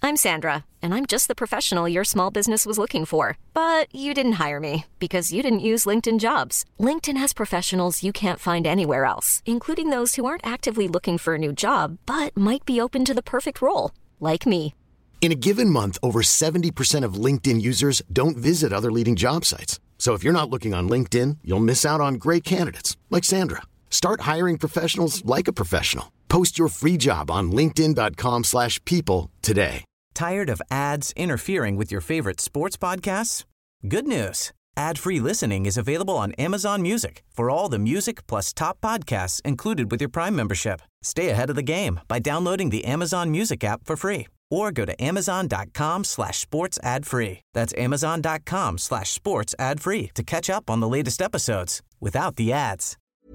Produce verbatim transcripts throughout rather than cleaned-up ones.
I'm Sandra, and I'm just the professional your small business was looking for. But you didn't hire me because you didn't use LinkedIn Jobs. LinkedIn has professionals you can't find anywhere else, including those who aren't actively looking for a new job, but might be open to the perfect role, like me. In a given month, over seventy percent of LinkedIn users don't visit other leading job sites. So if you're not looking on LinkedIn, you'll miss out on great candidates like Sandra. Start hiring professionals like a professional. Post your free job on linkedin dot com slash people today. Tired of ads interfering with your favorite sports podcasts? Good news. Ad-free listening is available on Amazon Music for all the music plus top podcasts included with your Prime membership. Stay ahead of the game by downloading the Amazon Music app for free or go to amazon dot com slash sports ad free. That's amazon dot com slash sports ad free to catch up on the latest episodes without the ads.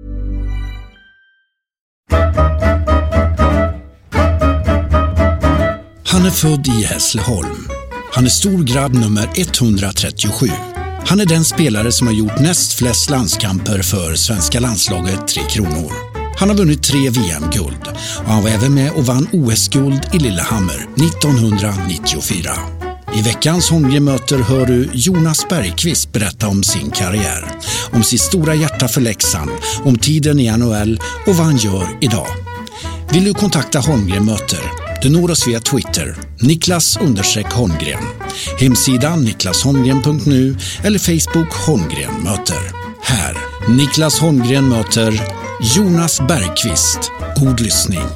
Han är född i Hässleholm. Han är storgrabb nummer etthundratrettiosju. Han är den spelare som har gjort näst flest landskamper för svenska landslaget Tre Kronor. Han har vunnit tre V M-guld och han var även med och vann O S-guld i Lillehammer nittonhundranittiofyra. I veckans Holmgren möter hör du Jonas Bergqvist berätta om sin karriär, om sitt stora hjärta för Leksand, om tiden i N H L och vad han gör idag. Vill du kontakta Holmgren möter? Du når oss via Twitter, Niklas understreck Holmgren, hemsidan niklas holmgren punkt nu eller Facebook Holmgren möter. Här, Niklas Holmgren möter Jonas Bergqvist. God lyssning.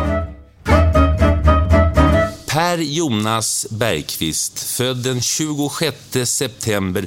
Per Jonas Bergqvist, född den tjugosjätte september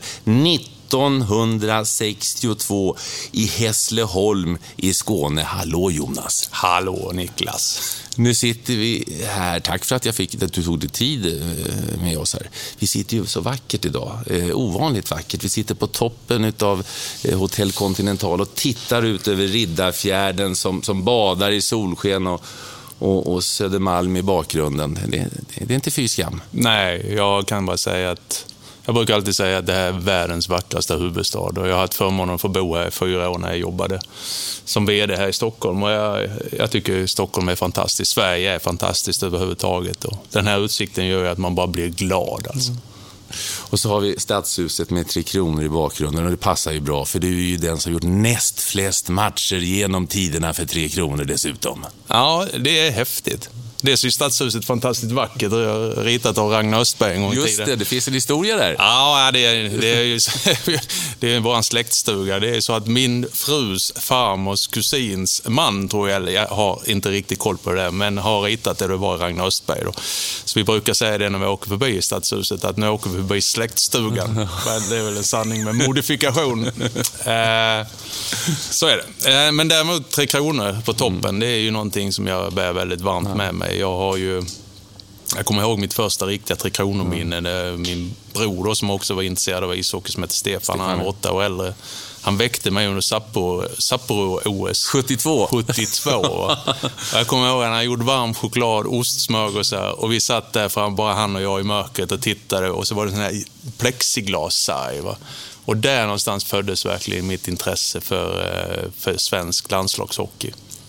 nittonhundrasextiotvå i Hässleholm i Skåne. Hallå Jonas. Hallå Niklas. Nu sitter vi här. Tack för att jag fick att du tog dig tid med oss här. Vi sitter ju så vackert idag. Eh, ovanligt vackert. Vi sitter på toppen av eh, Hotell Continental och tittar ut över Riddarfjärden som, som badar i solsken och, och, och Södermalm i bakgrunden. Det, det, det är inte fy skam. Nej, jag kan bara säga att jag brukar alltid säga att det här är världens vackraste huvudstad och jag har haft förmånen att få bo här i fyra år när jag jobbade som vd här i Stockholm och jag, jag tycker Stockholm är fantastiskt. Sverige är fantastiskt överhuvudtaget och den här utsikten gör ju att man bara blir glad alltså. Mm. Och så har vi Stadshuset med Tre Kronor i bakgrunden och det passar ju bra för du är ju den som gjort näst flest matcher genom tiderna för Tre Kronor dessutom. Ja, det är häftigt. Det är så Stadshuset fantastiskt vackert och jag har ritat av Ragnar Östberg en gång i tiden. Just det, det finns en historia där. Ja, det är, det är ju det är vår släktstuga. Det är så att min frus farmors kusins man, tror jag, jag har inte riktigt koll på det, men har ritat det, det var Ragnar Östberg då. Så vi brukar säga det när vi åker förbi Stadshuset, att nu åker vi förbi släktstugan. Men det är väl en sanning med modifikation. eh, så är det. Eh, men däremot Tre Kronor på toppen, det är ju någonting som jag bär väldigt varmt med mig. Jag har ju, jag kommer ihåg mitt första riktiga Tre Kronor-minne. Mm. Min bror då, som också var intresserad av ishockey, som heter Stefan, han var åtta år äldre. Han väckte mig under Sapporo, Sapporo O S sjuttiotvå. sjuttiotvå. Jag kommer ihåg att han gjorde varm choklad, ostsmörgås och vi satt där fram, bara han och jag i mörkret och tittade och så var det sån här plexiglassarg, va? Och där någonstans föddes verkligen mitt intresse för, för svensk landslagshockey.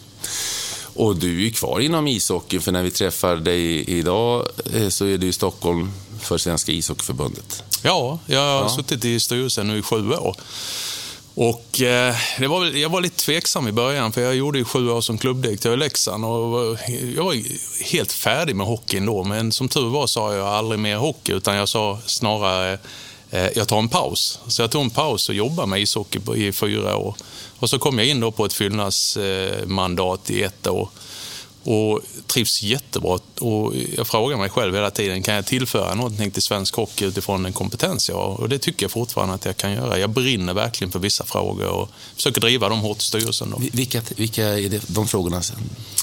Och du är ju kvar inom ishockey, för när vi träffar dig idag så är du i Stockholm för Svenska ishockeyförbundet. Ja, jag har ja. suttit i styrelsen nu i sju år. Och eh, det var, jag var lite tveksam i början, för jag gjorde ju sju år som klubbdirektör i Leksand och var, jag var helt färdig med hockeyn då. Men som tur var sa jag aldrig mer hockey, utan jag sa snarare eh, jag tar en paus. Så jag tog en paus och jobbade med ishockey på, i fyra år. Och så kom jag in då på ett fyllnadsmandat i ett år och trivs jättebra. Och jag frågar mig själv hela tiden, kan jag tillföra någonting till svensk hockey utifrån den kompetens jag har? Och det tycker jag fortfarande att jag kan göra. Jag brinner verkligen för vissa frågor och försöker driva dem hårt i styrelsen. Då. Vilka, vilka är det, de frågorna sen?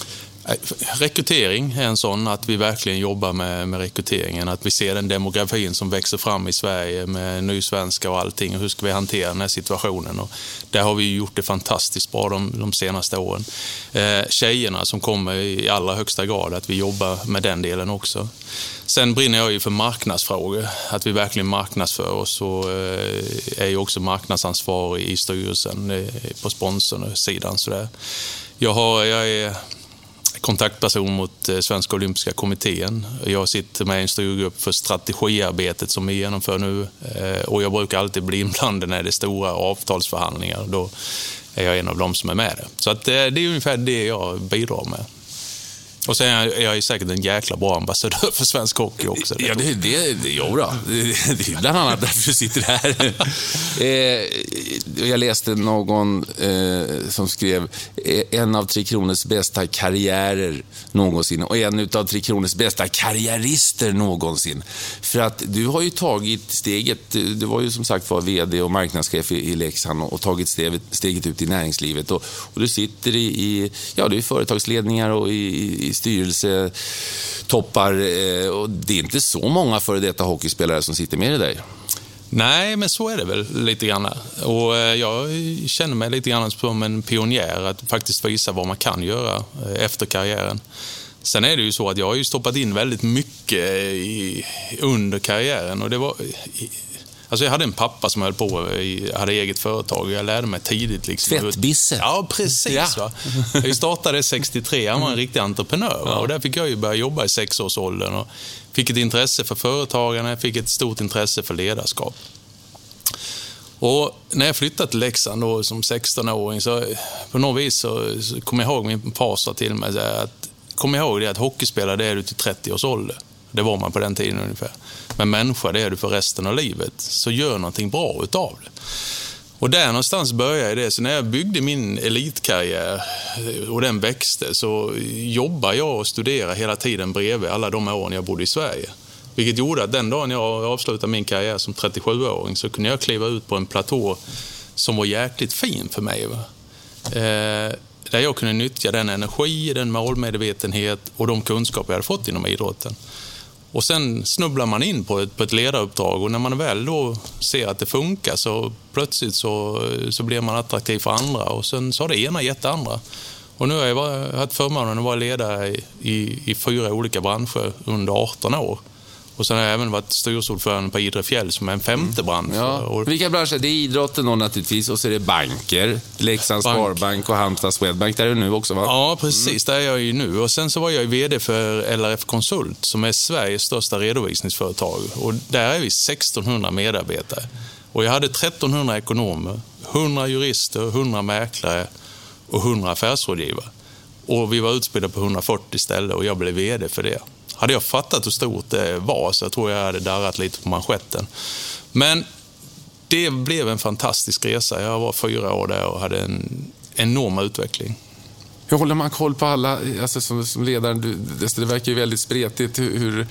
Rekrytering är en sån, att vi verkligen jobbar med, med rekryteringen, att vi ser den demografin som växer fram i Sverige med nysvenska och allting, och hur ska vi hantera den här situationen, och där har vi gjort det fantastiskt bra de, de senaste åren. Eh, tjejerna som kommer i allra högsta grad, att vi jobbar med den delen också. Sen brinner jag ju för marknadsfrågor, att vi verkligen marknadsför oss, och eh, är ju också marknadsansvarig i styrelsen eh, på sponsorsidan. Sådär. Jag, har, jag är kontaktperson mot Svenska olympiska kommittén. Jag sitter med i en styrgrupp för strategiarbetet som vi genomför nu. Och jag brukar alltid bli inblandad när det är stora avtalsförhandlingar. Då är jag en av dem som är med det. Så att det är ungefär det jag bidrar med. Och sen är jag är säkert en jäkla bra ambassadör för svensk hockey också. Ja, det är det, det är bra. Det är bland annat därför du sitter här. eh, jag läste någon eh, som skrev en av Tre Kronors bästa karriärer någonsin och en av Tre Kronors bästa karriärister någonsin. För att du har ju tagit steget, du var ju som sagt var vd och marknadschef i, i Leksand och, och tagit steget, steget ut i näringslivet och, och du sitter i, i ja, du är företagsledningar och i, i styrelsetoppar och det är inte så många före detta hockeyspelare som sitter med i dig. Nej, men så är det väl lite grann. Och jag känner mig lite grann som en pionjär att faktiskt visa vad man kan göra efter karriären. Sen är det ju så att jag har ju stoppat in väldigt mycket i, under karriären och det var... Alltså jag hade en pappa som höll på, jag hade eget företag och jag lärde mig tidigt. Liksom. Tvättbisse. Ja, precis. Ja. Va? Jag startade sextiotre, han var en riktig entreprenör. Ja. Och där fick jag ju börja jobba i sexårsåldern och fick ett intresse för företagarna, fick ett stort intresse för ledarskap. Och när jag flyttade till Leksand då, som sexton-åring så på något vis så, så kom jag ihåg min far sa till mig att kom ihåg det att hockeyspelare det är du till trettio års ålder. Det var man på den tiden ungefär. Men människa det är du för resten av livet. Så gör någonting bra utav det. Och där någonstans började det. Så när jag byggde min elitkarriär och den växte så jobbade jag och studerade hela tiden bredvid alla de åren jag bodde i Sverige. Vilket gjorde att den dagen jag avslutade min karriär som trettiosjuåring så kunde jag kliva ut på en platå som var jäkligt fin för mig. Va? Eh, där jag kunde nyttja den energi, den målmedvetenhet och de kunskaper jag hade fått inom idrotten. Och sen snubblar man in på ett, på ett ledaruppdrag och när man väl då ser att det funkar så plötsligt så, så blir man attraktiv för andra och sen så har det ena gett det andra. Och nu har jag haft förmånen att vara ledare i, i, i fyra olika branscher under arton år. Och sen har jag även varit styrelseordförande på Idre Fjäll som är en femte bransch. Ja. Och vilka branscher? Det är idrotten då naturligtvis och så är det banker. Leksands Bank. Sparbank och Halmstad Swedbank. Där är du nu också va? Ja, precis. Mm. Där är jag ju nu. Och sen så var jag vd för L R F Konsult som är Sveriges största redovisningsföretag. Och där är vi sextonhundra medarbetare. Och jag hade trettonhundra ekonomer, hundra jurister, hundra mäklare och hundra affärsrådgivare. Och vi var utspridda på hundrafyrtio ställen och jag blev vd för det. Hade jag fattat hur stort det var så jag tror jag hade darrat lite på manschetten. Men det blev en fantastisk resa. Jag var fyra år där och hade en enorm utveckling. Hur håller man koll på alla, alltså som, som ledare? Du, det verkar ju väldigt spretigt. Hur...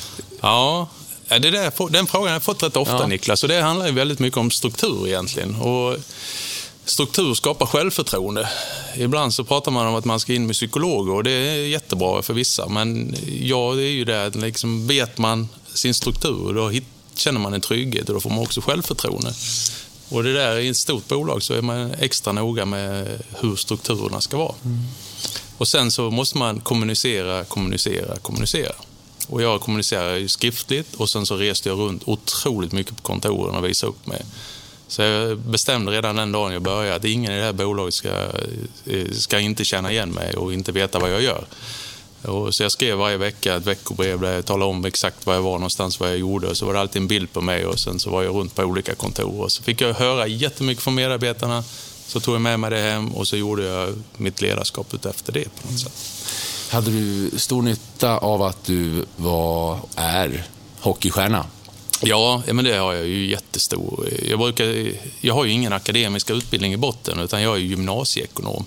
Ja, det där, den frågan har jag fått rätt ofta, ja. Niklas. Och det handlar ju väldigt mycket om struktur egentligen. Och struktur skapar självförtroende. Ibland så pratar man om att man ska in med psykologer och det är jättebra för vissa. Men ja, det är ju det att liksom vet man sin struktur då hit, känner man en trygghet och då får man också självförtroende. Och det där i ett stort bolag så är man extra noga med hur strukturerna ska vara. Mm. Och sen så måste man kommunicera, kommunicera, kommunicera. Och jag kommunicerar ju skriftligt och sen så reste jag runt otroligt mycket på kontoren och visade upp mig. Så jag bestämde redan den dagen jag började att ingen i det här bolaget ska, ska inte känna igen mig och inte veta vad jag gör. Och så jag skrev varje vecka ett veckobrev där jag talade om exakt var jag var någonstans, vad jag gjorde. Och så var det alltid en bild på mig och sen så var jag runt på olika kontor. Och så fick jag höra jättemycket från medarbetarna. Så tog jag med mig det hem och så gjorde jag mitt ledarskap ut efter det på något sätt. Hade du stor nytta av att du var, är hockeystjärna? Ja, men det har jag ju jättestor. Jag, brukar, jag har ju ingen akademisk utbildning i botten utan jag är gymnasieekonom.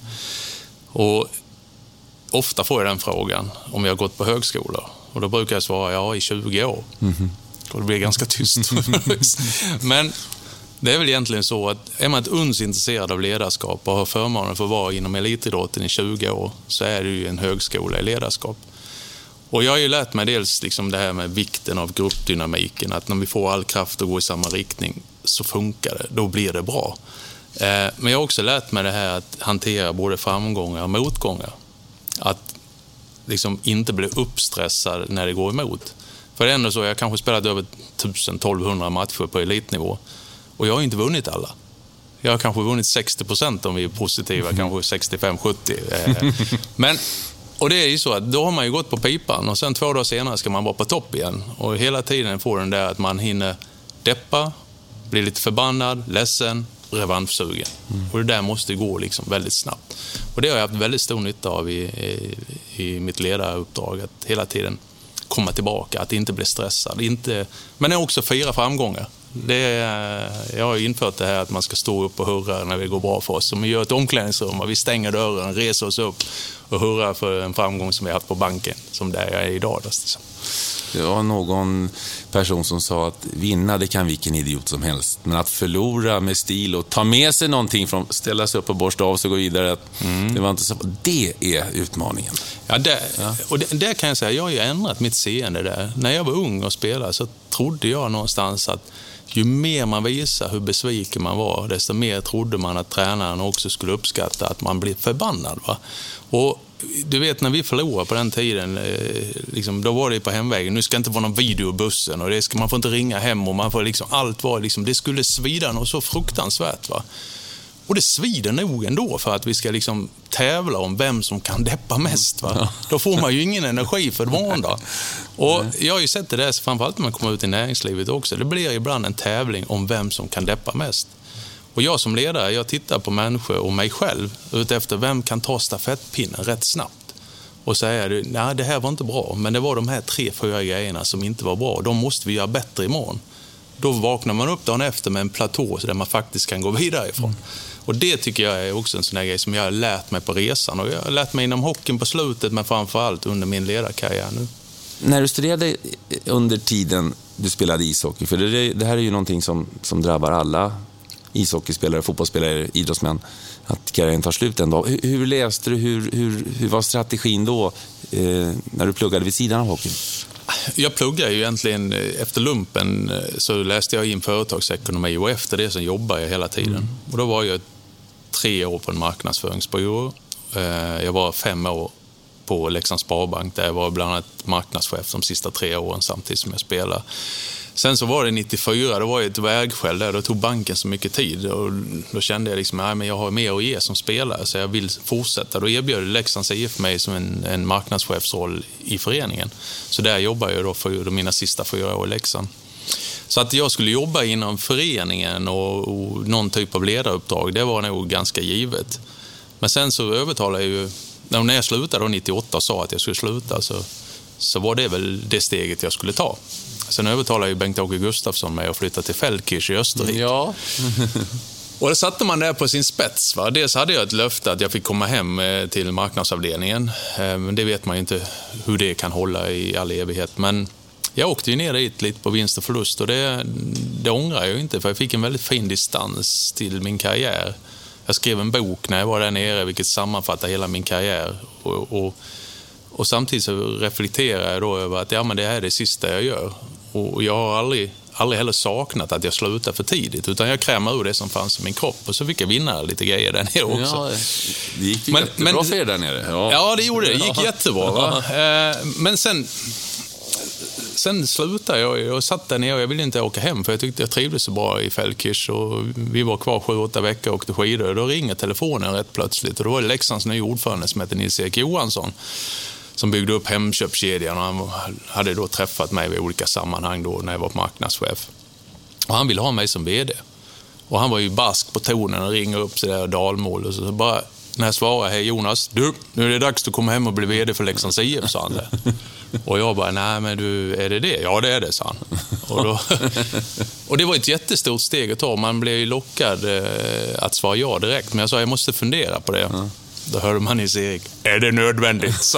Och ofta får jag den frågan om jag har gått på högskola. Och då brukar jag svara ja i tjugo år. Mm-hmm. Och det blir ganska tyst. Men det är väl egentligen så att är man ett uns intresserad av ledarskap och har förmånen för att vara inom elitidrotten i tjugo år så är det ju en högskola i ledarskap. Och jag har ju lärt mig dels liksom det här med vikten av gruppdynamiken. Att när vi får all kraft att gå i samma riktning så funkar det. Då blir det bra. Eh, men jag har också lärt mig det här att hantera både framgångar och motgångar. Att liksom inte bli uppstressad när det går emot. För det är ändå så, jag kanske spelat över tusen till tolvhundra matcher på elitnivå. Och jag har inte vunnit alla. Jag har kanske vunnit sextio procent om vi är positiva, mm. kanske sextiofem till sjuttio. Eh, men Och det är ju så att då har man ju gått på pipan och sen två dagar senare ska man vara på topp igen. Och hela tiden får den där att man hinner deppa, bli lite förbannad, ledsen, revanschsugen. Mm. Och det där måste gå liksom väldigt snabbt. Och det har jag haft väldigt stor nytta av i, i, i mitt ledaruppdrag, att hela tiden komma tillbaka, att inte bli stressad. Inte, men också fira framgångar. Det är, jag har infört det här att man ska stå upp och hurra när det går bra för oss. Så vi gör ett omklädningsrum och vi stänger dörren, reser oss upp och hurrar för en framgång som vi har haft på banken, som där jag är idag. Det var någon person som sa att vinna, det kan vilken idiot som helst. Men att förlora med stil och ta med sig någonting från ställa sig upp och borsta av sig och gå vidare, att mm. det var inte så. Det är utmaningen. Ja, det, ja. Och det, det kan jag säga, jag har ju ändrat mitt seende där. När jag var ung och spelade så trodde jag någonstans att ju mer man visar hur besviken man var, desto mer trodde man att tränaren också skulle uppskatta att man blir förbannad. Va? Och du vet, när vi förlorade på den tiden, eh, liksom, då var det på hemvägen. Nu ska inte vara någon video i bussen och det ska, man får inte ringa hem och man får liksom, allt var liksom, det skulle svida något så fruktansvärt. Va? Och det svider nog ändå för att vi ska liksom tävla om vem som kan deppa mest. Va? Ja. Då får man ju ingen energi för varandra. Och jag har ju sett det där, framförallt när man kommer ut i näringslivet också. Det blir ibland en tävling om vem som kan deppa mest. Och jag som ledare, jag tittar på människor och mig själv utefter vem kan ta stafettpinnen rätt snabbt. Och säga, nej det här var inte bra, men det var de här tre, fyra grejerna som inte var bra. De måste vi göra bättre imorgon. Då vaknar man upp dagen efter med en platå där man faktiskt kan gå vidare ifrån. Mm. Och det tycker jag är också en sån här grej som jag har lärt mig på resan. Och jag har lärt mig inom hockeyn på slutet, men framförallt under min ledarkarriär nu. När du studerade under tiden du spelade ishockey, för det, det här är ju någonting som, som drabbar alla ishockeyspelare, fotbollsspelare, idrottsmän, att karriären tar slut en dag. Hur, hur läste du, hur, hur, hur var strategin då eh, när du pluggade vid sidan av hockeyn? Jag pluggade ju egentligen efter lumpen, så läste jag in företagsekonomi och efter det så jobbade jag hela tiden. Mm. Och då var jag tre år på en marknadsföringsbyrå. Jag var fem år på Leksands Sparbank där jag var bland annat marknadschef de sista tre åren samtidigt som jag spelade. Sen så var det nittiofyra, då var det ett vägskäl där, då tog banken så mycket tid och då kände jag liksom, nej men jag har mer att ge som spelare så jag vill fortsätta. Då erbjöd Leksands I F mig som en, en marknadschefsroll i föreningen. Så där jobbar jag då för mina sista fyra år i Leksand. Så att jag skulle jobba inom föreningen och, och någon typ av ledaruppdrag, det var nog ganska givet. Men sen så övertalade jag ju, när jag slutade då nittioåtta och sa att jag skulle sluta, så, så var det väl det steget jag skulle ta. Sen övertalade ju Bengt-Åke Gustafsson mig att flytta till Feldkirch i Österrike. Ja. Och då satte man där på sin spets. Va? Dels hade jag ett löfte att jag fick komma hem till marknadsavdelningen. Men det vet man ju inte hur det kan hålla i all evighet. Men jag åkte ju ner dit lite på vinst och förlust. Och det, det ångrar jag ju inte, för jag fick en väldigt fin distans till min karriär. Jag skrev en bok när jag var där nere, vilket sammanfattar hela min karriär. Och... och Och samtidigt så reflekterar jag då över att ja, men det här är det sista jag gör. Och jag har aldrig, aldrig heller saknat att jag slutar för tidigt. Utan jag krämar ur det som fanns i min kropp. Och så fick jag vinna lite grejer där nere också. Ja, det gick men, jättebra men, för er där nere. Ja, ja det gjorde det. Det gick jättebra. Va? Men sen, sen slutade jag. Jag satt där nere och jag ville inte åka hem. För jag tyckte jag trivdes så bra i Feldkirch. Och vi var kvar sju, åtta veckor och åkte skidor. Och då ringde telefonen rätt plötsligt. Och då var det Leksands nya ordförande som heter Nils-Erik Johansson, som byggde upp Hemköpskedjan, och han hade då träffat mig i olika sammanhang då när jag var marknadschef. Och han ville ha mig som vd. Och han var ju bask på tonen och ringde upp så där dalmål. Och så bara, när jag svarade, hej Jonas, du, nu är det dags att komma hem och bli vd för Leksands I F, sa han det. Och jag bara, nej men du, är det det? Ja det är det, sa han. Och, då, och det var ett jättestort steg att ta. Man blev ju lockad att svara ja direkt. Men jag sa, jag måste fundera på det. Mm. Då hörde man i sig, är det nödvändigt?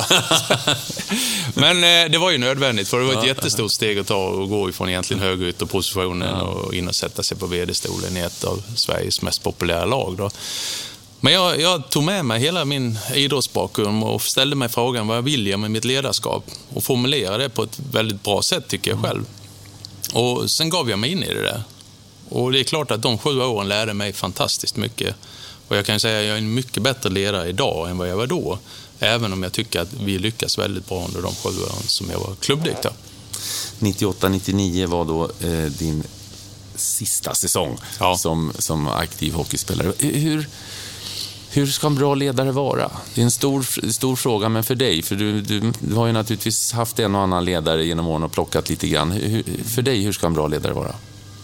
Men eh, det var ju nödvändigt, för det var ett jättestort steg att ta och gå ifrån egentligen högerytterpositionen ja. och in och sätta sig på vd-stolen i ett av Sveriges mest populära lag. Då. Men jag, jag tog med mig hela min idrottsbakgrund och ställde mig frågan vad jag vill jag med mitt ledarskap och formulerade det på ett väldigt bra sätt tycker jag själv. Och sen gav jag mig in i det där. Och det är klart att de sju åren lärde mig fantastiskt mycket. Och jag kan säga att jag är en mycket bättre ledare idag än vad jag var då. Även om jag tycker att vi lyckas väldigt bra under de sju åren som jag var klubbdirektör. nittioåtta nittionio var då eh, din sista säsong ja. som, som aktiv hockeyspelare. Hur, Hur ska en bra ledare vara? Det är en stor, stor fråga, men för dig, för du, du, du har ju naturligtvis haft en och annan ledare genom åren och plockat lite grann. Hur, för dig, hur ska en bra ledare vara?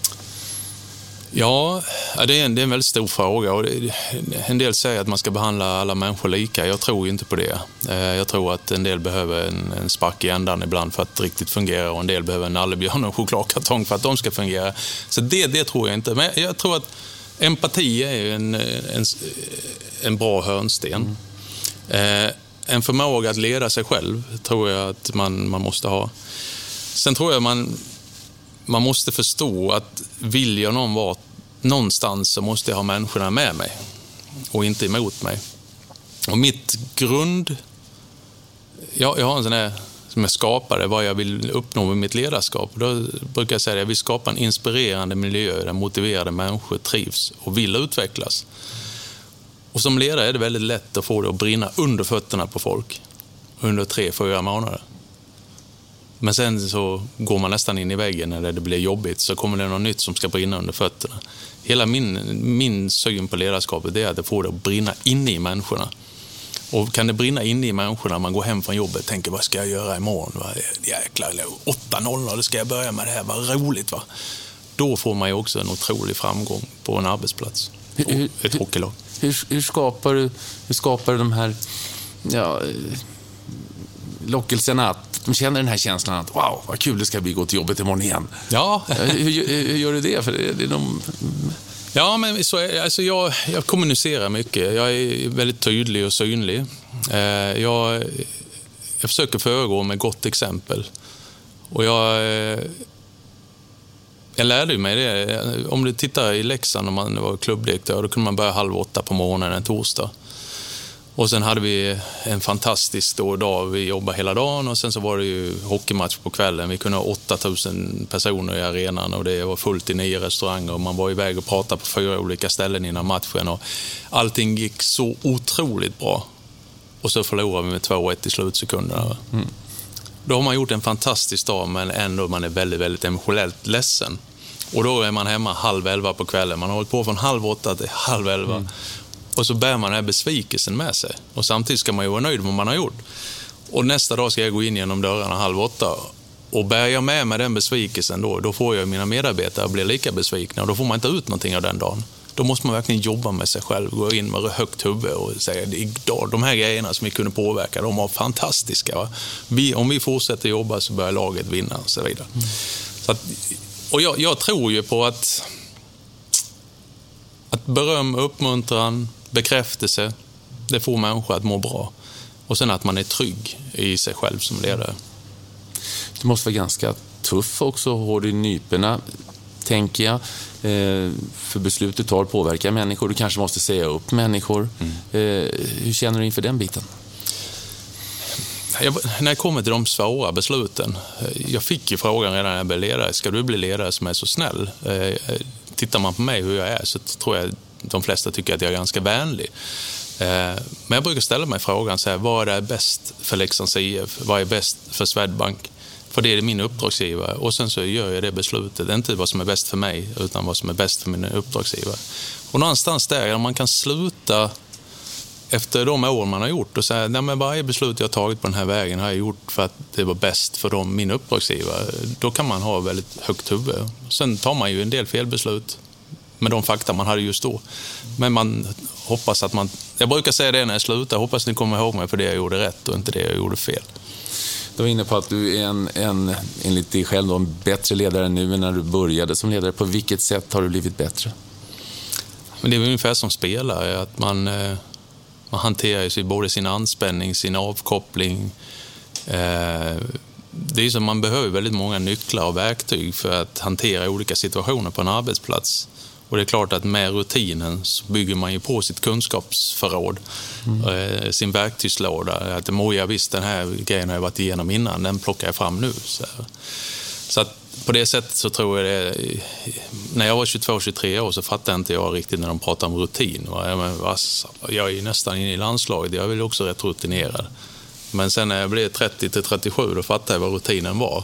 Ja, det är en, det är en väldigt stor fråga. Och det, en del säger att man ska behandla alla människor lika. Jag tror inte på det. Jag tror att en del behöver en, en spark i ändan ibland för att riktigt fungera, och en del behöver en nallebjörn och chokladkartong för att de ska fungera. Så det, det tror jag inte. Men jag tror att empati är en, en, en bra hörnsten. Mm. Eh, en förmåga att leda sig själv tror jag att man, man måste ha. Sen tror jag man, man måste förstå att vill jag någon vara någonstans, så måste jag ha människorna med mig och inte emot mig. Och mitt grund... Jag, jag har en sån här som jag skapade, vad jag vill uppnå med mitt ledarskap. Då brukar jag säga att jag vill skapa en inspirerande miljö där motiverade människor trivs och vill utvecklas. Och som ledare är det väldigt lätt att få det att brinna under fötterna på folk under tre, fyra månader. Men sen så går man nästan in i väggen när det blir jobbigt, så kommer det något nytt som ska brinna under fötterna. Hela min, min syn på ledarskapet är att det får det att brinna inne i människorna. Och kan det brinna inne i människorna, man går hem från jobbet och tänker, vad ska jag göra imorgon? Va? Jäklar, åtta noll noll, ska jag börja med det här? Vad roligt, va? Då får man ju också en otrolig framgång på en arbetsplats. Hur, ett hockeylag. Hur, hur, skapar du, hur skapar du de här ja, lockelserna att de känner den här känslan att wow, vad kul det ska bli, gå till jobbet imorgon igen? Ja. hur, hur, hur gör du det? För det, det är de... Ja, men så är, alltså jag, jag kommunicerar mycket. Jag är väldigt tydlig och synlig. Eh, jag, jag försöker föregå med gott exempel. Och jag, eh, jag lärde mig det. Om du tittar i Leksand, om man var klubbdirektör, då kunde man börja halv åtta på morgonen en torsdag. Och sen hade vi en fantastisk stor dag. Vi jobbade hela dagen, och sen så var det ju hockeymatch på kvällen. Vi kunde ha åtta tusen personer i arenan, och det var fullt i nio restauranger. Och man var iväg och pratade på fyra olika ställen innan matchen. Och allting gick så otroligt bra. Och så förlorade vi med två ett i slutsekunderna. Mm. Då har man gjort en fantastisk dag, men ändå man är väldigt, väldigt emotionellt ledsen. Och då är man hemma halv elva på kvällen. Man har hållit på från halv åtta till halv elva. Mm. Och så bär man den här besvikelsen med sig. Och samtidigt ska man ju vara nöjd med vad man har gjort. Och nästa dag ska jag gå in genom dörrarna halv åtta. Och bär jag med mig den besvikelsen då, då får jag mina medarbetare bli lika besvikna. Och då får man inte ut någonting av den dagen. Då måste man verkligen jobba med sig själv. Gå in med högt huvud och säga att de här grejerna som vi kunde påverka, de var fantastiska. Va? Vi, om vi fortsätter jobba så börjar laget vinna och så vidare. Mm. Så att, och jag, jag tror ju på att, att beröm, uppmuntran, bekräftelse, det får människor att må bra. Och sen att man är trygg i sig själv som ledare. Det måste vara ganska tuff också, hård i nyperna, tänker jag. Eh, för beslutet tar påverkar människor. Du kanske måste säga upp människor. Mm. Eh, hur känner du inför den biten? Jag, när jag kommer till de svåra besluten, jag fick ju frågan redan när jag blev ledare, ska du bli ledare som är så snäll? Eh, tittar man på mig hur jag är, så tror jag de flesta tycker att jag är ganska vänlig. Eh, men jag brukar ställa mig frågan så här, vad är bäst för Leksands I F? Vad är bäst för Swedbank? För det är min uppdragsgivare. Och sen så gör jag det beslutet. Det är inte vad som är bäst för mig, utan vad som är bäst för min uppdragsgivare. Och någonstans där, man kan sluta efter de år man har gjort och säga, nej men varje beslut jag har tagit på den här vägen har jag gjort för att det var bäst för dem, min uppdragsgivare. Då kan man ha väldigt högt huvud. Sen tar man ju en del felbeslut med de fakta man hade just då. Men man hoppas att man... Jag brukar säga det när jag slutar. Jag hoppas ni kommer ihåg mig för det jag gjorde rätt och inte det jag gjorde fel. Du var inne på att du är en, en, enligt dig själv då, en bättre ledare nu än när du började som ledare. På vilket sätt har du blivit bättre? Men det är ungefär som spelare. Att man, man hanterar sig både sin anspänning, sin avkoppling. Det är som man behöver väldigt många nycklar och verktyg för att hantera olika situationer på en arbetsplats. Och det är klart att med rutinen så bygger man ju på sitt kunskapsförråd, mm. sin verktygslåda. Att Moja, visst, den här grejen har jag varit igenom innan, den plockar jag fram nu. Så, så att på det sättet så tror jag det, när jag var tjugotvå tjugotre år så fattade inte jag riktigt när de pratar om rutin. Jag är nästan inne i landslaget, jag är väl också rätt rutinerad. Men sen när jag blev trettio till trettiosju då fattade jag vad rutinen var.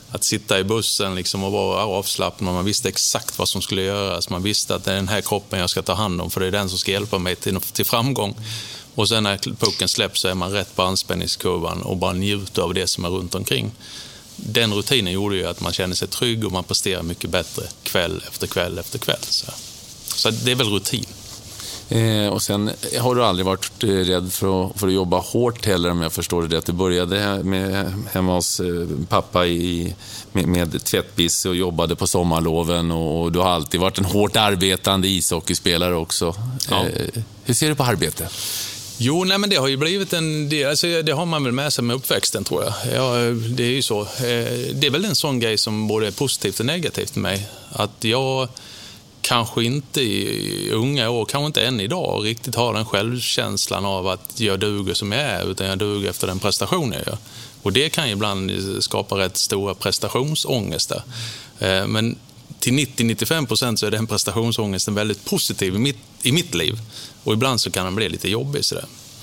att sitta i bussen liksom och vara avslappnad. Man visste exakt vad som skulle göras. Man visste att det är den här kroppen jag ska ta hand om, för det är den som ska hjälpa mig till, till framgång. Och sen när pucken släpps så är man rätt på anspänningskurvan och bara njuter av det som är runt omkring. Den rutinen gjorde ju att man kände sig trygg och man presterar mycket bättre kväll efter kväll efter kväll. Så, så det är väl rutin. Eh, och sen har du aldrig varit rädd för att, för att jobba hårt heller, om jag förstår det. Att du började med, hemma hos pappa i, med, med tvättbiss och jobbade på sommarloven, och, och du har alltid varit en hårt arbetande ishockeyspelare också. Ja. Eh, hur ser du på arbete? Jo, nej, men det har ju blivit en del, alltså det har man väl med sig med uppväxten, tror jag. Ja, det är ju så. Det är väl en sån grej som både är positivt och negativt med mig. Att jag kanske inte i unga år, kanske inte än idag, riktigt har den självkänslan av att jag duger som jag är, utan jag duger efter den prestation jag gör. Och det kan ju ibland skapa rätt stora prestationsångest där. Men till nittio till nittiofem procent så är den prestationsångesten väldigt positiv i mitt, i mitt liv. Och ibland så kan den bli lite jobbig sådär.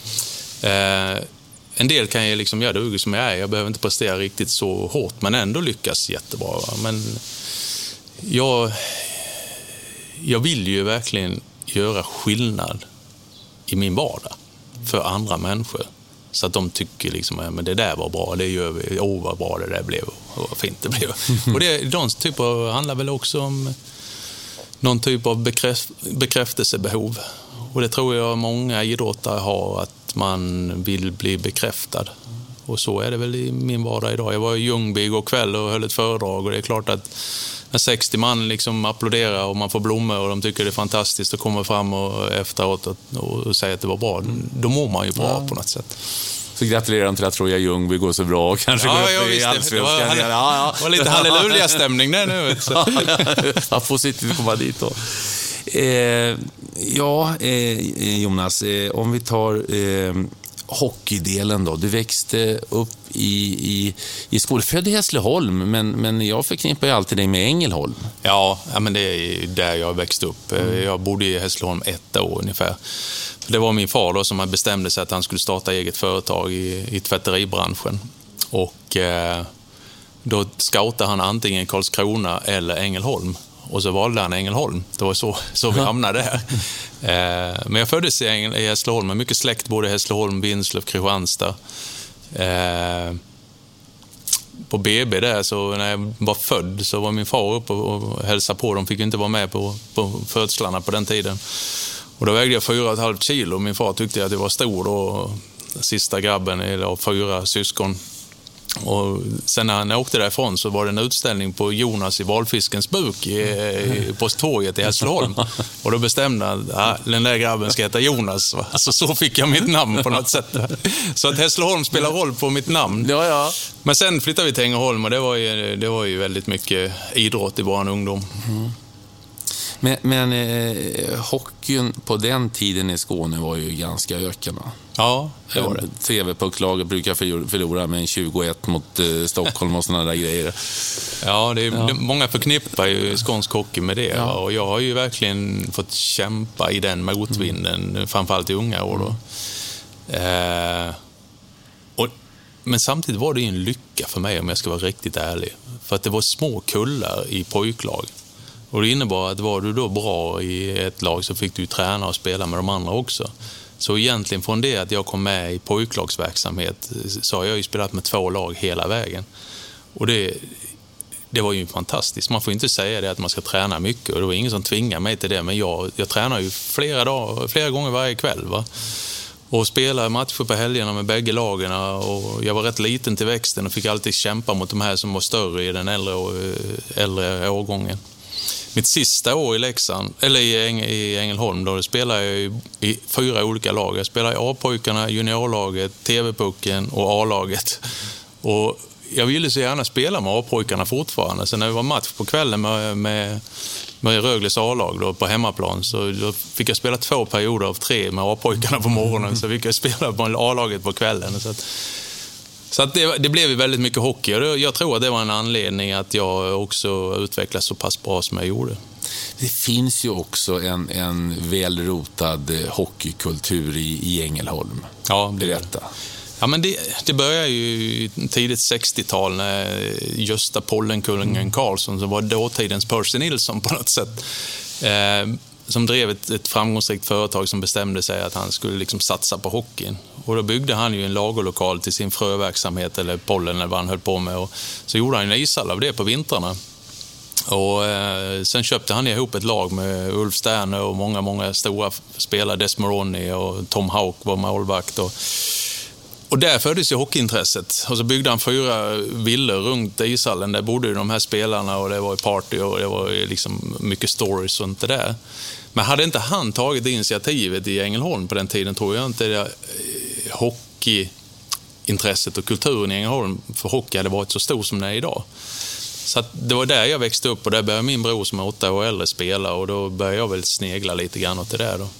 Eh, en del kan ju liksom, jag duger som jag är. Jag behöver inte prestera riktigt så hårt, men ändå lyckas jättebra. Va? Men jag, jag vill ju verkligen göra skillnad i min vardag för andra människor. Så att de tycker liksom, men det där var bra, det gör vi, åh vad bra det där blev, och vad fint det blev. Och det, de typer handlar väl också om någon typ av bekräft, bekräftelsebehov. Och det tror jag många idrottare har, att man vill bli bekräftad. Och så är det väl i min vardag idag. Jag var i Ljungby igår kväll och höll ett föredrag, och det är klart att när sextio man liksom applåderar och man får blommor och de tycker det är fantastiskt och kommer fram och efteråt och, och säger att det var bra, då mår man ju bra ja. på något sätt. Så gratulerar till att Troja Ljungby går så bra och kanske ja, går upp ja, i visst, allsvenskan. Det var, ja, ja. var lite halleluja-stämning där nu. Ja, positivt att komma dit då. Eh, ja, eh, Jonas, eh, om vi tar eh, hockeydelen då. Du växte upp i, i, i skolan, född i Hässleholm, men, men jag förknippar ju alltid dig med Ängelholm. Ja, ja, men det är där jag växte upp. Mm. Jag bodde i Hässleholm ett år ungefär. Det var min far då som bestämde sig att han skulle starta eget företag i, i tvätteribranschen. Och eh, då scoutade han antingen Karlskrona eller Ängelholm. Och så valde han Ängelholm. Det var så, så vi hamnade där. Eh, men jag föddes i, Ängel, i Hässleholm med mycket släkt, både Hässleholm, Vinslöv, Kristianstad. Eh, på B B där, så när jag var född så var min far uppe och hälsade på. De fick ju inte vara med på, på födslarna på den tiden. Och då vägde jag fyra och ett halvt kilo. Min far tyckte att det var stor då, sista grabben av fyra syskon. Och sen när han åkte därifrån så var det en utställning på Jonas i valfiskens buk i, i, på torget i Hässleholm. Och då bestämde han att den där grabben ska heta Jonas. Så, så fick jag mitt namn på något sätt. Så att Hässleholm spelar roll på mitt namn. Ja, ja. Men sen flyttade vi till Ängelholm, och det var ju, det var ju väldigt mycket idrott i vår ungdom. Mm. Men, men eh, hockeyn på den tiden i Skåne var ju ganska ökande. Ja, det var det. T V-pucklaget brukar förlora med en tjugoett mot eh, Stockholm och sådana där grejer. Ja, det är, ja. Många förknippar ju skånsk hockey med det. Ja. Och jag har ju verkligen fått kämpa i den motvinden, mm. framförallt i unga år då. Mm. Eh, och, men samtidigt var det ju en lycka för mig, om jag ska vara riktigt ärlig. För att det var små kullar i pojklag. Och det innebar att var du då bra i ett lag så fick du träna och spela med de andra också. Så egentligen från det att jag kom med i pojklagsverksamhet så har jag ju spelat med två lag hela vägen. Och det, det var ju fantastiskt. Man får inte säga det att man ska träna mycket, och det var ingen som tvingar mig till det. Men jag, jag tränar ju flera, dagar, flera gånger varje kväll, va? Och spelade matcher på helgerna med bägge lagen, och jag var rätt liten till växten och fick alltid kämpa mot de här som var större i den äldre, äldre årgången. Mitt sista år i Leksand, eller i, Äng, i Ängelholm, då spelade jag i, i fyra olika lag. Jag spelade i A-pojkarna, juniorlaget, T V-pucken och A-laget. Och jag ville så gärna spela med A-pojkarna fortfarande. Så när det var match på kvällen med, med, med Rögles A-lag då, på hemmaplan, så då fick jag spela två perioder av tre med A-pojkarna på morgonen. Så fick jag spela på A-laget på kvällen. Så att, Så att det, det blev väldigt mycket hockey. Jag tror att det var en anledning att jag också utvecklades så pass bra som jag gjorde. Det finns ju också en, en välrotad hockeykultur i, i Ängelholm. Ja, det är detta. Ja, men det, det började ju tidigt sextiotal när Gösta Pollenkungen mm. Karlsson, som var dåtidens Percy Nilsson på något sätt, eh, som drev ett, ett framgångsrikt företag som bestämde sig att han skulle liksom satsa på hockeyn. Och då byggde han ju en lagerlokal till sin fröverksamhet, eller pollen eller vad han höll på med. Och så gjorde han en ishall av det på vintrarna. Och eh, sen köpte han ihop ett lag med Ulf Sterner och många, många stora spelare. Des Moroni och Tom Hauk var målvakt. Och, och där föddes ju hockeyintresset. Och så byggde han fyra villor runt ishallen. Där bodde ju de här spelarna och det var party och det var liksom mycket stories och inte där. Men hade inte han tagit initiativet i Ängelholm på den tiden, tror jag inte det hockeyintresset och kulturen i Ängelholm för hockey hade varit så stor som det är idag. Så att det var där jag växte upp och där började min bror som är åtta år äldre spela och då började jag väl snegla lite grann åt det där då.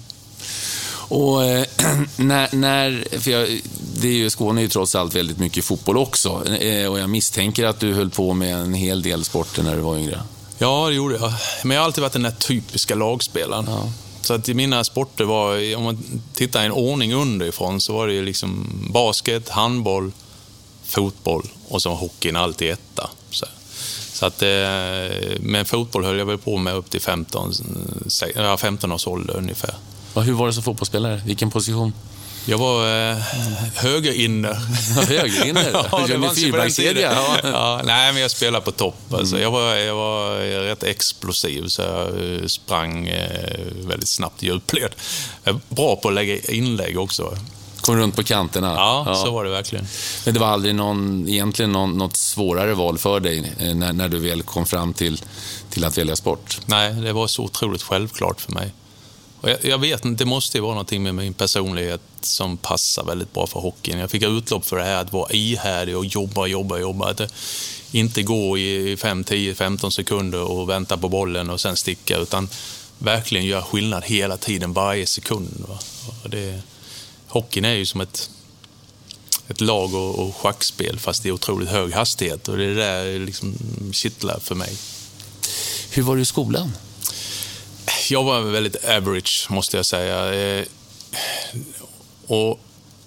Och eh, när, när för jag, det är ju, Skåne är ju trots allt väldigt mycket fotboll också eh, och jag misstänker att du höll på med en hel del sporter när du var yngre. Ja, det gjorde jag. Men jag har alltid varit den där typiska lagspelaren. Ja. Så att i mina sporter var, om man tittar i en ordning underifrån, så var det ju liksom basket, handboll, fotboll och så hockeyn alltid etta. Så, så att, men fotboll höll jag väl på med upp till femton, femton års ålder ungefär. Och hur var det som fotbollsspelare? Vilken position? Jag var eh, högerinner. Högerinner? Ja, det var fyrbackskedja. Ja. Ja, nej, men jag spelade på topp. Alltså. Mm. Jag, var, jag var rätt explosiv, så jag sprang eh, väldigt snabbt i djupled. Bra på att lägga inlägg också. Kom runt på kanterna. Ja, ja, så var det verkligen. Men det var aldrig någon, egentligen någon, något svårare val för dig när, när du väl kom fram till, till att välja sport? Nej, det var så otroligt självklart för mig. Och jag, jag vet inte, det måste ju vara någonting med min personlighet som passar väldigt bra för hockeyn. Jag fick utlopp för det här att vara ihärdig och jobba, jobba, jobba. Att inte gå i fem, tio, femton sekunder och vänta på bollen och sen sticka, utan verkligen göra skillnad hela tiden, varje sekund. Va? Och det, hockeyn är ju som ett, ett lag- och, och schackspel, fast det är otroligt hög hastighet. Och det är där liksom kittlar för mig. Hur var du i skolan? Jag var väldigt average, måste jag säga. Eh, och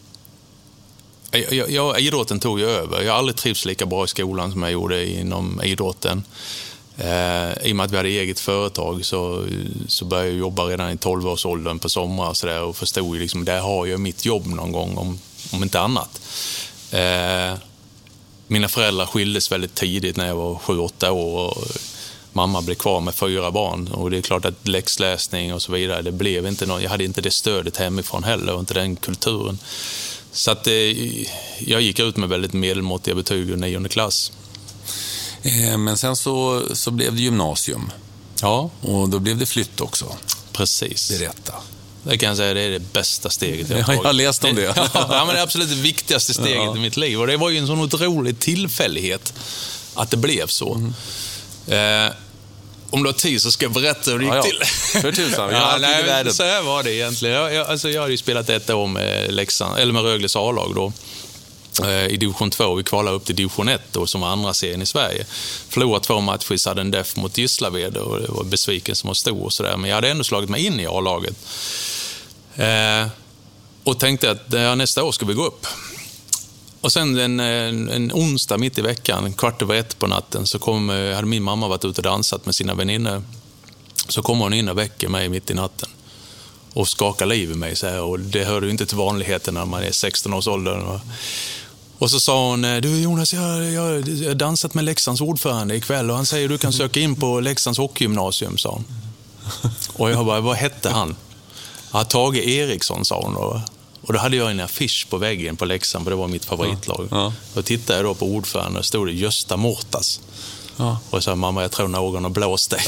jag, jag, idrotten tog ju över. Jag har aldrig trivts lika bra i skolan som jag gjorde inom idrotten. Eh, I och med att vi hade eget företag så, så började jag jobba redan i tolv-årsåldern på somrar och, så där, och förstod ju liksom, där har jag mitt jobb någon gång, om, om inte annat. Eh, mina föräldrar skildes väldigt tidigt när jag var sju åtta år och mamma blev kvar med fyra barn, och det är klart att läxläsning och så vidare, det blev inte någon, jag hade inte det stödet hemifrån heller och inte den kulturen. Så att eh, jag gick ut med väldigt medelmåttiga betyg i nionde klass. Eh, men sen så, så blev det gymnasium. Ja. Och då blev det flytt också. Precis. Berätta. Det kan jag säga, det är det bästa steget jag har tagit. Jag har läst om det. Ja, men det är absolut det viktigaste steget ja. i mitt liv. Och det var ju en sån otrolig tillfällighet att det blev så. Mm. Eh, om du har tid så ska jag berätta hur det gick ja, ja. till. För tusan, vi har ja, nej, världen. Så här var det egentligen. Jag, jag, alltså jag hade ju spelat ett år med, Leksand, eller med Rögles A-lag då. Eh, I division två. Vi kvalade upp till division ett då, som var andra serien i Sverige. Förlorade två matcher i sudden death mot Gislaved och det var besviken som var stor och sådär. Men jag hade ändå slagit mig in i A-laget. Eh, och tänkte att ja, nästa år ska vi gå upp. Och sen en, en, en onsdag mitt i veckan, kvart över ett på natten, så kom, hade min mamma varit ute och dansat med sina vänner. Så kom hon in och väcker mig mitt i natten och skakar liv i mig så här, och det hör ju inte till vanligheten när man är sexton års ålder. Och så sa hon, du Jonas, jag, jag har dansat med Leksands ordförande ikväll och han säger du kan söka in på Leksands hockeygymnasium, sa hon. Och jag bara, vad hette han? Ja, Tage Eriksson, sa hon då. Och då hade jag en affisch på väggen på Leksand, för det var mitt favoritlag. Ja, ja. Då tittade jag då på ordföranden och stod det Gösta Mårtas. Ja. Och sa, mamma, jag tror någon har blåst dig.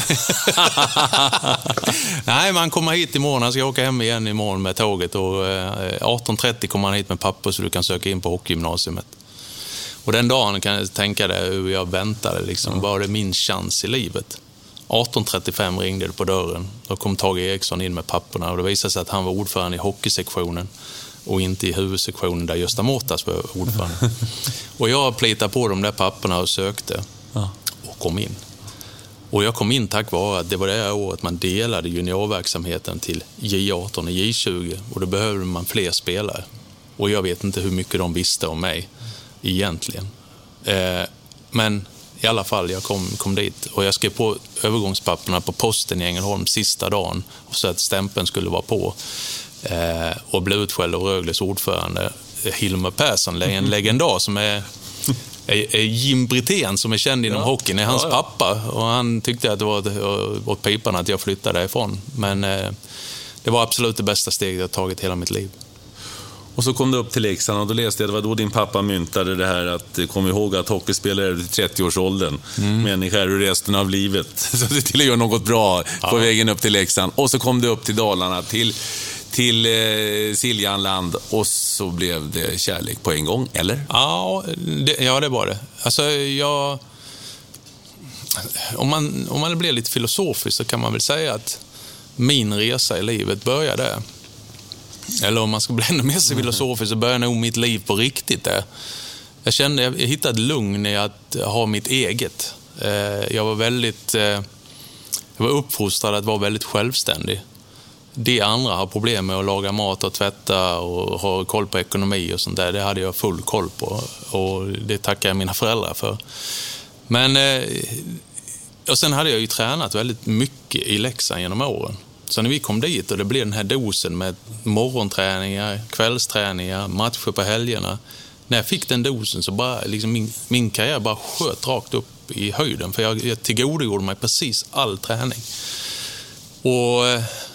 Nej, man kommer hit imorgon. Han ska åka hem igen imorgon med tåget. Och eh, arton trettio kommer han hit med papper så du kan söka in på hockeygymnasiet. Och den dagen kan jag tänka dig hur jag väntade. Liksom, ja. Var det min chans i livet. arton trettiofem ringde det på dörren. Då kom Tage Eriksson in med papperna. Och det visade sig att han var ordförande i hockeysektionen. Och inte i huvudsektionen där Gösta Mårtas var ordförande. Och jag plitade på de där papperna och sökte. Ja. Och kom in. Och jag kom in tack vare att det var det här året man delade juniorverksamheten till J arton och J tjugo. Och då behövde man fler spelare. Och jag vet inte hur mycket de visste om mig egentligen. Eh, men i alla fall, jag kom, kom dit. Och jag skrev på övergångspapperna på posten i Ängelholm sista dagen. Och så att stämpeln skulle vara på. Eh, och blev utskälld av Rögles ordförande Hilmer Persson, en legendar som är, är, är Jim Brithén, som är känd inom ja. hockeyn, är hans ja, ja. pappa. Och han tyckte att det var åt pipan att jag flyttade därifrån. Men eh, det var absolut det bästa steget jag tagit hela mitt liv. Och så kom du upp till Leksand och då läste jag att det var då din pappa myntade det här att kom ihåg att hockeyspelare är till trettio-årsåldern. Mm. Människa är resten av livet. Så det till att göra något bra ja. på vägen upp till Leksand. Och så kom du upp till Dalarna, till, till eh, Siljanland, och så blev det kärlek på en gång, eller? Ja, det, ja, det var det. Alltså, jag... Om man, om man blir lite filosofisk så kan man väl säga att min resa i livet började där. Eller om man ska bli ännu mer filosofisk så började nog mitt liv på riktigt där. Jag kände, jag hittade lugn i att ha mitt eget. Jag var väldigt, jag var uppfostrad att vara väldigt självständig. Det andra har problem med att laga mat och tvätta och ha koll på ekonomi och sånt där, det hade jag full koll på. Och det tackar jag mina föräldrar för. Men, och sen hade jag ju tränat väldigt mycket i Leksand genom åren. Så när vi kom dit och det blev den här dosen med morgonträningar, kvällsträningar, matcher på helgerna. När jag fick den dosen så bara, liksom min, min karriär bara sköt rakt upp i höjden. För jag, jag tillgodogjorde mig precis all träning. Och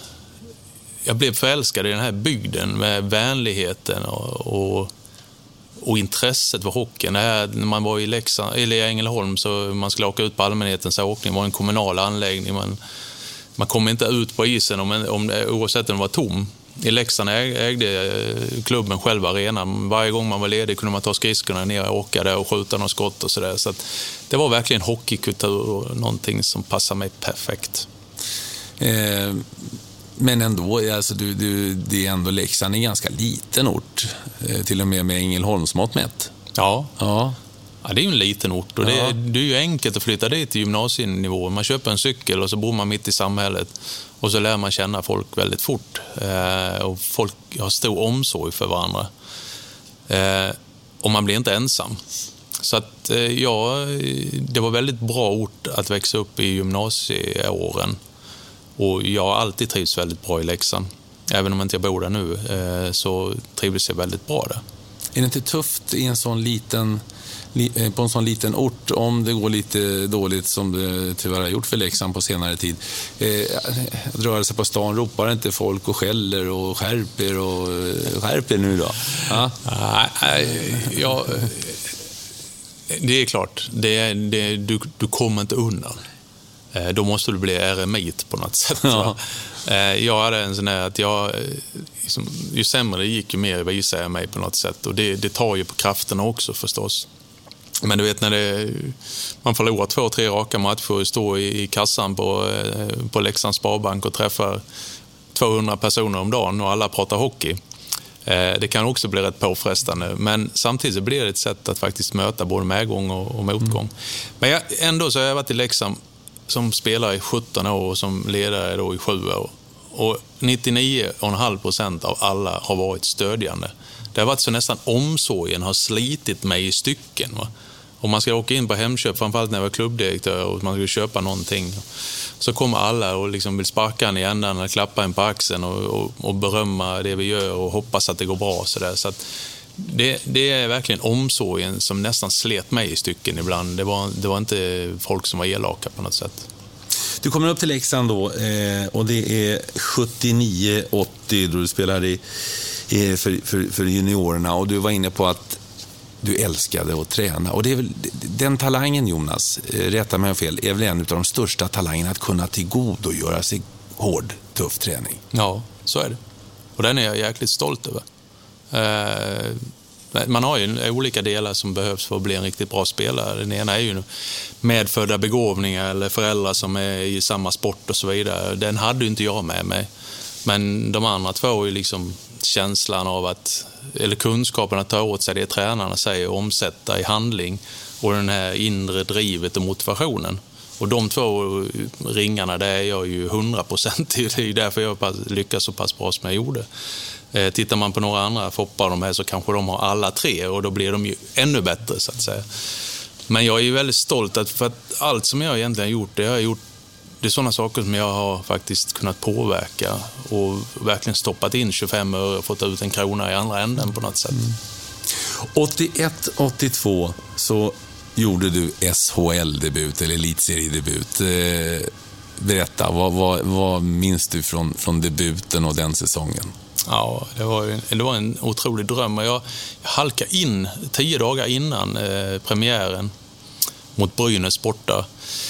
jag blev förälskad i den här bygden med vänligheten och, och, och intresset för hockeyn. När man var i Leksand, eller i Ängelholm så man skulle åka ut på allmänhetens åkning, var en kommunal anläggning. Man, man kom inte ut på isen om, om, oavsett om den var tom. I Leksand ägde klubben själv arenan. Varje gång man var ledig kunde man ta skridskorna ner och åka där och skjuta någon skott och sådär. Så att det var verkligen hockeykultur och någonting som passade mig perfekt. Eh, men ändå, alltså du, du, det är ändå Leksand är en ganska liten ort. Eh, till och med med Ängelholmsmått mätt. Ja. Ja. Ja, det är ju en liten ort och det, ja. det är ju enkelt att flytta dit till gymnasienivå. Man köper en cykel och så bor man mitt i samhället och så lär man känna folk väldigt fort. Eh, och folk har stor omsorg för varandra. Eh, och man blir inte ensam. Så att eh, ja, det var väldigt bra ort att växa upp i gymnasieåren. Och jag har alltid trivs väldigt bra i Leksand. Även om inte jag bor där nu eh, så trivs jag väldigt bra där. Är det inte tufft i en sån liten... på en sån liten ort, om det går lite dåligt som det tyvärr har gjort för Leksand på senare tid, eh, att röra sig på stan, ropar inte folk och skäller och skärper och skärper nu då? Ja, nej, ja, det är klart det, det, du, du kommer inte undan. Då måste du bli eremit på något sätt. Ja. Jag hade en sån här att jag liksom, ju sämre det gick ju mer visade jag mig på något sätt, och det, det tar ju på krafterna också förstås. Men du vet när det, man förlorar två, tre raka matcher och står i, i kassan på, på Leksands Sparbank och träffar tvåhundra personer om dagen och alla pratar hockey. Eh, det kan också bli rätt påfrestande. Men samtidigt så blir det ett sätt att faktiskt möta både medgång och, och motgång. Mm. Men jag, ändå så har jag varit i Leksand som spelare i sjutton år och som ledare då i sju år. Och nittionio komma fem procent av alla har varit stödjande. Det har varit så nästan omsorgen har slitit mig i stycken. Va? Om man ska åka in på Hemköp, framförallt när jag var klubbdirektör och man ska köpa någonting, så kommer alla och liksom vill sparka en i ändan och klappa en på axeln och, och, och berömma det vi gör och hoppas att det går bra. Så, där. Så att det, det är verkligen omsorgen som nästan slet mig i stycken ibland. Det var, det var inte folk som var elaka på något sätt. Du kommer upp till Leksand då eh, och det är sjuttionio åttio då du spelar i, i, för, för, för juniorerna, och du var inne på att du älskade att träna. Och det är väl, den talangen, Jonas, rätta mig om fel, är väl en av de största talangerna att kunna tillgodogöra sig hård, tuff träning. Ja, så är det. Och den är jag jäkligt stolt över. Eh, man har ju olika delar som behövs för att bli en riktigt bra spelare. Den ena är ju medfödda begåvningar eller föräldrar som är i samma sport och så vidare. Den hade ju inte jag med mig. Men de andra två är ju liksom känslan av att, eller kunskapen att ta åt sig det tränarna säger och omsätta i handling, och den här inre drivet och motivationen. Och de två ringarna, där är jag ju hundra procent. Det är därför jag lyckas så pass bra som jag gjorde. Eh, tittar man på några andra foppar de här så kanske de har alla tre och då blir de ju ännu bättre så att säga. Men jag är ju väldigt stolt att, för att allt som jag egentligen har gjort, det har jag gjort, det är sådana saker som jag har faktiskt kunnat påverka och verkligen stoppat in tjugofem öre och fått ut en krona i andra änden på något sätt. Mm. åttioett åttiotvå så gjorde du S H L-debut eller elitseriedebut. Eh, berätta, vad, vad, vad minns du från, från debuten och den säsongen? Ja, det var, en, det var en otrolig dröm. Jag, jag halkade in tio dagar innan eh, premiären mot Brynäs borta.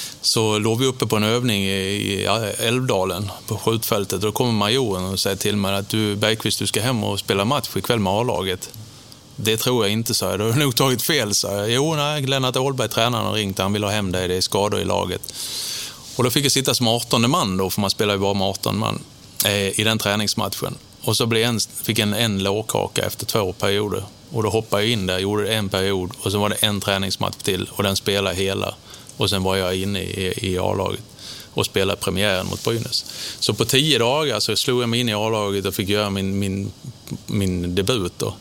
Så låg vi uppe på en övning i, i Älvdalen på skjutfältet. Och då kommer majoren och säger till mig att du, Bergqvist, du ska hem och spela match ikväll med A-laget. Det tror jag inte, så jag. Du har nog tagit fel, så jag. Jo, nej, Lennart Åhlberg, tränaren, har ringt. Han vill ha hem dig, det är skador i laget. Och då fick jag sitta som artonde man då, för man spelar ju bara med arton man eh, i den träningsmatchen. Och så blev en, fick en en lårkaka efter två perioder. Och då hoppade jag in där, gjorde en period och så var det en träningsmatch till och den spelade hela. Och sen var jag inne i, i A-laget och spelade premiären mot Brynäs. Så på tio dagar så slog jag mig in i A-laget och fick göra min, min, min debut då.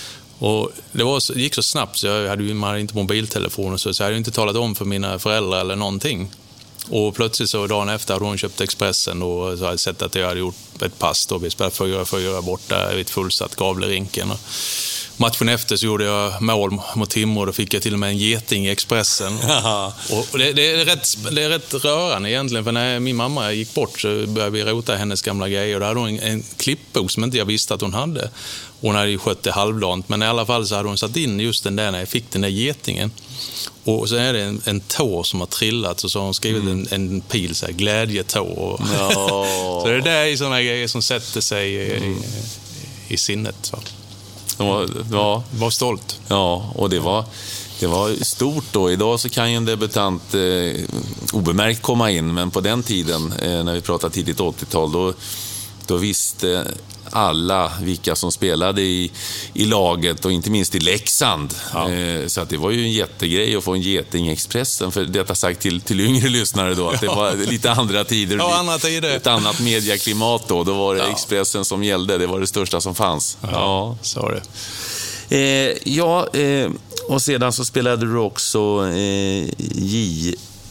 Och det var, det gick så snabbt så jag hade ju man hade inte mobiltelefon så, så jag hade inte talat om för mina föräldrar eller någonting. Och plötsligt så dagen efter hade hon köpt Expressen och så hade jag sett att jag hade gjort ett pass då. Vi spelade fyra fyra borta i ett fullsatt Gavlerinken. Och matchen efter så gjorde jag mål mot Timrå och då fick jag till och med en geting i Expressen. Och det, det, är rätt, det är rätt rörande egentligen, för när min mamma gick bort så började vi rota hennes gamla grejer och då hade hon en, en klippbok som inte jag visste att hon hade. Hon hade ju skött det halvdant, men i alla fall så hade hon satt in just den där när jag fick den där getingen. Och så är det en, en tår som har trillat och så har hon skrivit mm. en, en pil så här, glädjetår. Och ja. Så det där är sådana grejer som sätter sig i, mm. i, i sinnet. Så. Ja, ja. Var stolt. Ja, och det var, det var stort då. Idag så kan ju en debutant eh, obemärkt komma in, men på den tiden, eh, när vi pratade tidigt åttiotal, då, då visste alla vilka som spelade i, i laget och inte minst i Leksand. Ja. Eh, så att det var ju en jättegrej att få en geting i Expressen, för detta sagt till, till yngre lyssnare då, att det var lite andra tider. Ja, andra tider. Ett annat mediaklimat då. Då var det ja. Expressen som gällde, det var det största som fanns. Ja, ja. Så är det. Eh, ja, eh, och sedan så spelade du också eh, J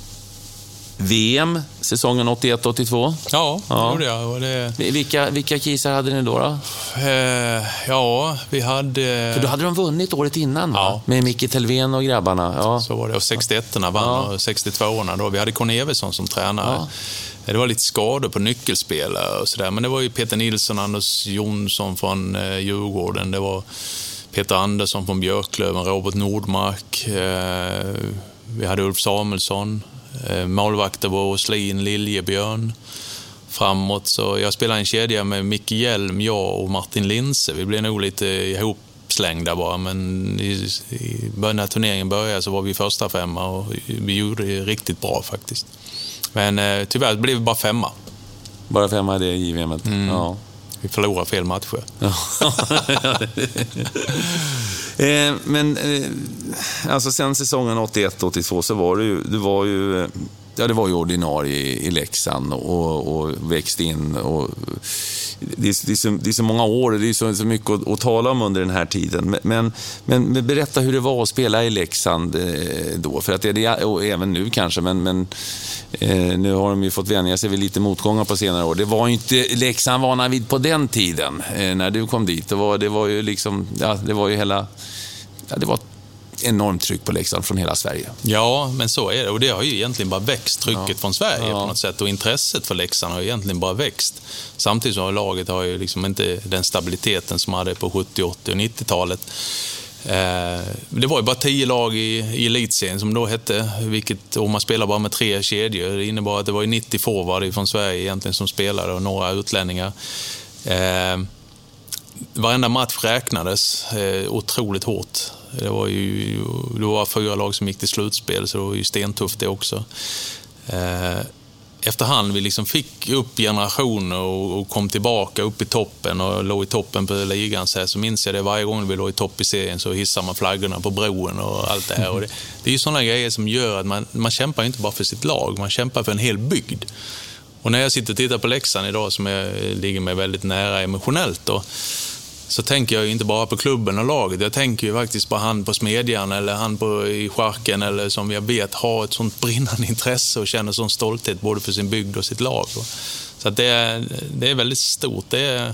V M säsongen åttioett åttiotvå. Ja, det ja. gjorde jag. Och det... Vilka, vilka kisar hade ni då? då? Eh, ja, vi hade... För då hade de vunnit året innan, va? Ja. Med Micke Telvén och grabbarna. Ja. Så var det. Och sextioettorna vann ja. och sextiotvåorna då. Vi hade Conny Eversson som tränare. Ja. Det var lite skador på nyckelspelare och sådär. Men det var ju Peter Nilsson, Anders Jonsson från eh, Djurgården. Det var Peter Andersson från Björklöven, Robert Nordmark. Eh, vi hade Ulf Samuelsson. Målvakter var Åslin, Liljebjörn. Framåt så jag spelade en kedja med Micke Hjelm, jag och Martin Linse. Vi blev nog lite ihopslängda bara, men i, i början när turneringen började så var vi första femma och vi gjorde det riktigt bra faktiskt. Men eh, tyvärr blev vi bara femma. Bara femma i det J V M. Mm. Ja. Vi förlorade fel matcher. eh, men eh, alltså sen säsongen åttioett åttiotvå så var du, du var ju ja, det var ju ordinarie i, i Leksand och, och växte in och det är, det, är så, det är så många år och det är så, så mycket att, att tala om under den här tiden. Men, men, men berätta hur det var att spela i Leksand eh, då, för att det är det, och även nu kanske, men, men eh, nu har de ju fått vänja sig vid lite motgångar på senare år. Det var ju inte Leksand vana vid på den tiden eh, när du kom dit. Det var, det var ju liksom, ja, det var ju hela, ja, det var enormt tryck på Leksand från hela Sverige. Ja, men så är det. Och det har ju egentligen bara växt trycket ja. från Sverige ja. på något sätt. Och intresset för Leksand har egentligen bara växt. Samtidigt så har laget har ju liksom inte den stabiliteten som hade på sjuttio-, åttio- och nittiotalet. Eh, det var ju bara tio lag i, i elitserien som då hette, vilket om man spelar bara med tre kedjor. Det innebar att det var ju nittio forward från Sverige egentligen som spelade och några utlänningar. Eh, varenda match räknades eh, otroligt hårt. Det var ju det var fyra lag som gick till slutspel, så det var ju stentufft det också. Eh, efterhand vi liksom fick upp generationer och, och kom tillbaka upp i toppen och låg i toppen på ligan så, här, så minns jag det varje gång vi låg i topp i serien så hissar man flaggorna på bron och allt det här. Och det, det är ju sådana grejer som gör att man, man kämpar inte bara för sitt lag, man kämpar för en hel bygd. Och när jag sitter och tittar på Leksand idag som jag ligger mig väldigt nära emotionellt då, så tänker jag ju inte bara på klubben och laget. Jag tänker ju faktiskt på han på Smedjan eller han på i Sparken eller som jag vet har ett sånt brinnande intresse och känner sån stolthet både för sin bygd och sitt lag. Så att det är, det är väldigt stort. Det är,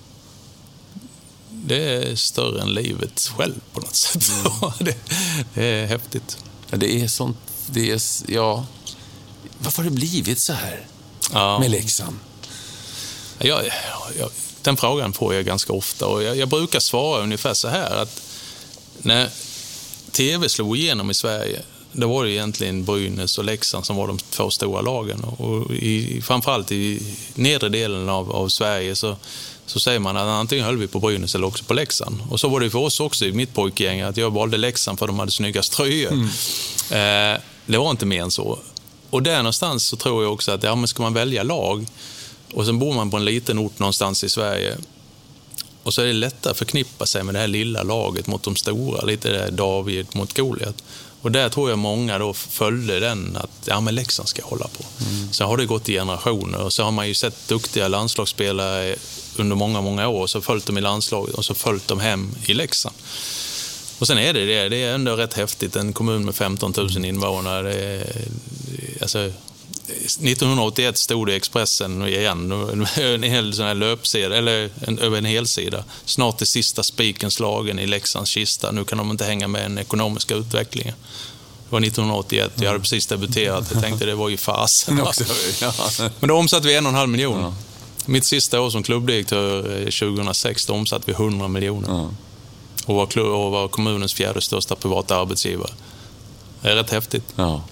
det är större än livet själv på något sätt. Mm. det, det är häftigt. Ja, det är sånt, det är, ja, varför har det blivit så här ja. med Leksand? Jag, jag, den frågan får jag ganska ofta och jag, jag brukar svara ungefär så här att när tv slog igenom i Sverige, då var det egentligen Brynäs och Leksand som var de två stora lagen och i, framförallt i nedre delen av, av Sverige så, så säger man att antingen höll vi på Brynäs eller också på Leksand. Och så var det för oss också i mitt pojkgäng att jag valde Leksand för de hade snygga tröjor. Mm. Eh, det var inte mer än så. Och där någonstans så tror jag också att ja, men ska man välja lag och sen bor man på en liten ort någonstans i Sverige och så är det lättare att förknippa sig med det här lilla laget mot de stora, lite där David mot Goliat. Och där tror jag många då följde den att ja, men Leksand ska hålla på. Mm. Så har det gått i generationer och så har man ju sett duktiga landslagsspelare under många, många år så följt dem i landslaget och så följt dem hem i Leksand. Och sen är det det, det är ändå rätt häftigt. En kommun med femton tusen invånare. Det är, alltså, nittonhundraåttioett stod det i Expressen igen, en hel sån här löpsida, eller en, över en hel sida. Snart det sista spiken slagen i Leksands kista. Nu kan de inte hänga med den ekonomiska utvecklingen. Det var nittonhundraåttioett, jag hade precis debuterat. Jag tänkte det var ju fasen. Men då omsatte vi en och en halv miljon. Ja. Mitt sista år som klubbdirektör tjugohundrasex, då omsatte vi hundra miljoner. Ja. Och var, klubb, och var kommunens fjärde största privata arbetsgivare. Det är rätt häftigt. Ja.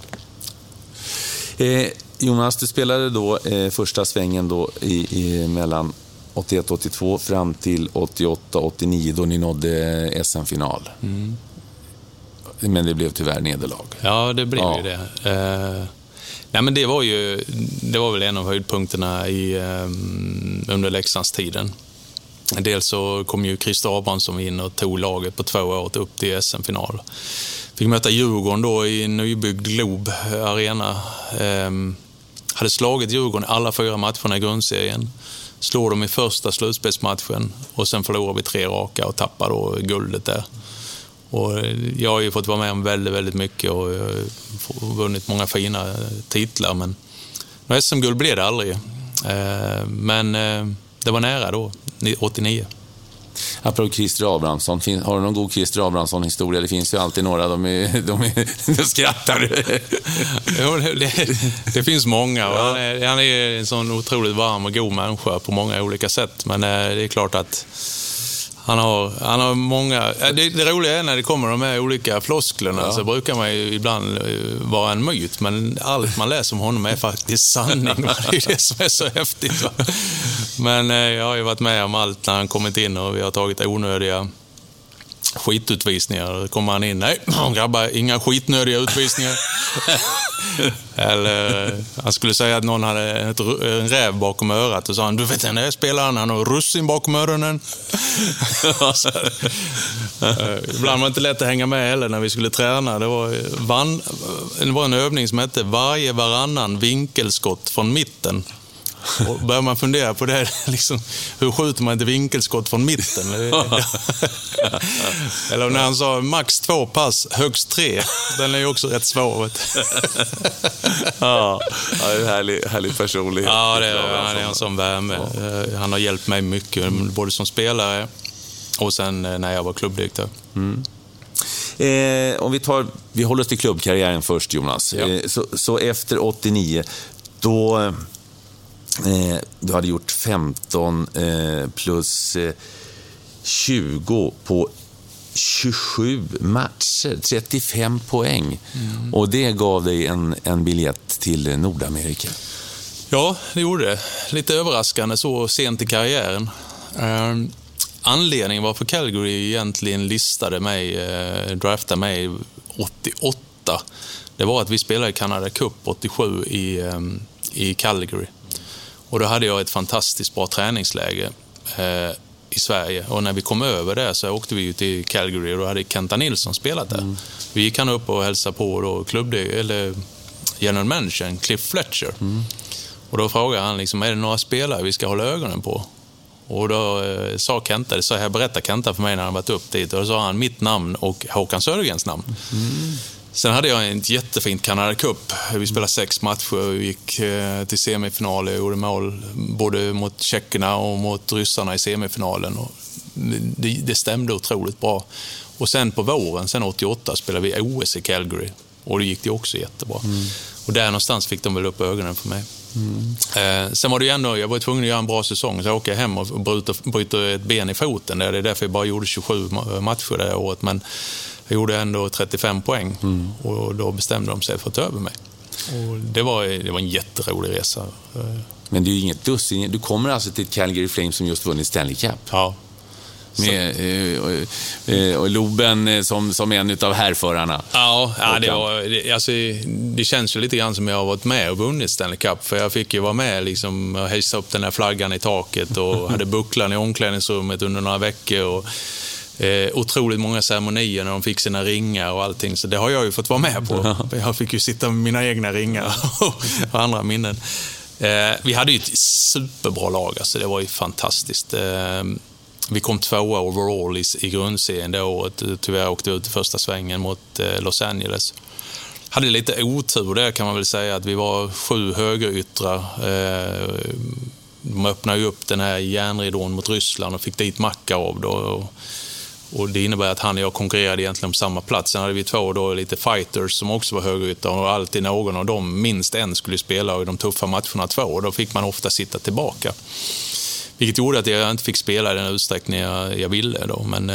Eh, Jonas, du spelade då eh, första svängen då i, i mellan åttioett åttiotvå fram till åttioåtta åttionio då ni nådde S M-final. Mm. Men det blev tyvärr nederlag. Ja, det blev ja. ju det. Eh, nej, men det var ju det var väl en av höjdpunkterna i, eh, under Leksandstiden. Dels så kom ju Christer Abrahamsson in och tog laget på två år upp till S M-final. Fick möta Djurgården då i nybyggd Glob Arena. Ehm, hade slagit Djurgården alla fyra matcherna i grundserien. Slår dem i första slutspelsmatchen och sen förlorar vi tre raka och tappar då guldet där. Och jag har ju fått vara med om väldigt, väldigt mycket och vunnit många fina titlar. Men S M-guld blev det aldrig. Ehm, men det var nära då, åttionio. Apropå Christer Abrahamsson, har du någon god Christer Abrahamsson-historia? Det finns ju alltid några, de, är, de, är, de skrattar. det, det finns många. Ja. Han, är, han är en sån otroligt varm och god människa på många olika sätt. Men det är klart att han har, han har många... Det, det roliga är när det kommer de här olika flosklerna ja. så brukar man ju ibland vara en myt. Men allt man läser om honom är faktiskt sanning. Det är det som är så häftigt. Va? Men jag har ju varit med om allt när han kommit in och vi har tagit onödiga skitutvisningar. Då kommer han in, nej grabbar, inga skitnödiga utvisningar. Eller han skulle säga att någon hade ett, en räv bakom örat och sa han, du vet den här spelaren, han har russin bakom öronen. Så, ibland var det inte lätt att hänga med heller när vi skulle träna. Det var, van, det var en övning som hette varje varannan vinkelskott från mitten. Och börjar man fundera på det, liksom, hur skjuter man ett vinkelskott från mitten? Eller när han sa max två pass, högst tre. Den är ju också rätt svår. Ja, det är en härlig, härlig personlighet. Ja, det är, han är en sån värme. Han har hjälpt mig mycket, både som spelare och sen när jag var klubbdirektör. Mm. Eh, om vi tar, vi håller oss till klubbkarriären först, Jonas. Ja. Eh, så, så efter åttionio, då... Eh, du hade gjort femton eh, plus eh, tjugo på tjugosju matcher, trettiofem poäng. Mm. Och det gav dig en, en biljett till Nordamerika. Ja, det gjorde det. Lite överraskande så sent i karriären. Eh, anledningen varför Calgary egentligen listade mig, eh, draftade mig åttioåtta, det var att vi spelade i Canada Cup åttiosju i, eh, i Calgary. Och då hade jag ett fantastiskt bra träningsläge eh, i Sverige. Och när vi kom över där så åkte vi ut till Calgary och då hade Kenta Nilsson spelat där. Mm. Vi gick han upp och hälsade på då klubb, eller general manager Cliff Fletcher. Mm. Och då frågade han liksom, är det några spelare vi ska hålla ögonen på? Och då eh, sa Kenta, så jag berättade Kenta för mig när han varit upp dit. Och då sa han mitt namn och Håkan Södergrens namn. Mm. Sen hade jag en jättefint Canada Cup. Vi spelade sex matcher och gick eh, till semifinal. Jag gjorde mål både mot tjeckerna och mot ryssarna i semifinalen. Och det, det stämde otroligt bra. Och sen på våren, sen åttioåtta, spelade vi O S i Calgary. Och det gick det också jättebra. Mm. Och där någonstans fick de väl upp ögonen för mig. Mm. Eh, sen var det ju ändå, jag var tvungen att göra en bra säsong. Så jag åkte hem och bryter, bryter ett ben i foten. Det är därför jag bara gjorde tjugosju matcher det året. Men jag gjorde ändå trettiofem poäng. Mm. Och då bestämde de sig för att ta över mig. Och det var, det var en jätterolig resa. Men det är ju inget dussin. Du kommer alltså till Calgary Flames som just vunnit Stanley Cup. Ja. Med och, och, och Loben som, som en utav härförarna. Ja, ja det, var, det, alltså, det känns ju lite grann som jag har varit med och vunnit Stanley Cup. För jag fick ju vara med liksom, och hejsa upp den här flaggan i taket och hade bucklan i omklädningsrummet under några veckor. Och, eh, otroligt många ceremonier när de fick sina ringar och allting. Så det har jag ju fått vara med på. Jag fick ju sitta med mina egna ringar och andra minnen. Eh, vi hade ju ett superbra lag. Alltså, det var ju fantastiskt. Eh, Vi kom tvåa overall i, i grundserien det året. Tyvärr åkte ut i första svängen mot eh, Los Angeles. Hade lite otur där kan man väl säga att vi var sju högeryttrar. Eh, de öppnade ju upp den här järnridån mot Ryssland och fick dit Makarov då. Och, och det innebär att han och jag konkurrerade egentligen om samma plats. Sen hade vi två då lite fighters som också var högeryttrar och alltid någon av dem, minst en, skulle spela i de tuffa matcherna två. Och då fick man ofta sitta tillbaka. Vilket gjorde att jag inte fick spela i den utsträckning jag, jag ville då. Men,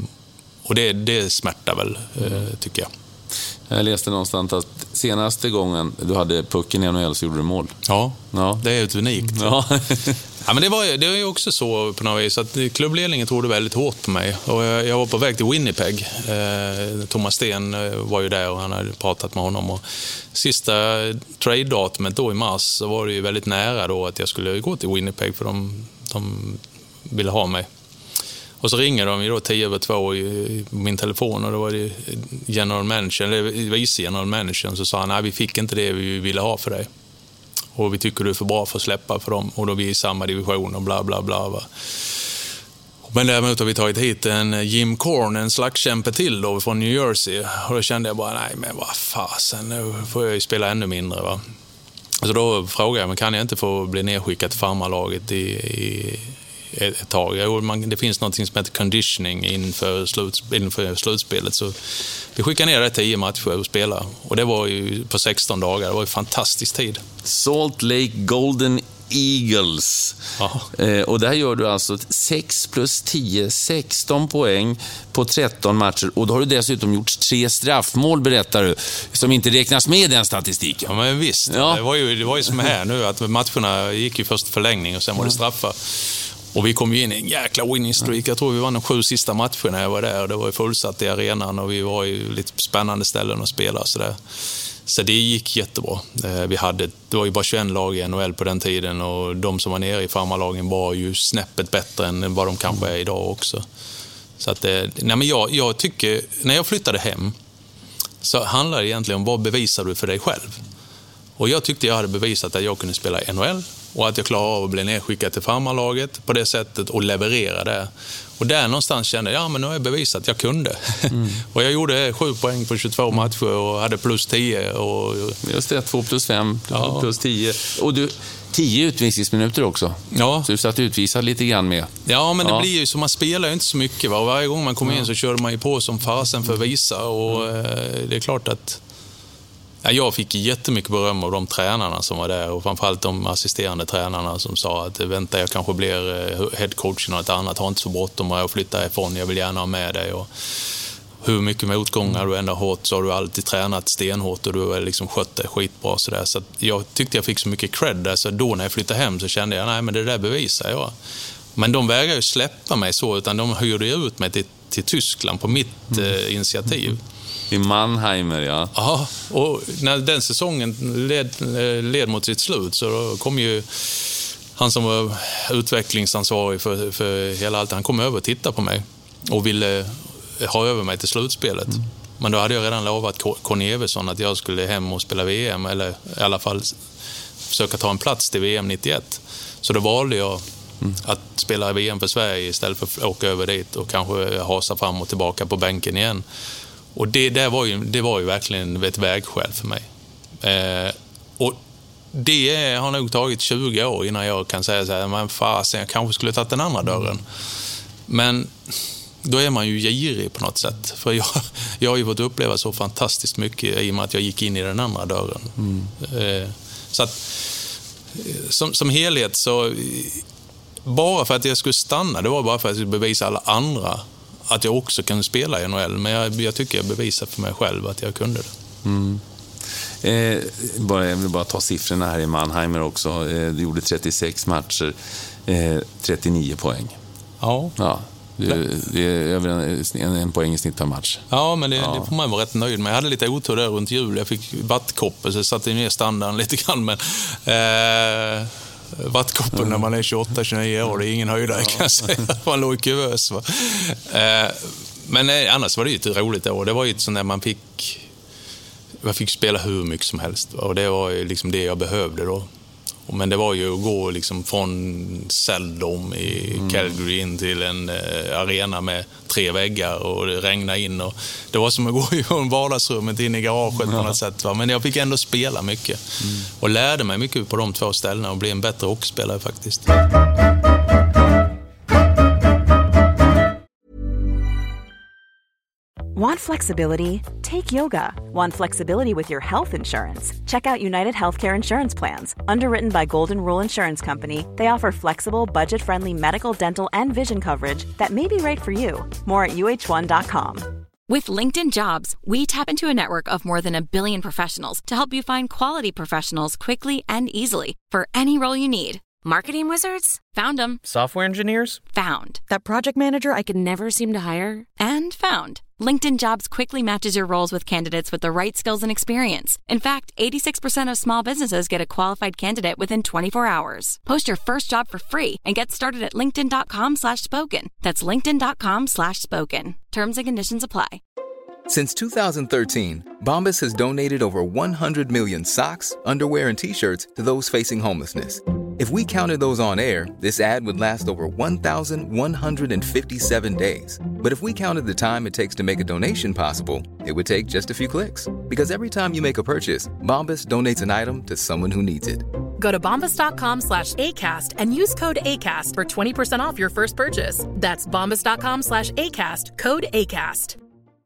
och det, det smärtar väl, mm. tycker jag. Jag läste någonstans att senaste gången du hade pucken i N H L så gjorde du mål. Ja, ja. Det är ett unikt. Ja. Ja, men det var det var ju också så på något vis att klubbledningen trodde väldigt hårt på mig. Och jag, jag var på väg till Winnipeg. Eh, Thomas Sten var ju där och han hade pratat med honom. Och sista trade-datumet då i mars så var det ju väldigt nära då att jag skulle gå till Winnipeg för de, de ville ha mig. Och så ringer de ju då tio över två i min telefon och då var det general manager, eller vice general manager, så sa han, nej, vi fick inte det vi ville ha för dig. Och vi tycker du är för bra för att släppa för dem. Och då är vi i samma division och bla bla bla. Va? Men däremot har vi tagit hit en Jim Korn, en slagskämpe till då från New Jersey. Och då kände jag bara, nej men vad fasen, nu får jag ju spela ännu mindre. Va? Så då frågade jag, men kan jag inte få bli nedskickad till farmarlaget i, i ett tag? Jo, man, det finns något som heter conditioning inför, sluts, inför slutspelet. Så vi skickade ner det tio matcher och spela. Och det var ju på sexton dagar. Det var ju fantastisk tid. Salt Lake Golden Eagles. Eh, och där gör du alltså sex plus tio, sexton poäng på tretton matcher. Och då har du dessutom gjort tre straffmål, berättar du, som inte räknas med i den statistiken. Ja, men visst. Ja. Det var ju, det var ju som här nu, att matcherna gick ju först förlängning och sen var det straffar. Och vi kom ju in i en jäkla winning streak. Jag tror vi vann de sju sista matcherna när jag var där. Och det var ju fullsatt i arenan och vi var ju lite spännande ställen att spela. Så, där. Så det gick jättebra. Vi hade, det var ju bara tjugoett lag i N H L på den tiden. Och de som var nere i farmarlagen var ju snäppet bättre än vad de kanske är idag också. Så att, nej men jag, jag tycker, när jag flyttade hem så handlar det egentligen om vad bevisar du för dig själv. Och jag tyckte jag hade bevisat att jag kunde spela i N H L. Och att jag klarade av att bli nedskickad till farmarlaget på det sättet och leverera det. Och där någonstans kände jag, ja men nu har jag bevisat att jag kunde. Mm. Och jag gjorde sju poäng på tjugotvå matcher och hade plus tio. Och... Just det, två plus fem, ja. Plus tio. Och du, tio utvisningsminuter också. Ja. Så du satt utvisad lite grann med. Ja, men det ja. blir ju så, man spelar ju inte så mycket. Va? Och varje gång man kommer in så kör man ju på som fasen för att visa. Och mm. det är klart att jag fick jättemycket beröm av de tränarna som var där och framförallt de assisterande tränarna som sa att vänta, jag kanske blir headcoach och något annat, har inte så bråttom och jag flyttar ifrån, jag vill gärna ha med dig. Och hur mycket motgångar du ändå har hårt så har du alltid tränat stenhårt och du har liksom skött det skitbra. Så, där. Så jag tyckte jag fick så mycket cred där, så då när jag flyttade hem så kände jag, nej men det där bevisar jag. Men de vägrar ju släppa mig så, utan de hyrde ut mig till, till Tyskland på mitt mm. eh, initiativ. I Mannheimer, ja. Ja, och när den säsongen led, led mot sitt slut så då kom ju han som var utvecklingsansvarig för, för hela allt, han kom över och tittade på mig och ville ha över mig till slutspelet. Mm. Men då hade jag redan lovat Conny Everson att jag skulle hem och spela V M, eller i alla fall försöka ta en plats till V M nittioett. Så då valde jag Mm. Att spela V M för Sverige istället för att åka över dit och kanske hasa fram och tillbaka på bänken igen. Och det, det, var, ju, det var ju verkligen ett vägskäl för mig. Eh, och det har nog tagit tjugo år innan jag kan säga så här, men fasen, jag kanske skulle tagit den andra dörren. Men då är man ju girig på något sätt. För jag, jag har ju fått uppleva så fantastiskt mycket i och med att jag gick in i den andra dörren. Mm. Eh, så att som, som helhet så bara för att jag skulle stanna, det var bara för att jag skulle bevisa alla andra att jag också kan spela i N H L. Men jag, jag tycker jag bevisar för mig själv att jag kunde det. Mm. Eh, bara, jag vill bara ta siffrorna här i Mannheimer också. Eh, du gjorde trettiosex matcher, eh, trettionio poäng. Ja. Ja. Det, det är över en, en poäng i snitt per match. Ja, men det, ja. det får man vara rätt nöjd med. Jag hade lite otur där runt jul. Jag fick vattkoppor så jag satte ner standarden lite grann. Men eh, vattkoppen mm. när man är tjugoåtta tjugonio år, det är ingen höjdare ja. kan jag säga. Man låg i kuvös. Va? Eh, men eh, annars var det ju ett roligt år. Det var ju ett sånt där man fick... Jag fick spela hur mycket som helst. Och det var ju liksom det jag behövde då. Men det var ju att gå liksom från Seldom i mm. Calgary in till en eh, arena med tre väggar och det regnade in. Och det var som att gå från vardagsrummet in i garaget mm. på något sätt. Va? Men jag fick ändå spela mycket. Mm. Och lärde mig mycket på de två ställena och blev en bättre hockeyspelare faktiskt. Want flexibility? Take yoga. Want flexibility with your health insurance? Check out United Healthcare Insurance Plans. Underwritten by Golden Rule Insurance Company, they offer flexible, budget-friendly medical, dental, and vision coverage that may be right for you. More at U H one dot com. With LinkedIn Jobs, we tap into a network of more than a billion professionals to help you find quality professionals quickly and easily for any role you need. Marketing wizards? Found them. Software engineers? Found. That project manager I could never seem to hire? And found. LinkedIn Jobs quickly matches your roles with candidates with the right skills and experience. In fact, eighty-six percent of small businesses get a qualified candidate within twenty-four hours. Post your first job for free and get started at linkedin.com slash spoken. That's linkedin.com slash spoken. Terms and conditions apply. Since two thousand thirteen, Bombas has donated over one hundred million socks, underwear, and T-shirts to those facing homelessness. If we counted those on air, this ad would last over one thousand one hundred fifty-seven days. But if we counted the time it takes to make a donation possible, it would take just a few clicks. Because every time you make a purchase, Bombas donates an item to someone who needs it. Go to bombas.com slash ACAST and use code ACAST for twenty percent off your first purchase. That's bombas.com slash ACAST, code ACAST.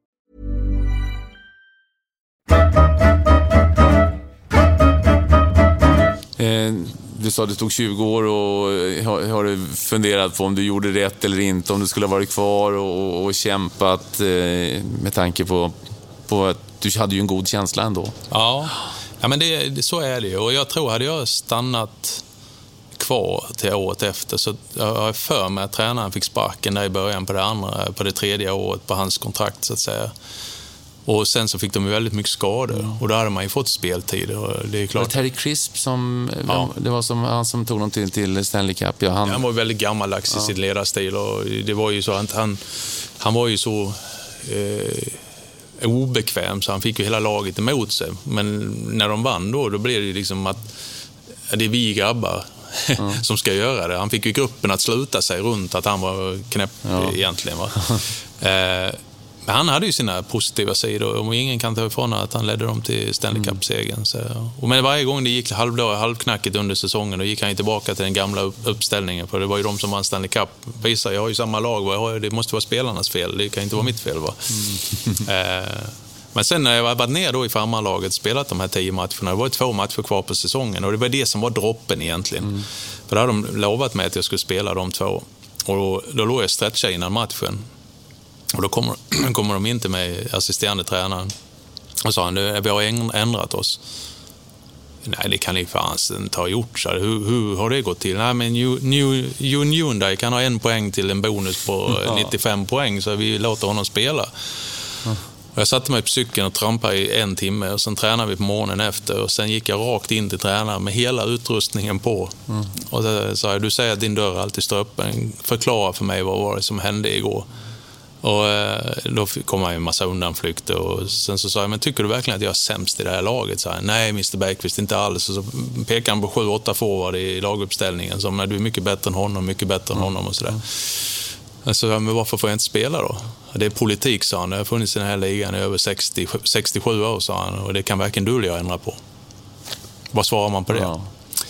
Eh, du sa att det tog tjugo år och har, har du funderat på om du gjorde rätt eller inte, om du skulle ha varit kvar och, och kämpat eh, med tanke på, på att du hade ju en god känsla ändå. Ja, ja men det, det, så är det. Och jag tror hade jag stannat kvar till året efter så jag har för mig att tränaren fick sparken där i början på det andra, på det tredje året på hans kontrakt så att säga. Och sen så fick de ju väldigt mycket skador. Mm. Och då hade man ju fått speltid. Och det är klart. Var Terry Crisp som... Ja. Det var som han som tog dem till, till Stanley Cup. Ja, han... han var väldigt gammaldags ja. i sin ledarstil. Och det var ju så att han, han var ju så eh, obekväm så han fick ju hela laget emot sig. Men när de vann då, då blev det liksom att det är vi grabbar mm. som ska göra det. Han fick ju gruppen att sluta sig runt att han var knäpp ja. egentligen. Va? eh, Men han hade ju sina positiva sidor och ingen kan ta ifrån att han ledde dem till Stanley Cup-segern. Och men varje gång det gick halvdag, halvknackigt under säsongen då gick han tillbaka till den gamla uppställningen. För det var ju de som vann Stanley Cup. Visar, jag har ju samma lag, det måste vara spelarnas fel, det kan inte vara mitt fel. Va? Mm. Men sen när jag var varit ner då i farmarlaget spelat de här tio matcherna, det var två matcher kvar på säsongen och det var det som var droppen egentligen. Mm. För då hade de lovat mig att jag skulle spela de två. Och då, då låg jag stretcha innan matchen. Och då kommer, kommer de in till mig, assisterande tränaren, och sa han, vi har ändrat oss. Nej, det kan ni fan inte ha gjort. Så hur, hur har det gått till? Nej, men Jon Ljungberg kan ha en poäng till en bonus på ja. nittiofem poäng, så vi låter honom spela. Ja. Och jag satte mig på cykeln och trampade i en timme och sen tränade vi på morgonen efter och sen gick jag rakt in till tränaren med hela utrustningen på. Mm. Och så sa jag, du säger att din dörr alltid står öppen. Förklara för mig vad var det som hände igår. Och då kom han en massa undanflykter och sen så sa jag, men tycker du verkligen att jag är sämst i det här laget? Så här, nej, mister Bergqvist, inte alls. Och så pekade han på sju åtta forward i laguppställningen som, du är mycket bättre än honom, mycket bättre än honom och sådär. Så sa jag, men varför får jag inte spela då? Det är politik, sa han. Det har funnits i den här ligan i över sextio, sextiosju år, sa han. Och det kan varken du eller jag ändra på. Vad svarar man på det? Ja.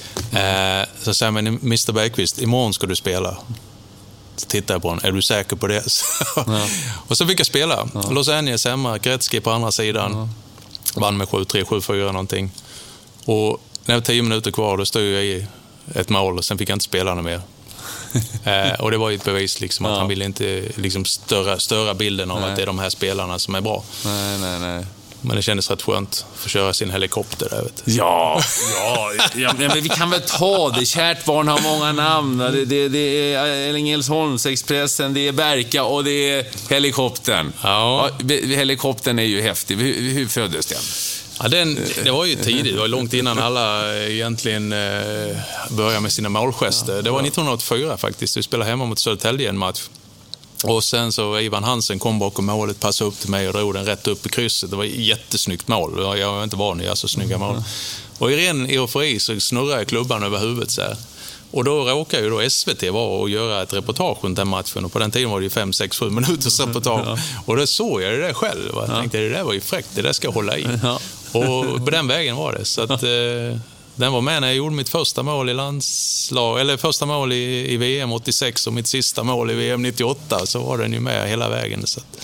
Eh, så säger jag, men mister Bergqvist, imorgon ska du spela. Så tittar jag på honom, är du säker på det? Ja. Och så fick jag spela. Ja. Los Angeles hemma, Gretzky på andra sidan. Ja. Vann med sju tre, sju fyra någonting. Och när det var tio minuter kvar, då stod jag i ett mål och sen fick jag inte spela något mer. eh, och det var ju ett bevis liksom, att ja. han ville inte liksom, störa, störa bilden av nej. att det är de här spelarna som är bra. Nej, nej, nej. Men det kändes rätt skönt att få köra sin helikopter där, vet du. Ja, ja, ja, men vi kan väl ta det. Kärt barn har många namn. Det, det, det är Ängelholms Expressen, det är Berka och det är helikoptern. Ja. Ja, helikoptern är ju häftig. Hur, hur föddes den? Ja, den, det var ju tidigt, det var långt innan alla egentligen eh, började med sina målgester. Det var nittonhundraåttiofyra faktiskt, vi spelade hemma mot Södertälje en match. Och sen så Ivan Hansen kom bakom målet, passade upp till mig och drog den rätt upp i krysset. Det var ett jättesnyggt mål, jag var inte van vid så snygga mål. Och i ren eufori så snurrade klubban över huvudet så här. Och då råkade ju då S V T vara och göra ett reportage runt den matchen. Och på den tiden var det ju fem, sex, sju minuters reportage. Ja. Och då såg jag det där själv. Jag tänkte, det där var ju fräckt, det där ska jag hålla i. Ja. Och på den vägen var det. Så att, eh, den var med när jag gjorde mitt första mål i landslag, eller första mål i, i V M åttiosex och mitt sista mål i V M nittioåtta. Så var den ju med hela vägen. Så att...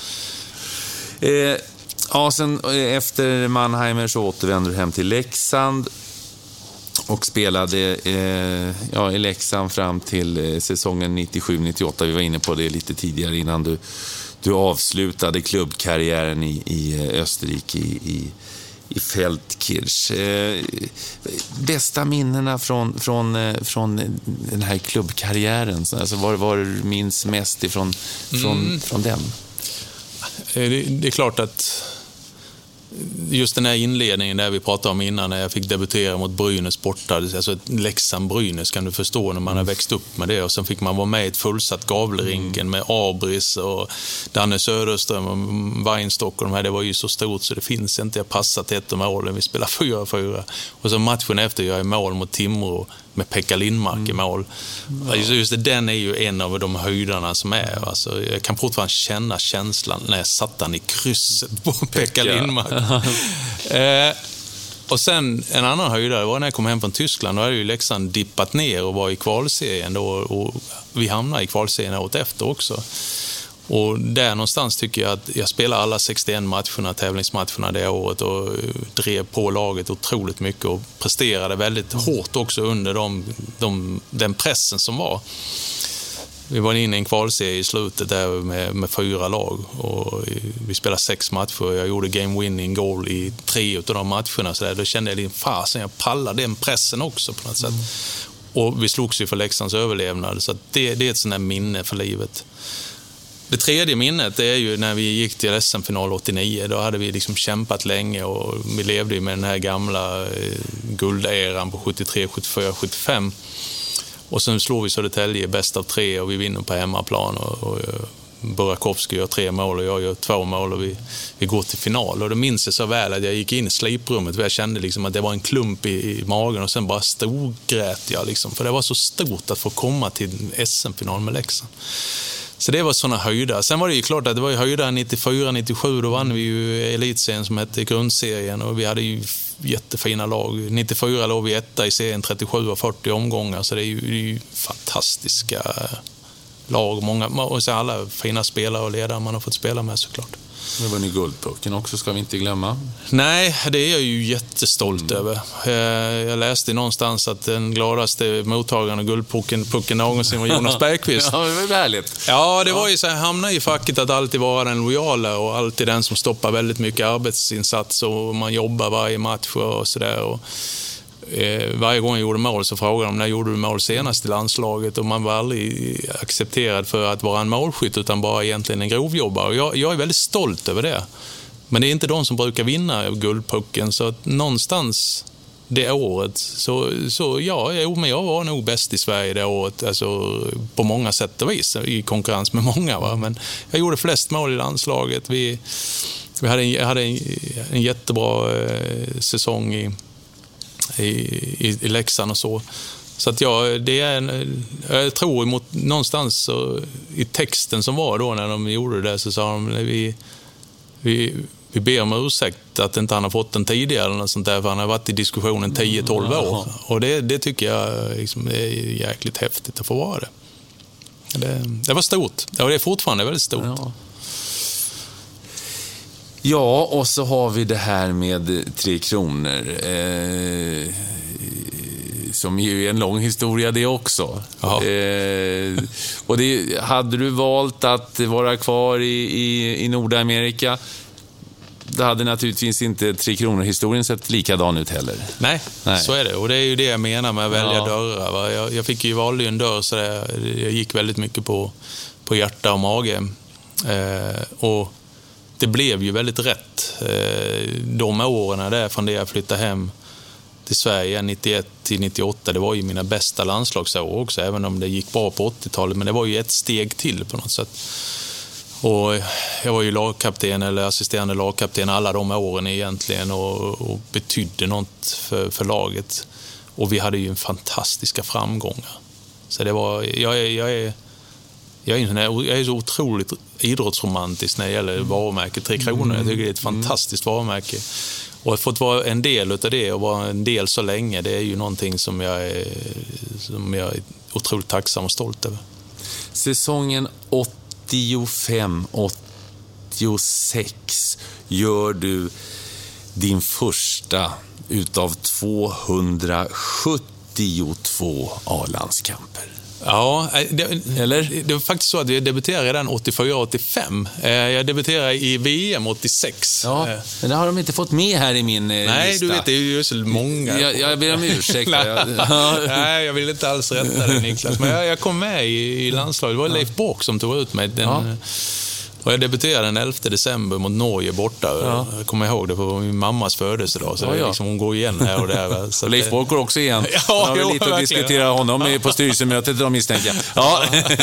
eh, ja, sen efter Mannheimer så återvände du hem till Leksand. Och spelade eh, ja, i Leksand fram till eh, säsongen nittiosju nittioåtta. Vi var inne på det lite tidigare innan du, du avslutade klubbkarriären i, i Österrike, i, i, i Feldkirch. Eh, bästa minnena från, från, eh, från den här klubbkarriären? Alltså, var, var du minns mest ifrån, från, mm. från den? Det, det är klart att just den här inledningen där vi pratade om innan, när jag fick debutera mot Brynäs borta, alltså Leksand-Brynäs kan du förstå, när man har växt upp med det, och sen fick man vara med i ett fullsatt Gavlerinken med Abris och Danne Söderström och Weinstock och de här, det var ju så stort så det finns inte, jag passat ett av målen, vi spelar fyra fyra och så matchen efter jag är mål mot Timrå med Pekka Lindmark mm. i mål. Ja. Just, just det, den är ju en av de höjdarna som är. Alltså, jag kan fortfarande känna känslan när jag satt den i krysset på Pekka Lindmark. eh, och sen en annan höjdare var när jag kom hem från Tyskland. Då hade ju Leksand dippat ner och var i kvalserien då, och vi hamnade i kvalserien året efter också. Och där någonstans tycker jag att jag spelade alla sextioen matcherna, tävlingsmatcherna det året och drev på laget otroligt mycket och presterade väldigt hårt också under de, de, den pressen som var. Vi var inne i en kvalserie i slutet där med, med fyra lag och vi spelade sex matcher. Jag gjorde game winning goal i tre av de matcherna så där, då kände jag din fasen, jag pallade den pressen också på något sätt. Och vi slogs ju för Leksands överlevnad, så att det, det är ett sånt här minne för livet. Det tredje minnet det är ju när vi gick till S M-final åttionio. Då hade vi liksom kämpat länge och vi levde ju med den här gamla eh, gulderan på sjuttiotre, sjuttiofyra, sjuttiofem. Och sen slår vi Södertälje bäst av tre och vi vinner på hemmaplan. Och, och Burakovsky gör tre mål och jag gör två mål och vi, vi går till final. Och då minns jag så väl att jag gick in i sliprummet och jag kände liksom att det var en klump i, i magen och sen bara storgrät jag liksom. För det var så stort att få komma till S M-final med Leksand. Så det var såna höjder. Sen var det ju klart att det var ju höjder nittiofyra nittiosju, då vann vi ju elitserien som hette grundserien och vi hade ju jättefina lag. nittiofyra låg vi etta i serien, trettiosju och fyrtio omgångar, så det är ju, det är ju fantastiska lag. Många, och så alla fina spelare och ledare man har fått spela med såklart. Det var ni Guldpucken också, ska vi inte glömma. Nej, det är jag ju jättestolt mm. över. Jag läste någonstans att den gladaste mottagaren av Guldpucken pucken någonsin var Jonas Bergqvist. Ja, det var ju härligt. Ja, det var ju så här, hamna i facket att alltid vara den lojala och alltid den som stoppar väldigt mycket arbetsinsats och man jobbar varje match och sådär. Och varje gång jag gjorde mål så frågade de när gjorde du mål senast i landslaget, och man var aldrig accepterad för att vara en målskytt utan bara egentligen en grovjobbare. Och jag, jag är väldigt stolt över det. Men det är inte de som brukar vinna Guldpucken, så att någonstans det året. Så, så ja, jo, men jag var nog bäst i Sverige det året. Alltså, på många sätt och vis. I konkurrens med många. Va? Men jag gjorde flest mål i landslaget. Vi, vi hade, en, hade en, en jättebra eh, säsong i, i, i, i Leksand och så. Så att jag, det är en, jag tror emot någonstans så, i texten som var då när de gjorde det så sa de vi, vi, vi ber om ursäkt att inte han har fått den tidigare eller något sånt där, för han har varit i diskussionen tio tolv år. Och det, det tycker jag liksom, är jäkligt häftigt att få vara det. Det, det var stort. Ja, det är fortfarande väldigt stort. Ja. Ja, och så har vi det här med Tre Kronor. Eh, som ju är en lång historia det också. Eh, och det, hade du valt att vara kvar i, i, i Nordamerika, det hade naturligtvis inte Tre Kronor-historien sett likadan ut heller. Nej, Nej, så är det. Och det är ju det jag menar med att välja ja. dörrar. Va? Jag, jag fick ju valde ju en dörr så det, jag gick väldigt mycket på, på hjärta och mage. Eh, och det blev ju väldigt rätt. Eh, de åren där från det jag flyttade hem till Sverige nittioett till nittioåtta, det var ju mina bästa landslagsår också, även om det gick bra på åttiotalet, men det var ju ett steg till på något sätt. Och jag var ju lagkapten eller assisterande lagkapten alla de åren egentligen och, och betydde något för, för laget. Och vi hade ju en fantastiska framgångar. Så det var, jag är, jag är, jag är, jag är så otroligt idrottsromantisk när det gäller varumärket Tre Kronor. Jag tycker det är ett fantastiskt varumärke. Och att få vara en del av det och vara en del så länge, det är ju någonting som jag är, som jag är otroligt tacksam och stolt över. Säsongen åttiofem åttiosex gör du din första utav tvåhundrasjuttiotvå A-landskamper. Ja, det, eller? Det var faktiskt så att jag debuterade redan åttiofyra åttiofem. Jag debuterade i V M åttiosex. Ja, men det har de inte fått med här i min Nej, lista. Du vet, det är ju så många. Jag, jag ber om ursäkt. Nej, jag vill inte alls rätta dig, Niklas. Men jag, jag kom med i, i landslaget. Det var Leif Bock som tog ut mig. Den, ja. Och jag debuterade den elfte december mot Norge borta. Ja. Jag kommer ihåg det på min mammas födelsedag. Så ja, ja. Liksom, hon går igen här och där. Så Leif Bock går också igen. Ja, jag har jo, lite att diskutera honom på styrelsemötet, de misstänker. Ja.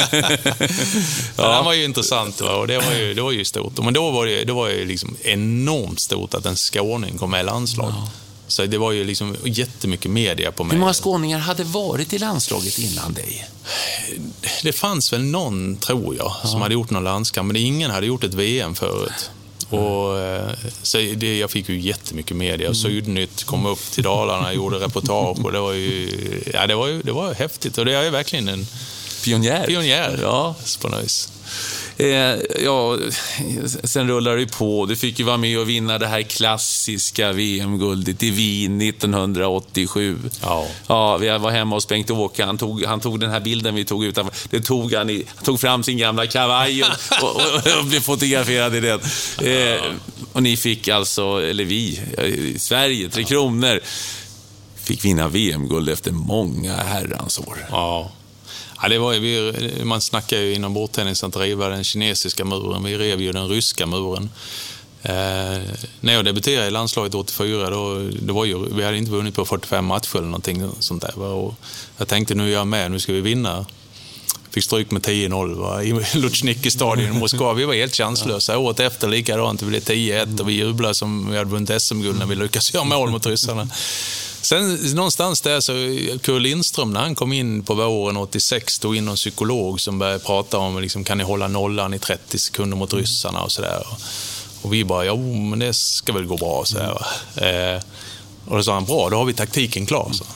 Ja. Han var ju intressant, va? Och det var ju, det var ju stort. Men då var det, det var ju liksom enormt stort att en skåning kom med i landslag. Ja. Så det var ju liksom jättemycket media på mig. Hur många skåningar hade varit i landslaget innan dig? Det fanns väl någon, tror jag, ja. som hade gjort någon landskamp. Men ingen hade gjort ett V M förut. Och, så det, jag fick ju jättemycket media. Mm. Sydnytt kom upp till Dalarna och gjorde reportage. Och det var ju, ja, det var ju det var häftigt. Och det är ju verkligen en pionjär. Pionjär, ja. På något vis. Eh, ja, sen rullar det på. Du fick ju vara med och vinna det här klassiska V M-guldet i Wien nittonhundraåttiosju. Ja. Ja, vi var hemma hos Bengt-Åke. Han tog, han tog den här bilden vi tog utanför. Det tog han, i, han tog fram sin gamla kavaj och, och, och, och blev fotograferad i den. Eh, och ni fick alltså, eller vi, i Sverige, Tre Kronor, fick vinna V M-guld efter många herrans år. Ja. Ja, det var ju, vi, man snackar ju inom bordtennis att riva den kinesiska muren. Vi rev ju den ryska muren. Eh, när jag debuterade i landslaget åttiofyra, då, då var ju, vi hade inte vunnit på fyrtiofem matcher eller någonting sånt där. Och jag tänkte, nu är jag med, nu ska vi vinna. Fick stryk med tio noll va, i Lutjniki-stadion i Moskva. Vi var helt chanslösa. Året efter likadant, det blev tio ett och vi jublade som vi hade vunnit S M-guld när vi lyckades göra mål mot ryssarna. Sen någonstans där så Kurt Lindström, när han kom in på våren åttiosex, tog in en psykolog som började prata om liksom, kan ni hålla nollan i trettio sekunder mot ryssarna och sådär. Och, och vi bara, jo men det ska väl gå bra så här. Eh, och då sa han, bra, då har vi taktiken klar. Så.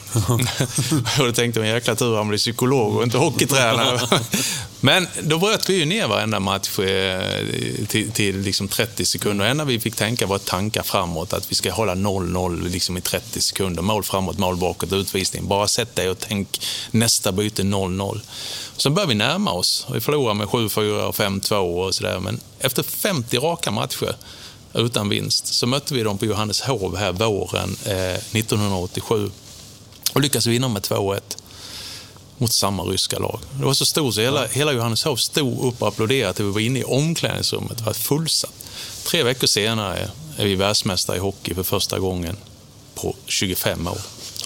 Och då tänkte jag, jäkla tur han blir psykolog och inte hockeytränare. Men då bröt vi ju ner varenda match eh, till, till liksom trettio sekunder. Och enda vi fick tänka var tankar framåt, att vi ska hålla noll noll liksom i trettio sekunder. Mål framåt, mål bakåt, utvisning. Bara sätt dig och tänk nästa byte noll noll. Så började vi närma oss. Vi förlorade med sju fyra och fem två och sådär. Men efter femtio raka matcher utan vinst så mötte vi dem på Johanneshov här våren eh, nittonhundraåttiosju och lyckades vinna med två ett mot samma ryska lag. Det var så stort så hela, hela Johanneshov stod upp och applåderade att vi var inne i omklädningsrummet. Det var fullsatt. Tre veckor senare är vi världsmästare i hockey för första gången på tjugofem år.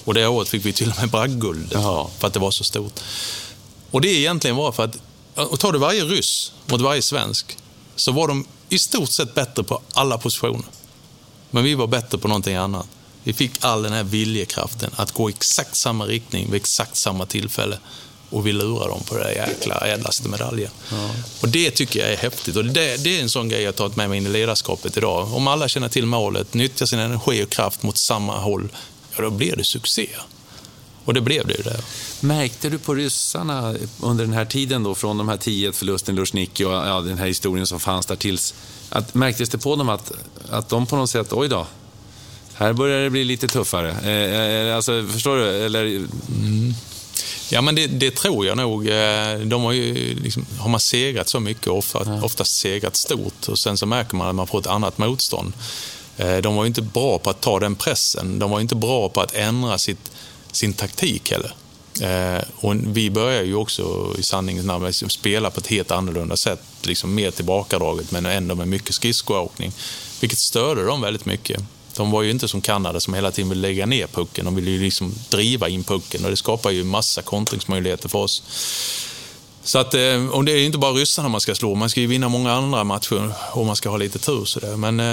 Och det året fick vi till och med bragdguld ja. för att det var så stort. Och det egentligen var för att, och tar du varje ryss mot varje svensk, så var de i stort sett bättre på alla positioner. Men vi var bättre på någonting annat. Vi fick all den här viljekraften att gå i exakt samma riktning vid exakt samma tillfälle. Och vi lurar dem på det där jäkla ädlaste medaljen. Ja. Och det tycker jag är häftigt. Och det, det är en sån grej jag har tagit med mig in i ledarskapet idag. Om alla känner till målet, nyttjar sin energi och kraft mot samma håll, ja, då blir det succé. Och det blev det ju där. Märkte du på ryssarna under den här tiden då, från de här tio förlusten, Luzhniki och ja, den här historien som fanns där tills, att märktes det på dem att, att de på något sätt, oj då, här börjar det bli lite tuffare. Eh, alltså, förstår du? Eller... Mm. Ja, men det, det tror jag nog. De har ju liksom, har man segrat så mycket, ofta, ja. oftast segrat stort, och sen så märker man att man får ett annat motstånd. De var ju inte bra på att ta den pressen. De var inte bra på att ändra sitt, sin taktik heller. Och vi börjar ju också i sanningens namn liksom spela på ett helt annorlunda sätt, liksom mer tillbakadraget, men ändå med mycket skridskoåkning, vilket störde dem väldigt mycket. De var ju inte som Kanada som hela tiden vill lägga ner pucken. De vill ju liksom driva in pucken, och det skapar ju massa kontringsmöjligheter för oss. Så att, och det är ju inte bara ryssarna man ska slå. Man ska ju vinna många andra matcher och man ska ha lite tur så där. Men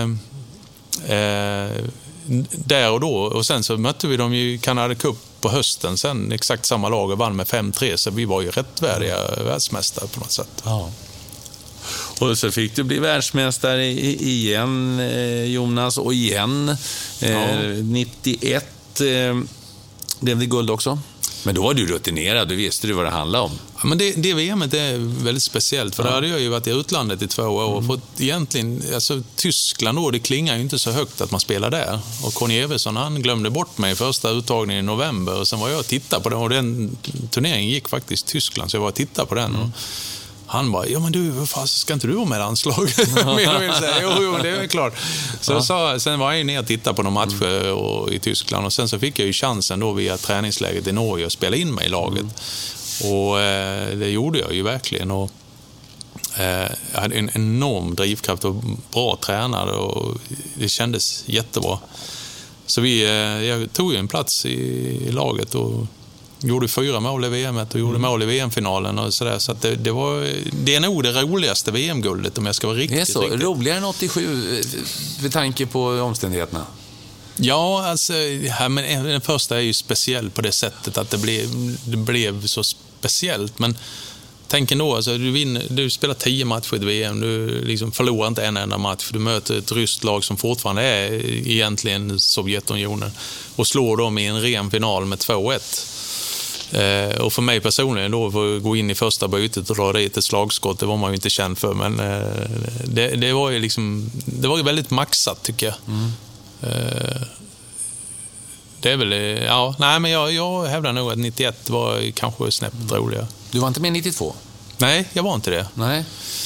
eh, där och då, och sen så mötte vi dem ju i Canada Cup på hösten sen, exakt samma lag, och vann med fem tre, så vi var ju rättvärdiga världsmästare på något sätt. Ja. Och så fick du bli världsmästare igen, Jonas, och igen. Ja. nittioett eh, blev det guld också. Men då var du rutinerad, du visste du vad det handlade om. Ja, men det, det V M:et är väldigt speciellt, för ja. där hade jag ju varit i utlandet i två år och mm. fått egentligen, alltså Tyskland då, det klingar ju inte så högt att man spelar där. Och Conny Everson, han glömde bort mig i första uttagningen i november, och sen var jag och tittade på den, och den turneringen gick faktiskt i Tyskland, så jag var och tittade på den. Mm. Och han bara, ja men du, fast ska inte du vara med i landslaget? jo, jo, det är klart. Så ja. sa, sen var jag ner och tittade på några matcher mm. och, i Tyskland, och sen så fick jag ju chansen då via träningsläget i Norge att spela in mig i laget. Mm. Och eh, det gjorde jag ju verkligen. Och, eh, jag hade en enorm drivkraft och bra tränare, och det kändes jättebra. Så vi, eh, jag tog ju en plats i, i laget och gjorde fyra mål i V M-et och gjorde mm. mål i V M-finalen och sådär. Så att det, det, var, det är nog det roligaste V M-guldet, om jag ska vara riktigt. Det är så, riktigt. Roligare än åttiosju med tanke på omständigheterna? Ja, alltså, ja, men den första är ju speciell på det sättet att det blev, det blev så speciellt. Men tänk ändå, alltså, du, vinner, du spelar tio matcher i V M, du liksom förlorar inte en enda match. Du möter ett ryskt lag som fortfarande är egentligen Sovjetunionen och slår dem i en ren final med två ett. Eh, och för mig personligen då, för att gå in i första bytet och dra dit ett slagskott, det var man ju inte känd för, men eh, det, det var ju liksom, det var ju väldigt maxat tycker jag. Mm. Eh, det är väl, ja, nej men jag, jag hävdar nog att nittioett var kanske snäppet roligare. Du var inte med nittiotvå? Nej, jag var inte det. Nej.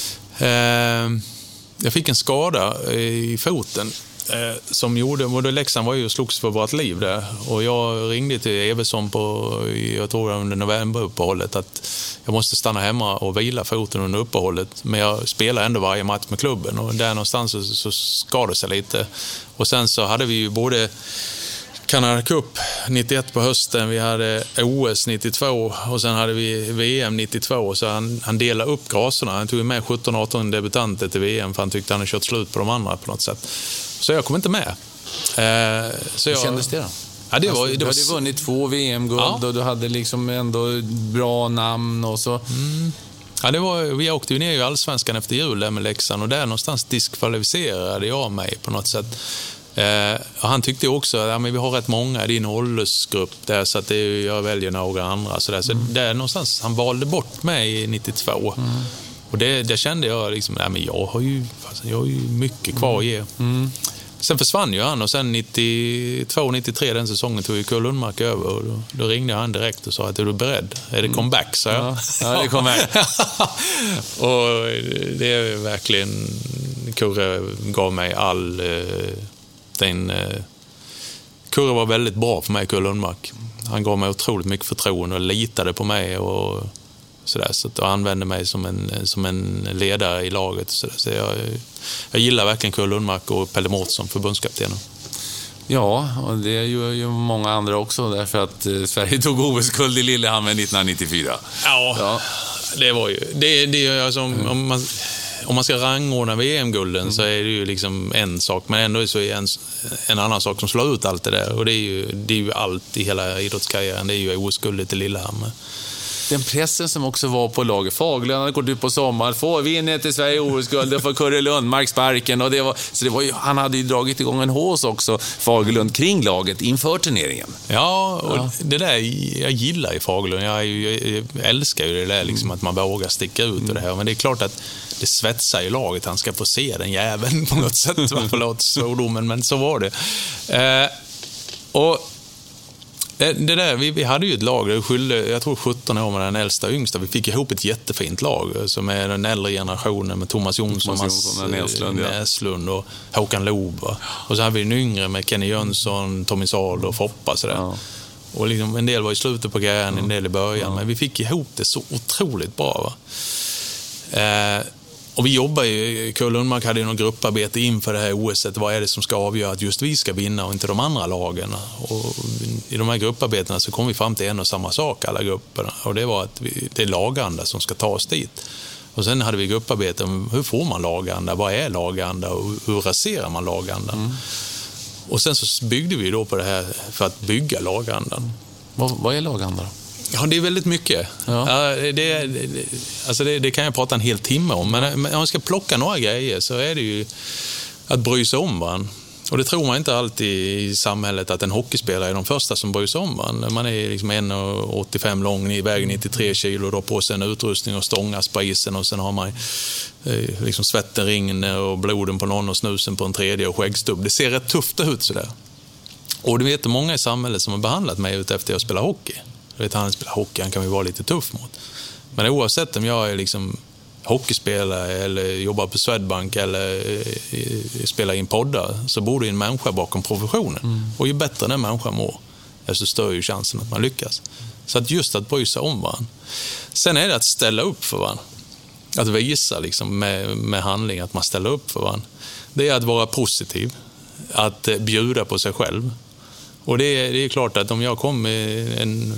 Eh, jag fick en skada i foten Eh, som gjorde, och Leksand var ju slogs för vårt liv där, och jag ringde till Everson på, jag tror under novemberuppehållet, att jag måste stanna hemma och vila foten under uppehållet, men jag spelar ändå varje match med klubben, och där någonstans så, så skadade sig lite. Och sen så hade vi ju både Canada Cup nittioett på hösten, vi hade O S nittiotvå och sen hade vi V M nittiotvå, så han, han delade upp graserna. Han tog med sjutton arton debutanter till V M, för han tyckte han hade kört slut på de andra på något sätt. Så jag kom inte med. Eh, så Hur jag, kändes det då? Ja, det var, alltså, det du var, hade vunnit två V M-guld, ja. Och du hade liksom ändå bra namn och så. Mm. Ja, det var, vi åkte ju ner i Allsvenskan efter jul där med Leksand, och där någonstans diskvalificerade jag mig på något sätt. Eh, och han tyckte också att ja, men vi har rätt många i din åldersgrupp där, så att det, jag väljer några andra. Så, där. Så mm. där någonstans, han valde bort mig i nittiotvå. Mm. Och det, det kände jag liksom, ja, men jag har ju, jag har ju mycket kvar att ge. Mm. Mm. Sen försvann ju han, och sen nittiotvå nittiotre den säsongen tog ju Kurt Lundmark över, och då, då ringde han direkt och sa att är du beredd? Är det comeback? Så jag. Ja, ja, det är comeback. Och det är verkligen, Kurre gav mig all eh, den eh, Kurre var väldigt bra för mig, Kurt Lundmark. Han gav mig otroligt mycket förtroende och litade på mig och sådär, så att jag använde mig som en, som en ledare i laget. Så, så jag, jag gillar verkligen Kurt Lundmark och Pelle Mårtsson, förbundskaptenen. Ja, och det gör ju många andra också därför att eh, Sverige tog O S-guld i Lillehammer nittonhundranittiofyra. Ja, ja, det var ju... Det, det, alltså, mm. om, man, om man ska rangordna V M-gulden mm. så är det ju liksom en sak, men ändå så är en, en annan sak som slår ut allt det där. Och det är ju, det är ju allt i hela idrottskarriären, det är ju O S-guldet i Lillehammer. Den pressen som också var på laget. Fagerlund hade gått ut på sommar. Får vinna till Sverige O S-guld för Kurre Lundmark sparken. Och det var, så det var ju, han hade ju dragit igång en hås också, Fagerlund, kring laget inför turneringen. Ja, och ja. det där jag gillar i Fagerlund. Jag, jag, jag älskar ju det där liksom, att man vågar sticka ut och det här. Men det är klart att det svetsar i laget. Han ska få se den jäveln på något sätt. Förlåt svordomen, men så var det. Eh, och Det, det där, vi, vi hade ju ett lag, det skyllde, jag tror sjutton år med den äldsta och yngsta. Vi fick ihop ett jättefint lag som är den äldre generationen med Thomas Jonsson, Thomas Jonsson Näslund, ja. Näslund och Håkan Loob. Och så hade vi en yngre med Kenny Jönsson, Tommy Sahl och Foppa. Sådär. Ja. Och liksom, en del var i slutet på karriären, en del i början. Ja. Men vi fick ihop det så otroligt bra. Va? Eh, Och vi jobbar ju, Kurre Lundmark hade ju någon grupparbete inför det här O S-et. Vad är det som ska avgöra att just vi ska vinna och inte de andra lagen? Och i de här grupparbetena så kom vi fram till en och samma sak, alla grupperna. Och det var att vi, det är laganda som ska ta oss dit. Och sen hade vi grupparbete om hur får man laganda, vad är laganda och hur raserar man laganda? Mm. Och sen så byggde vi då på det här för att bygga lagandan. Vad, vad är laganda då? Ja, det är väldigt mycket. Ja. Ja, det, det, alltså det, det kan jag prata en hel timme om. Men om man ska plocka några grejer så är det ju att bry sig om varandra. Och det tror man inte alltid i samhället, att en hockeyspelare är de första som bryr sig om varandra. Man är liksom en komma åttiofem lång, i vägen nittiotre kilo, då på sig en utrustning och stångas på isen. Och sen har man eh, liksom svetten ringen och bloden på någon och snusen på en tredje och skäggstubb. Det ser rätt tufft ut sådär. Och du vet, många i samhället som har behandlat mig ut efter att jag spelar hockey. Du vet, han spelar hockey, han kan ju vara lite tuff mot. Men oavsett om jag är liksom hockeyspelare eller jobbar på Swedbank eller spelar in poddar, så bor det en människa bakom professionen. Mm. Och ju bättre den människan mår, desto större ju chansen att man lyckas. Så att just att bry sig om varandra. Sen är det att ställa upp för varandra. Att visa liksom med, med handling att man ställer upp för varandra. Det är att vara positiv. Att bjuda på sig själv. Och det är, det är klart att om jag kom en...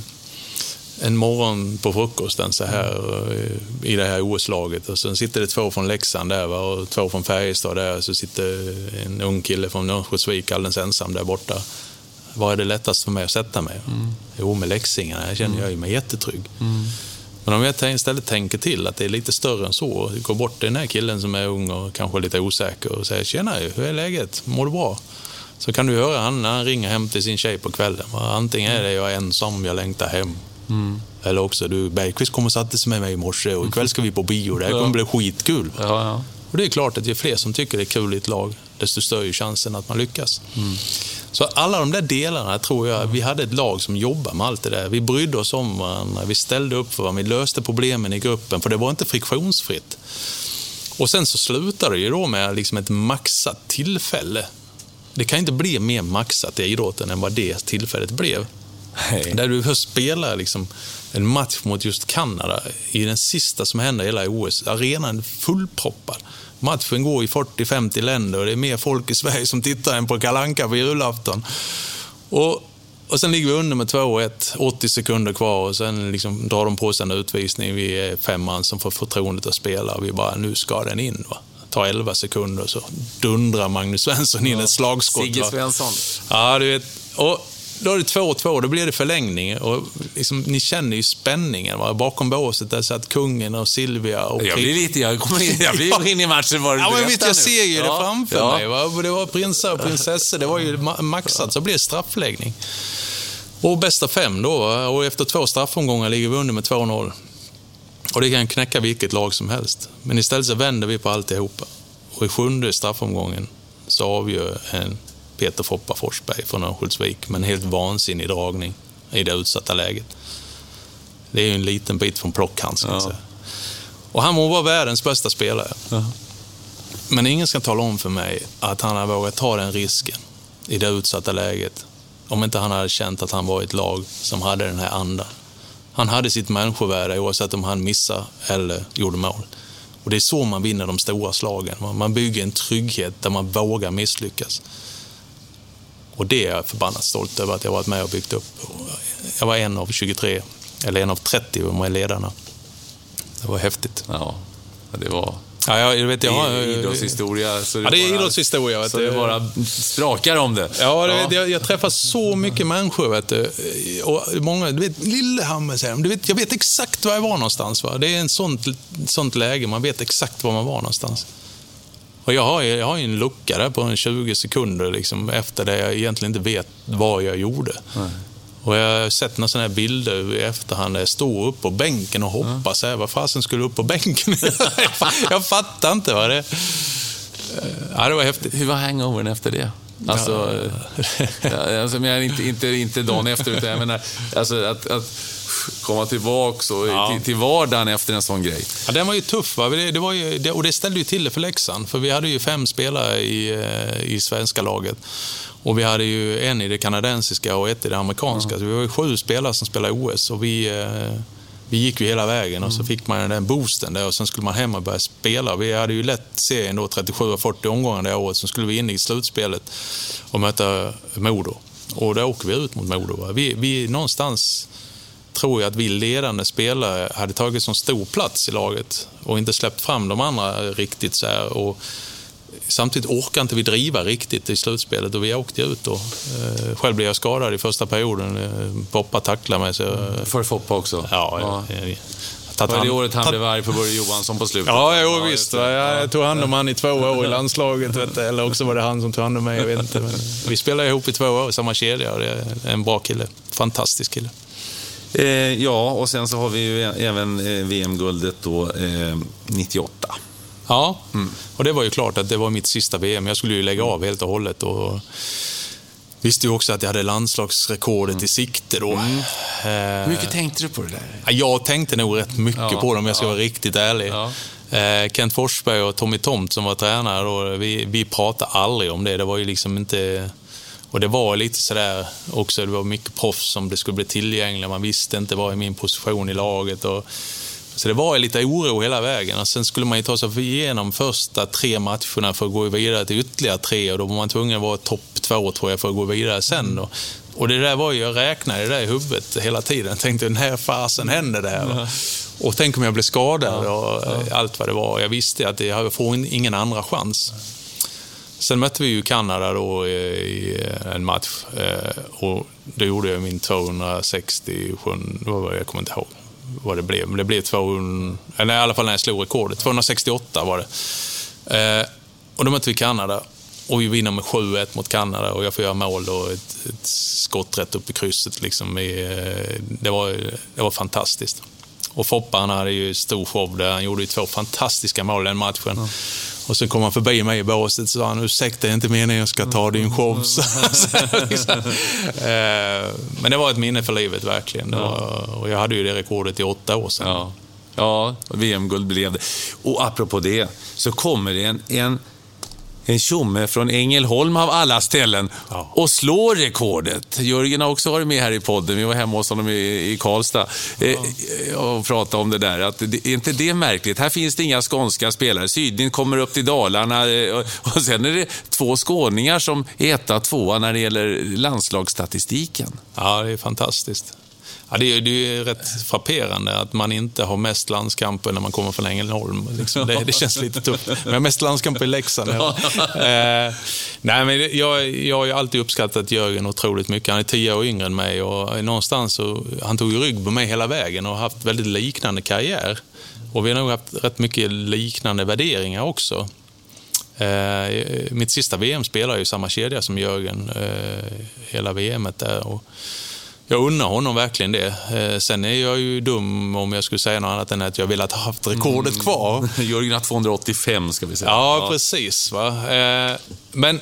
en morgon på frukosten så här i det här O S-laget, och sen sitter det två från Leksand där, va, och två från Färjestad där, så sitter en ung kille från Örnsköldsvik alldeles ensam där borta. Vad är det lättast för mig att sätta mig? Mm. Jo, med Leksingarna, jag känner jag är mig jättetrygg. Mm. Men om jag istället tänker till att det är lite större än så, går bort till den här killen som är ung och kanske lite osäker och säger, tjena, hur är läget? Mår du bra? Så kan du höra han när han ringer hem till sin tjej på kvällen. Antingen är det jag är ensam, jag längtar hem. Mm. Eller också, du, Bergqvist kommer satte sig med mig i morse och ikväll ska vi på bio, det här kommer bli skitkul. Ja, ja. Och det är klart att det är fler som tycker det är kul i ett lag, desto större chansen att man lyckas. Mm. Så alla de där delarna tror jag, vi hade ett lag som jobbade med allt det där. Vi brydde oss om varandra, vi ställde upp för varandra, vi löste problemen i gruppen, för det var inte friktionsfritt. Och sen så slutade det ju då med liksom ett maxat tillfälle. Det kan inte bli mer maxat i idrotten än vad det tillfället blev. Hey. Där du spelar liksom en match mot just Kanada i den sista som händer i hela O S. Arenan är fullproppad. Matchen går i fyrtio femtio länder och det är mer folk i Sverige som tittar än på Kalle Anka på julafton. Och, och sen ligger vi under med två ett, åttio sekunder kvar, och sen liksom drar de på sig en utvisning. Vi är fem man som får förtroendet att spela och vi bara, nu ska den in, va? Tar elva sekunder så dundrar Magnus Svensson in, ja, ett slagskott. Sigge Svensson. Ja, du vet. Och då är det två två, då blir det förlängning. Och liksom, ni känner ju spänningen, va? Bakom båset där satt kungen och Silvia och jag blir lite, jag kommer in, jag blir in i matchen var det. Ja, men vet, jag ser ju det ja, framför ja. mig, va? Det var prinsar och prinsessor, det var ju maxat, så blir det straffläggning. Och bästa fem då, va? Och efter två straffomgångar ligger vi under med två noll. Och det kan knäcka vilket lag som helst. Men istället så vänder vi på alltihopa. Och i sjunde straffomgången så avgör en Peter Foppa Forsberg från Örnsköldsvik med en helt vansinnig dragning i det utsatta läget. Det är ju en liten bit från plockhandsken. Ja. Och han må vara världens bästa spelare. Ja. Men ingen ska tala om för mig att han har vågat ta den risken i det utsatta läget om inte han hade känt att han var ett lag som hade den här andan. Han hade sitt människovärde oavsett om han missade eller gjorde mål. Och det är så man vinner de stora slagen. Man bygger en trygghet där man vågar misslyckas. Och det är jag förbannat stolt över att jag varit med och byggt upp. Jag var en av tjugotre, eller en av trettio av de här ledarna. Det var häftigt. Ja, det var... Ja, jag vet, jag har idrottshistoria. Så det ja, det är bara, idrottshistoria. Vet så det bara sprakar om det. Ja, det, ja. Jag, jag träffar så mycket människor, vet du. Och många, du vet, Lillehammer säger de. Du vet, jag vet exakt var jag var någonstans. Va? Det är en sånt, sånt läge, man vet exakt var man var någonstans. Och jag har, jag har ju en lucka där på en tjugo sekunder liksom, efter det jag egentligen inte vet vad jag gjorde. Nej. Och jag har sett några sådana här bilder i efterhand där jag står upp på bänken och hoppas ja. Vad fasen skulle upp på bänken? Jag fattar inte vad det... Ja, det var häftigt. Hur var hangovern efter det? Alltså, ja. alltså men inte, inte, inte dagen efter, utan jag menar, alltså att, att komma tillbaka och ja. till, till vardagen efter en sån grej. Ja, den var ju tuff, va? Det, det var ju, det, och det ställde ju till det för Leksand. För vi hade ju fem spelare i, i svenska laget. Och vi hade ju en i det kanadensiska och ett i det amerikanska. Mm. Så vi var ju sju spelare som spelade i O S. Och vi, vi gick ju hela vägen. Och så fick man den boosten där. Och sen skulle man hem och börja spela. Vi hade ju lätt serien då, trettiosju och fyrtio omgångar det året. Så skulle vi in i slutspelet och möta Modo. Och då åker vi ut mot Modo. Va? Vi, vi någonstans tror jag att vi ledande spelare hade tagit så stor plats i laget. Och inte släppt fram de andra riktigt så här. Och samtidigt orkar inte vi driva riktigt i slutspelet och vi åkte ut då. Eh, själv blev jag skadad i första perioden. Eh, Poppa tacklade mig. Så, mm. För Foppa också? Ja. ja. Jag, jag, jag, var det året han blev arg på Börje Johansson på slutet? Ja, jo, ja visst. Jag, jag tog hand om han i två år i landslaget. Vet du, eller också var det han som tog hand om mig. Jag vet inte. Men vi spelade ihop i två år, samma kedja. Och det är en bra kille. Fantastisk kille. Eh, ja, och sen så har vi ju även eh, V M-guldet då eh, nittioåtta. Ja, mm. och det var ju klart att det var mitt sista V M. Jag skulle ju lägga av helt och hållet och visste ju också att jag hade landslagsrekordet mm. i sikte då. Mm. Eh, Hur mycket tänkte du på det där? Jag tänkte nog rätt mycket ja, på det om jag ska ja. vara riktigt ärlig. Ja. Eh, Kent Forsberg och Tommy Tomt som var tränare då, vi, vi pratade aldrig om det. Det var ju liksom inte... Och det var lite sådär också, det var mycket proffs som det skulle bli tillgängliga. Man visste inte vad i min position i laget och så det var lite oro hela vägen. Och sen skulle man ju ta sig igenom första tre matcherna för att gå vidare till ytterligare tre. Och då var man tvungen att vara topp två tror jag för att gå vidare sen. Och, och det där var ju, jag räknade det där i huvudet hela tiden. Jag tänkte, den här fasen händer där. Ja. Och tänk om jag blev skadad ja. och ja. allt vad det var. Jag visste att jag får ingen andra chans. Sen mötte vi ju Kanada då i en match. Och då gjorde jag min tvåhundrasextiosju, jag kommer inte ihåg vad det blev, men det blev tvåhundra, eller i alla fall när jag slog rekordet, tvåhundrasextioåtta var det. Eh, och då mötte vi Kanada och vi vinner med sju ett mot Kanada och jag får göra mål och ett, ett skott rätt upp i krysset liksom. I, det, var, det var fantastiskt. Och Foppa, han hade ju stor show där, han gjorde ju två fantastiska mål den matchen. Mm. Och så kom han förbi mig i båset och sa han, ursäkta, inte meningen jag ska ta din show. Men det var ett minne för livet verkligen. Det var, och jag hade ju det rekordet i åtta år sedan. Ja, ja V M-guld blev det. Och apropå det så kommer det en, en, en tjomme från Ängelholm av alla ställen ja. och slår rekordet. Jörgen har också varit med här i podden. Vi var hemma hos honom i, i Karlstad ja. och pratade om det där. Att det, är inte det märkligt? Här finns det inga skånska spelare. Sydin kommer upp till Dalarna och, och sen är det två skåningar som är etta tvåa när det gäller landslagsstatistiken. Ja, det är fantastiskt. Ja, det är ju rätt frapperande att man inte har mest landskamper när man kommer från Ängelholm. Liksom. Det, det känns lite tufft. Men jag har mest landskamper i Leksand. Ja. eh, nej, men jag, jag har ju alltid uppskattat Jörgen otroligt mycket. Han är tio år yngre än mig och någonstans så, han tog ju rygg på mig hela vägen och haft väldigt liknande karriär. Och vi har nog haft rätt mycket liknande värderingar också. Eh, mitt sista V M spelar ju samma kedja som Jörgen eh, hela V M:et där och jag undrar honom verkligen det. Eh, sen är jag ju dum om jag skulle säga något annat än att jag vill ha haft rekordet kvar. Mm. Jörgen har tvåhundraåttiofem ska vi säga. Ja, ja. precis. Va? Eh, men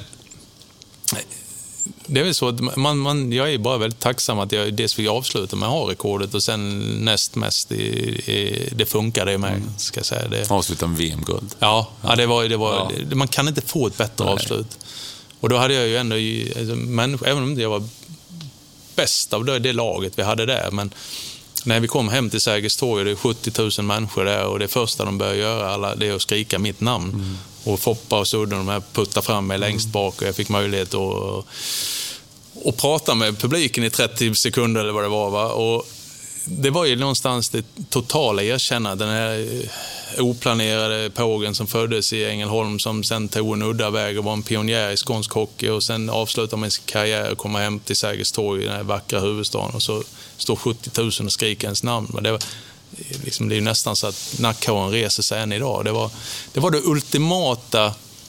det är väl så att man, man, jag är bara väldigt tacksam att jag dels fick avsluta med att ha rekordet och sen näst mest i, i, det funkar det med, mm. ska jag säga. Det. Avsluta med V M-guld. Ja, ja. ja, det var, det var, ja. det, man kan inte få ett bättre Nej. avslut. Och då hade jag ju ändå, alltså, människor, även om jag var bäst av det, det laget vi hade där, men när vi kom hem till Sergels torg och det är sjuttio tusen människor där och det första de börjar göra alla, det är att skrika mitt namn. Mm. Och Foppa och Sudden, de här puttar fram mig längst bak och jag fick möjlighet att och prata med publiken i trettio sekunder eller vad det var. Va? Och det var ju någonstans det totala erkännandet. Den här oplanerade pågen som föddes i Ängelholm, som sen tog en udda väg och var en pionjär i skånsk hockey, och sen avslutade med sin karriär och komma hem till Sergels torg i den här vackra huvudstaden, och så står sjuttio tusen och skriker ens namn. Men det, var, liksom, det är ju nästan så att nackhåren reser sig än idag. Det var det, var det ultimata.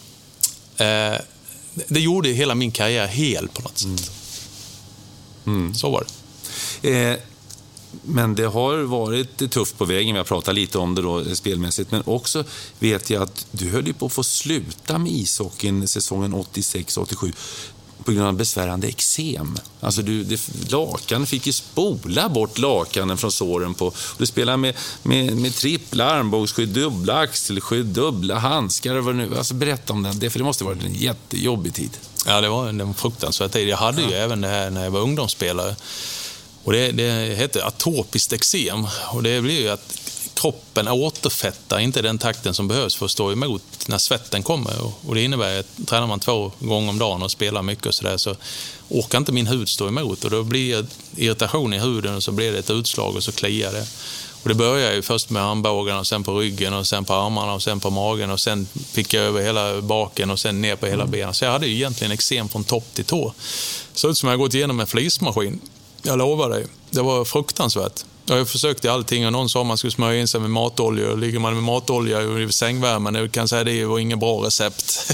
Eh, det gjorde hela min karriär hel på något sätt. Mm. Mm. Så var det. Eh, men det har varit tufft på vägen. Vi har pratat lite om det då spelmässigt, men också vet jag att du höll ju på att få sluta med ishockeyn säsongen åttiosex åttiosju på grund av besvärande eksem. Alltså du, det, lakan fick ju spola bort lakanen från såren på. Du spelar med, med, med trippla armbågsskydd, dubbla axelskydd, dubbla handskar och vad nu. Alltså berätta om den, det, för det måste vara en jättejobbig tid. Ja, det var en fruktansvärd tid. Jag hade ju ja. även det här när jag var ungdomsspelare. Och det, det heter atopiskt eksem. Och det blir ju att kroppen återfettar inte den takten som behövs för att stå emot när svetten kommer. Och det innebär att tränar man två gånger om dagen och spelar mycket och sådär, så orkar inte min hud stå emot. Och då blir det irritation i huden och så blir det ett utslag och så kliar det. Och det börjar ju först med armbågarna och sen på ryggen och sen på armarna och sen på magen och sen fick jag över hela baken och sen ner på hela benen. Så jag hade ju egentligen eksem från topp till tå. Så ut som jag gått igenom en flismaskin. Jag lovar dig, det var fruktansvärt. Jag försökte allting och någon sa att man skulle smörja in sig med matolja, och ligger man med matolja i sängvärmen, jag kan säga att det var ingen bra recept.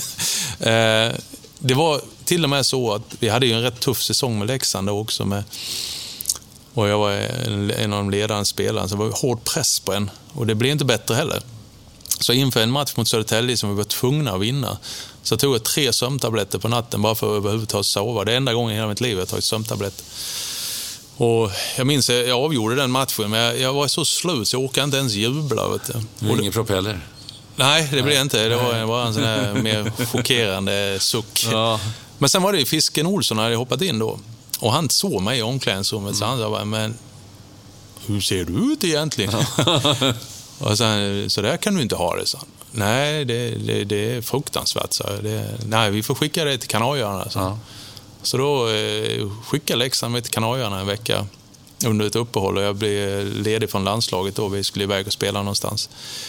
Det var till och med så att vi hade ju en rätt tuff säsong med Leksand också, med, och jag var en av de ledande spelarna, så det var hård press på en, och det blev inte bättre heller. Så inför en match mot Södertälje som vi var tvungna att vinna, så tog jag tre sömntabletter på natten bara för att överhuvudtaget sova. Det är enda gången i hela mitt liv jag har tagit sömntabletter. Och jag minns att jag avgjorde den matchen, men jag, jag var så slut så jag orkade inte ens jubla. Vet du. Det var ingen propeller? Nej, det blev inte. Det var bara en sån här mer chockerande suck. Ja. Men sen var det ju Fisken Olsson när jag hoppat in då. Och han såg mig i omklädningsrummet, mm. så han sa, men hur ser du ut egentligen? Och sen, så där kan du inte ha det, så. Nej, det, det, det är fruktansvärt. Så. Det, nej, vi får skicka det till Kanarieöarna. Så. Ja. Så då eh, skickade Leksand mig till Kanarieöarna en vecka under ett uppehåll, och jag blev ledig från landslaget då. Vi skulle iväg och spela någonstans.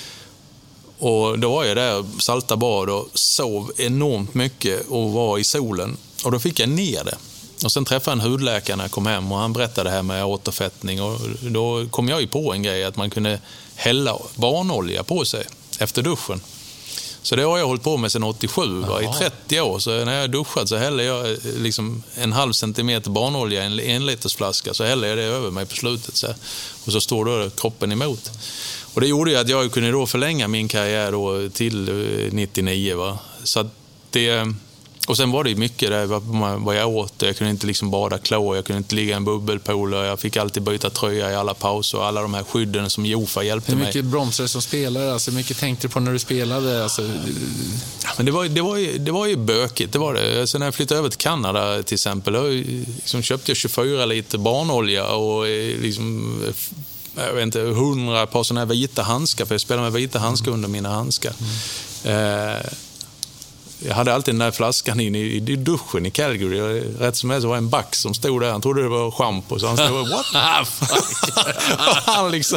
Och då var jag där, salta bad och sov enormt mycket och var i solen. Och då fick jag ner det. Och sen träffade en hudläkare när jag kom hem, och han berättade det här med återfettning. Och då kom jag ju på en grej, att man kunde hälla barnolja på sig efter duschen. Så det har jag hållit på med sedan åttiosju, va? I trettio år. Så när jag duschat så häller jag liksom en halv centimeter barnolja i en, en liters flaska, så häller jag det över mig på slutet. Så. Och så står då kroppen emot. Och det gjorde ju att jag kunde då förlänga min karriär då till nittionio. Va? Så att det... Och sen var det mycket där vad jag åt. Jag kunde inte liksom bada klor, jag kunde inte ligga i en bubbelpool, och jag fick alltid byta tröja i alla pauser, och alla de här skydden som Jofa hjälpte mig. Hur mycket bromsade som spelare? Alltså, hur mycket tänkte du på när du spelade? Alltså... Ja, men det var, det, var ju, det var ju bökigt, det var det. Alltså, när jag flyttade över till Kanada till exempel, då liksom köpte jag tjugofyra liter barnolja och liksom... jag vet inte, hundra par sådana här vita handskar, för jag spelade med vita handskar under mina handskar. Mm. Eh, jag hade alltid den där flaskan in i, i duschen i Calgary. Och rätt som helst var en back som stod där. Han trodde det var schampo, så han stod what the fuck? Han liksom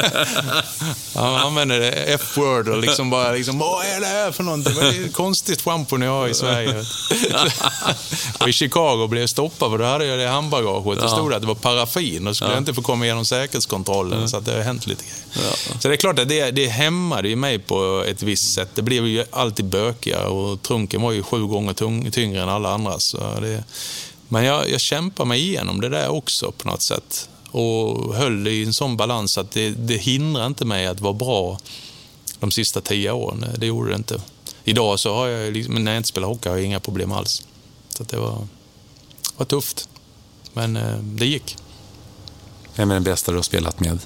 han använde det F-word och liksom bara liksom, vad är det här för någonting? Vad är det konstigt schampo ni har i Sverige? Och i Chicago blev jag stoppad, för då hade jag det i handbagaget. Det stod att det var paraffin och skulle ja. jag inte få komma igenom säkerhetskontrollen. Ja. Så att det har hänt lite grejer. Ja. Så det är klart att det, det hämmade ju mig på ett visst sätt. Det blev ju alltid bökiga, och trunken var ju sju gånger tung, tyngre än alla andra. Så det, men jag, jag kämpar mig igenom det där också på något sätt. Och höll i en sån balans att det, det hindrar inte mig att vara bra de sista tio åren. Det gjorde det inte. Idag så har jag, liksom, när jag inte spelar hockey, har jag inga problem alls. Så det var, var tufft. Men eh, det gick. Vem är den bästa du har spelat med?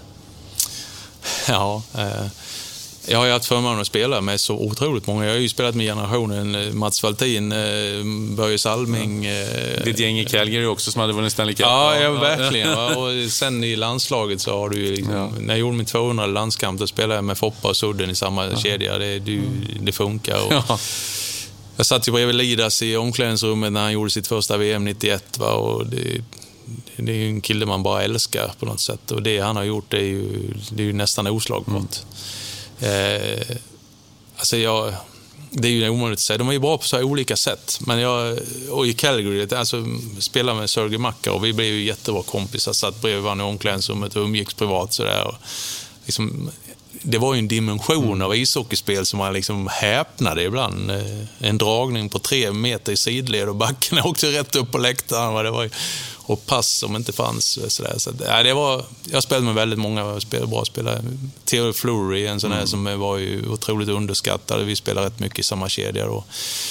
Ja, eh, jag har ju haft förmånen att spela med så otroligt många. Jag har ju spelat med generationen Mats Valtin, Börje Salming. Ja. Ditt gäng i Calgary också som hade vunnit Stanley Cup. Ja, ja, verkligen. Och sen i landslaget så har du ju liksom, ja. när jag gjorde min tvåhundra landskamp, då spelade jag med Foppa och Sudden i samma ja. kedja. Det, du, det funkar. Och, ja. Jag satt ju bredvid Lidas i omklädningsrummet när han gjorde sitt första V M nittioett. Va? Och det, det är ju en kille man bara älskar på något sätt. Och det han har gjort är ju, det är ju nästan oslagbart. Mm. Eh, alltså jag... Det är ju omöjligt att säga. De är ju bra på så här olika sätt. Men jag, och i Calgary, alltså spela med Sergej Makar och vi blev ju jättebra kompisar. Satt bredvid varandra i omklädningsrummet och umgicks privat sådär. Och liksom, det var ju en dimension av ishockeyspel som man liksom häpnade ibland. En dragning på tre meter i sidled och backen åkte rätt upp på läktaren. Det var ju, och pass som inte fanns. Sådär. Så, ja, det var, jag spelade med väldigt många bra spelare. Theo Fleury, en sån här mm. som var ju otroligt underskattad. Vi spelade rätt mycket i samma kedja då.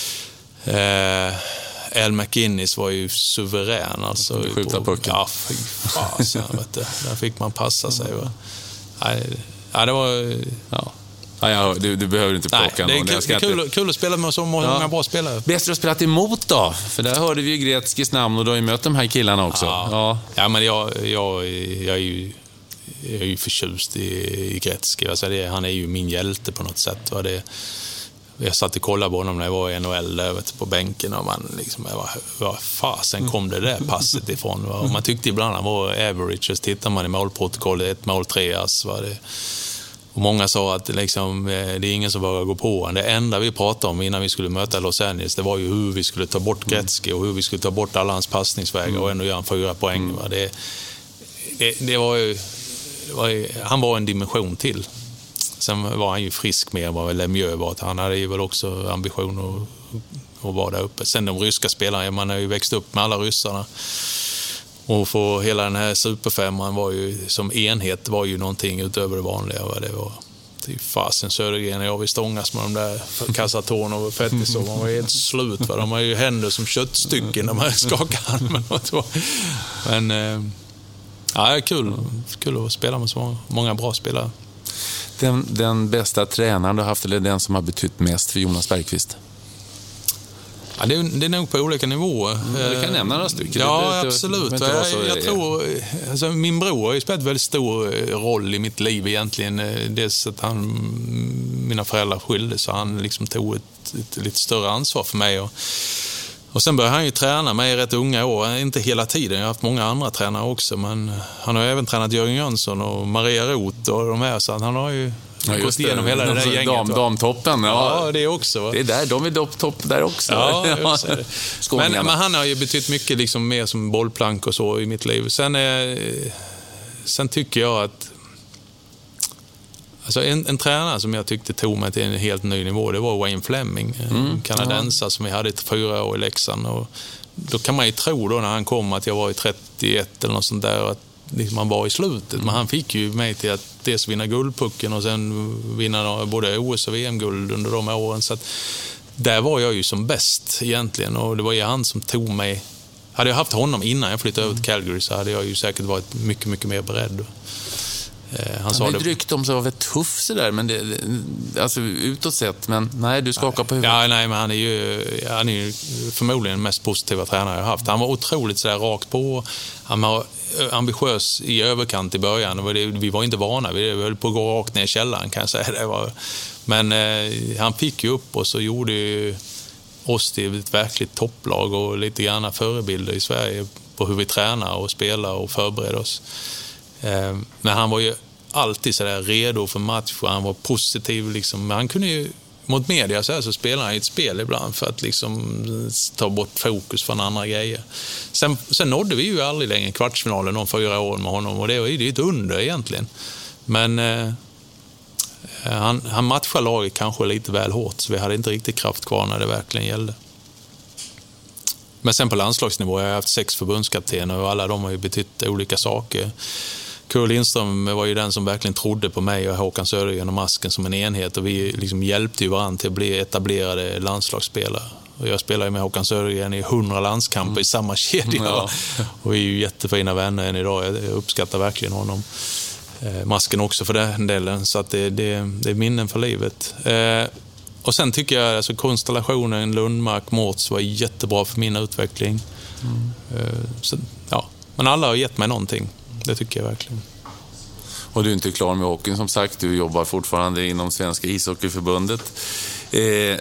Eh, Al McInnes var ju suverän. Alltså, skjuta pucken. Ja, fy fasen, vet du. Där fick man passa sig. Va? Ja, det var... Ja. Ja, ja, du, du behöver inte plocka någon. Det är, kul, kul, kul, kul att spela med så många ja. bra spelare. Bäst du har spelat emot då? För där hörde vi ju Gretzkys namn och du har ju mött de här killarna också. Ja, ja. ja men jag, jag, jag, är ju, jag är ju förtjust i, i Gretzky. Alltså det, han är ju min hjälte på något sätt. Va? Det, jag satt och kollade på honom när jag var i N H L där, vet, på bänken och man liksom, jag var, vad fasen kom det där passet ifrån? Va? Och man tyckte ibland han var average, och tittar man i målprotokollet, ett mål, tre ass. Va? Det, och många sa att liksom, det är ingen som vågar gå på honom. Det enda vi pratade om innan vi skulle möta Los Angeles, det var ju hur vi skulle ta bort Gretzky och hur vi skulle ta bort alla hans passningsvägar och ändå göra en fyra poäng. Va? Det, det, det var ju, det var ju, han var en dimension till. Sen var han ju frisk med vad Lemieux var. Han hade ju väl också ambition att, att vara där uppe. Sen de ryska spelarna, man har ju växt upp med alla ryssarna. Och få hela den här superfemman var ju som enhet var ju någonting utöver det vanliga. Va? Det var typ fasen Södergren och jag vi stångas med de där Kasatorn och Fettis och man var helt slut. Va? De har ju händer som köttstycken när man skakar hand. Men äh, ja, det är kul. Kul att spela med så många bra spelare. Den, den bästa tränaren du har haft eller den som har betytt mest för Jonas Bergqvist? Ja, det, är, det är nog på olika nivåer. Mm, du kan nämna några stycken. Ja, det, det, absolut. Det, det jag, jag, jag tror, alltså, min bror har ju spelat väldigt stor roll i mitt liv egentligen. Dels att han, mina föräldrar skilde så han liksom tog ett, ett lite större ansvar för mig. Och, och sen började han ju träna mig i rätt unga år. Inte hela tiden, jag har haft många andra tränare också. Men han har även tränat Jörgen Jönsson och Maria Roth och de här. Så han har ju... Ja, gått igenom hela det där gänget. Dam, damtoppen. Ja. ja, det är också. Va? Det är där, de är topp där också. Ja, det. men, men han har ju betytt mycket liksom, mer som bollplank och så i mitt liv. Sen, är, sen tycker jag att alltså en, en tränare som jag tyckte tog mig till en helt ny nivå, det var Wayne Fleming. Mm. En kanadensare ja. som vi hade i fyra år i Leksand. Och då kan man ju tro då när han kom att jag var i trettioett eller något sånt där att liksom man var i slutet. Mm. Men han fick ju mig till att dels vinna guldpucken och sen vinna både O S och V M-guld under de åren. Så att där var jag ju som bäst egentligen. Och det var ju han som tog mig. Hade jag haft honom innan jag flyttade mm. över till Calgary så hade jag ju säkert varit mycket, mycket mer beredd. Han, han sa det drygt om sig av ett tuff så där, men det, alltså utåt sett, men nej, du skakar på huvudet. Ja, nej, men han är ju, han är ju förmodligen den mest positiva tränare jag har haft. Han var otroligt så där rakt på. Han var ambitiös i överkant i början. Vi var inte vana, vi höll på att gå rakt ner i källaren kan jag säga. Det var, men eh, han fick ju upp oss och gjorde ju oss till ett verkligt topplag och lite grann förebilder i Sverige på hur vi tränar och spelar och förbereder oss. Eh, men han var ju alltid så där redo för match och han var positiv liksom. Men han kunde ju mot media så, här, så spelar han i ett spel ibland för att liksom ta bort fokus från andra grejer. Sen, sen nådde vi ju aldrig längre kvartsfinalen de fyra åren med honom och det var ju ett under egentligen. Men eh, han, han matchade laget kanske lite väl hårt så vi hade inte riktigt kraft kvar när det verkligen gällde. Men sen på landslagsnivå har jag haft sex förbundskaptener och alla de har ju betytt olika saker. Kurt Lindström var ju den som verkligen trodde på mig och Håkan Södergren och Masken som en enhet och vi liksom hjälpte ju varandra till att bli etablerade landslagsspelare. Och jag spelar ju med Håkan Södergren i hundra landskamper mm. i samma kedja ja. och vi är ju jättefina vänner än idag. Jag uppskattar verkligen honom. Eh, Masken också för den delen så att det, det, det är minnen för livet. Eh, och sen tycker jag alltså konstellationen Lundmark, Mårts var jättebra för min utveckling. Mm. Eh, så, ja. Men alla har gett mig någonting. Det tycker jag verkligen. Och du är inte klar med hockeyn som sagt. Du jobbar fortfarande inom Svenska ishockeyförbundet. Eh,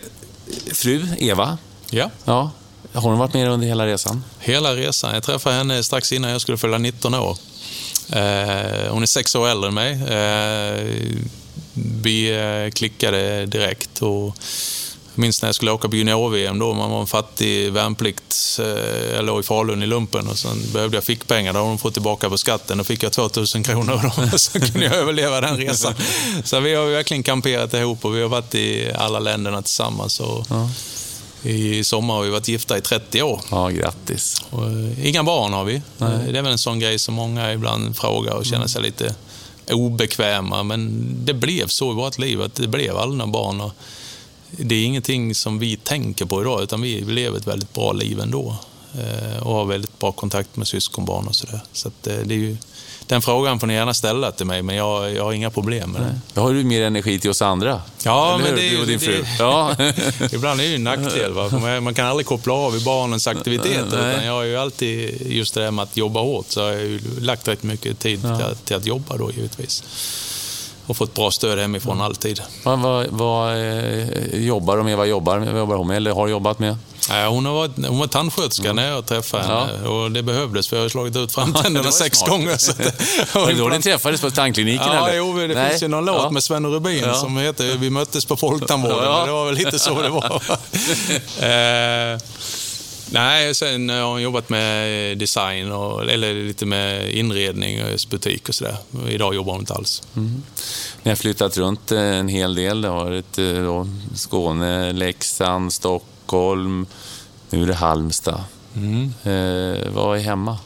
fru, Eva. Ja. Ja. Har hon varit med under hela resan? Hela resan. Jag träffade henne strax innan jag skulle fylla nitton år. Eh, hon är sex år äldre än mig. Eh, vi eh, klickade direkt och minns när jag skulle åka på junior-V M då. Man var en fattig värnplikt. Eh, jag låg i Falun i lumpen och sen behövde jag fick pengar. Då har de fått tillbaka på skatten. Då fick jag tvåtusen kronor då. Så kunde jag överleva den resan. Så vi har verkligen kamperat ihop och vi har varit i alla länderna tillsammans. Och ja. I sommar har vi varit gifta i trettio år. Ja, grattis. Och, inga barn har vi. Nej. Det är väl en sån grej som många ibland frågar och känner sig lite obekväma. Men det blev så i vårt liv att det blev aldrig några barn. Och det är ingenting som vi tänker på idag utan vi lever ett väldigt bra liv ändå. Och har väldigt bra kontakt med syskonbarn och sådär. Så att det är ju... Den frågan får ni gärna ställa till mig, men jag, jag har inga problem med det. Då har du mer energi till oss andra. Ja, eller men hur? det är ju... Du och din fru. Det, ja. Ibland är det ju en nackdel, va? Man, man kan aldrig koppla av i barnens aktiviteter. Utan jag har ju alltid, just det där med att jobba hårt, så har jag ju lagt rätt mycket tid ja. till, att, till att jobba då, givetvis. Och fått bra stöd hemifrån ja. alltid. Vad, vad, vad jobbar de med? Vad jobbar, vad jobbar hon med eller har jobbat med? Ja, hon, har varit, hon var tandsköterska mm. när jag träffade henne ja. och det behövdes för jag har slagit ut framtänderna sex smart. gånger. Så det, var det då ni träffades på tandkliniken? Ja, eller? jo, det Nej. finns ju någon låt ja. med Sven och Rubin ja. som heter Vi möttes på Folktandvården. Ja. Det var väl lite så det var. eh, nej, sen har hon jobbat med design och, eller lite med inredning och butik och sådär. Idag jobbar hon inte alls. Mm. Ni har flyttat runt en hel del. Det har varit då, Skåne, Leksand, Stockholm. Nu är det Halmstad. Mm. Eh, vad är hemma?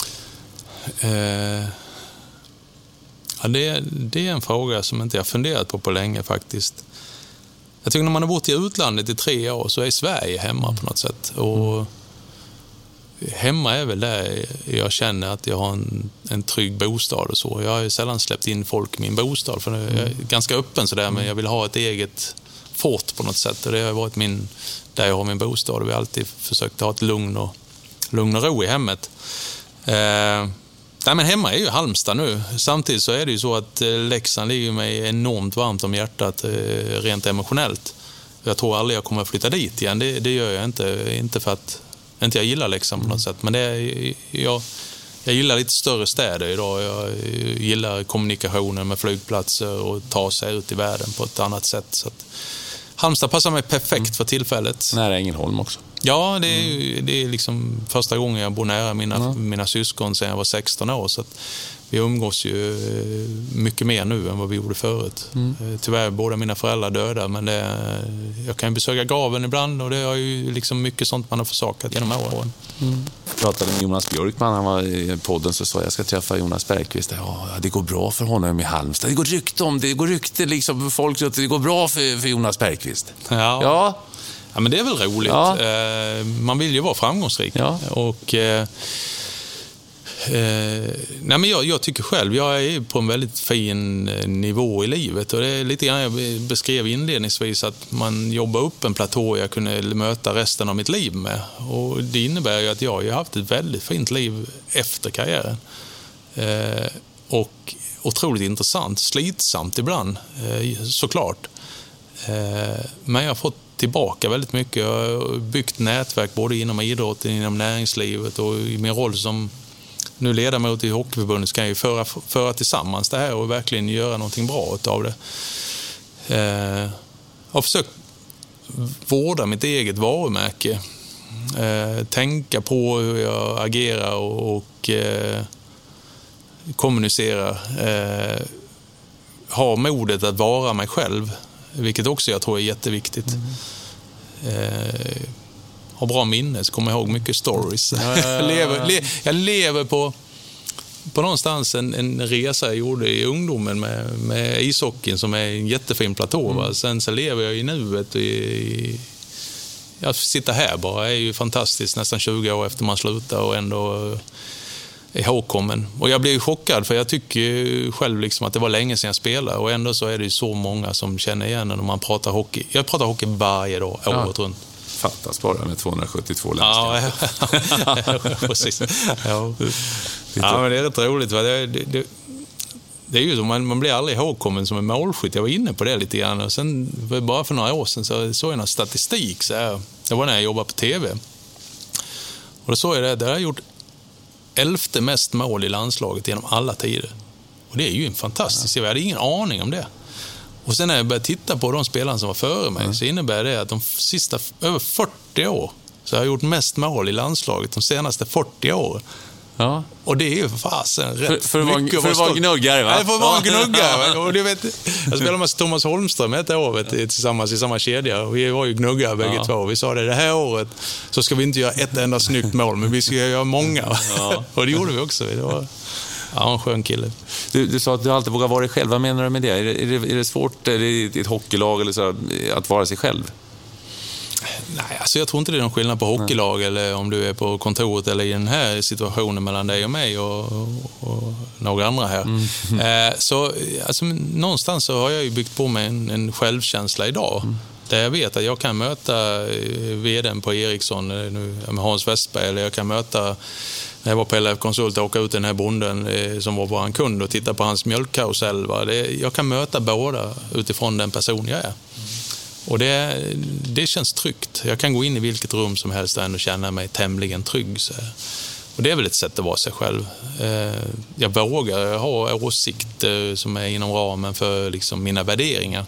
Eh, ja, det, det är en fråga som inte jag funderat på på länge faktiskt. Jag tycker när man har bott i utlandet i tre år så är Sverige hemma på något sätt. Och hemma är väl där jag känner att jag har en, en trygg bostad och så. Jag har ju sällan släppt in folk i min bostad för jag är ganska öppen sådär, men jag vill ha ett eget fort på något sätt och det har varit min, där jag har min bostad och vi har alltid försökt ha ett lugn och, lugn och ro i hemmet. Eh, nej, men hemma är ju Halmstad nu. Samtidigt så är det ju så att Leksand ligger mig enormt varmt om hjärtat eh, rent emotionellt. Jag tror aldrig jag kommer att flytta dit igen. Det, det gör jag inte, inte för att inte jag gillar Leksand på något sätt, men det är, jag, jag gillar lite större städer idag. Jag gillar kommunikationen med flygplatser och ta sig ut i världen på ett annat sätt. Så att Halmstad passar mig perfekt mm. för tillfället. Nära Ängelholm också. Ja, det är, mm. det är liksom första gången jag bor nära mina, mm. mina syskon sedan jag var sexton år. Så att vi umgås ju mycket mer nu än vad vi gjorde förut. Mm. Tyvärr är båda mina föräldrar döda, men det, jag kan ju besöka graven ibland och det är ju liksom mycket sånt man har försakat genom åren. Mm. Jag pratade med Jonas Björkman, han var i podden, så sa jag ska träffa Jonas Bergqvist. Ja, det går bra för honom i Halmstad. Det går rykte om det, det går rykte liksom folk att det går bra för, för Jonas Bergqvist. Ja. Ja. Ja, men det är väl roligt. Ja. Man vill ju vara framgångsrik. Ja. Och eh, eh, nej, men jag, jag tycker själv, jag är på en väldigt fin nivå i livet. Och det är lite grann jag beskrev inledningsvis att man jobbar upp en platå jag kunde möta resten av mitt liv med. Och det innebär ju att jag har haft ett väldigt fint liv efter karriären. Eh, och otroligt intressant, slitsamt ibland, eh, såklart. Eh, men jag har fått tillbaka väldigt mycket. Jag har byggt nätverk både inom idrotten, inom näringslivet och i min roll som nu ledamot i Hockeyförbundet ska jag ju föra, föra tillsammans det här och verkligen göra någonting bra av det. Eh, jag har försökt vårda mitt eget varumärke. Eh, tänka på hur jag agerar och, och eh, kommunicerar. Eh, ha modet att vara mig själv. Vilket också jag tror är jätteviktigt. Mm. Eh, har bra minne, så kommer jag ihåg mycket stories. Ja, ja, ja. jag, lever, le, jag lever på, på någonstans en, en resa jag gjorde i ungdomen med, med ishockeyn som är en jättefin platå. Mm. Sen så lever jag i nuet. Och i, jag sitter här bara, är ju fantastiskt nästan tjugo år efter man slutar och ändå ihågkommen. Och jag blev chockad för jag tycker själv liksom att det var länge sedan jag spelade och ändå så är det ju så många som känner igen när man pratar hockey. Jag pratar hockey varje dag, året ja. runt. Fattas bara med tvåhundrasjuttiotvå landskamper. Ja, ja, precis. Ja. Ja, men det är rätt roligt. Va? Det, det, det är ju så, man, man blir aldrig ihågkommen som en målskytt. Jag var inne på det lite grann. Och sen, bara för några år sedan så såg jag någon statistik. Så här, det var när jag jobbade på tv. Och då såg jag det, där har jag gjort elfte mest mål i landslaget genom alla tider. Och det är ju en fantastisk. Jag hade ingen aning om det. Och sen när jag började titta på de spelarna som var före mig mm. så innebär det att de sista över fyrtio år så har jag gjort mest mål i landslaget de senaste fyrtio åren. Ja. Och det är ju fasen rätt för, för mycket. För att vara gnuggare, va? Nej, för att vara gnuggare. Och du vet, jag spelade med Thomas Holmström ett år vet, tillsammans i samma kedja. Och vi var ju gnuggare bägge ja. två. Vi sa det, det här året så ska vi inte göra ett enda snyggt mål, men vi ska göra många. Ja. Och det gjorde vi också. Det var ja, en skön kille. Du, du sa att du alltid vågar vara dig själv. Vad menar du med det? Är det, är det, är det svårt är det i ett hockeylag eller så, att vara sig själv? Nej, alltså jag tror inte det är någon skillnad på hockeylag Nej. eller om du är på kontoret eller i den här situationen mellan dig och mig och, och, och några andra här. Mm. Eh, så alltså, någonstans så har jag ju byggt på mig en, en självkänsla idag. Mm. Där jag vet att jag kan möta vdn på Ericsson nu, med Hans Westberg, eller jag kan möta när jag var på L F Konsult och åka ut den här bonden eh, som var vår kund och titta på hans mjölkkarusell. Jag kan möta båda utifrån den person jag är. Mm. Och det, det känns tryggt. Jag kan gå in i vilket rum som helst och ändå känna mig tämligen trygg. Så. Och det är väl ett sätt att vara sig själv. Jag vågar ha åsikter som är inom ramen för liksom mina värderingar.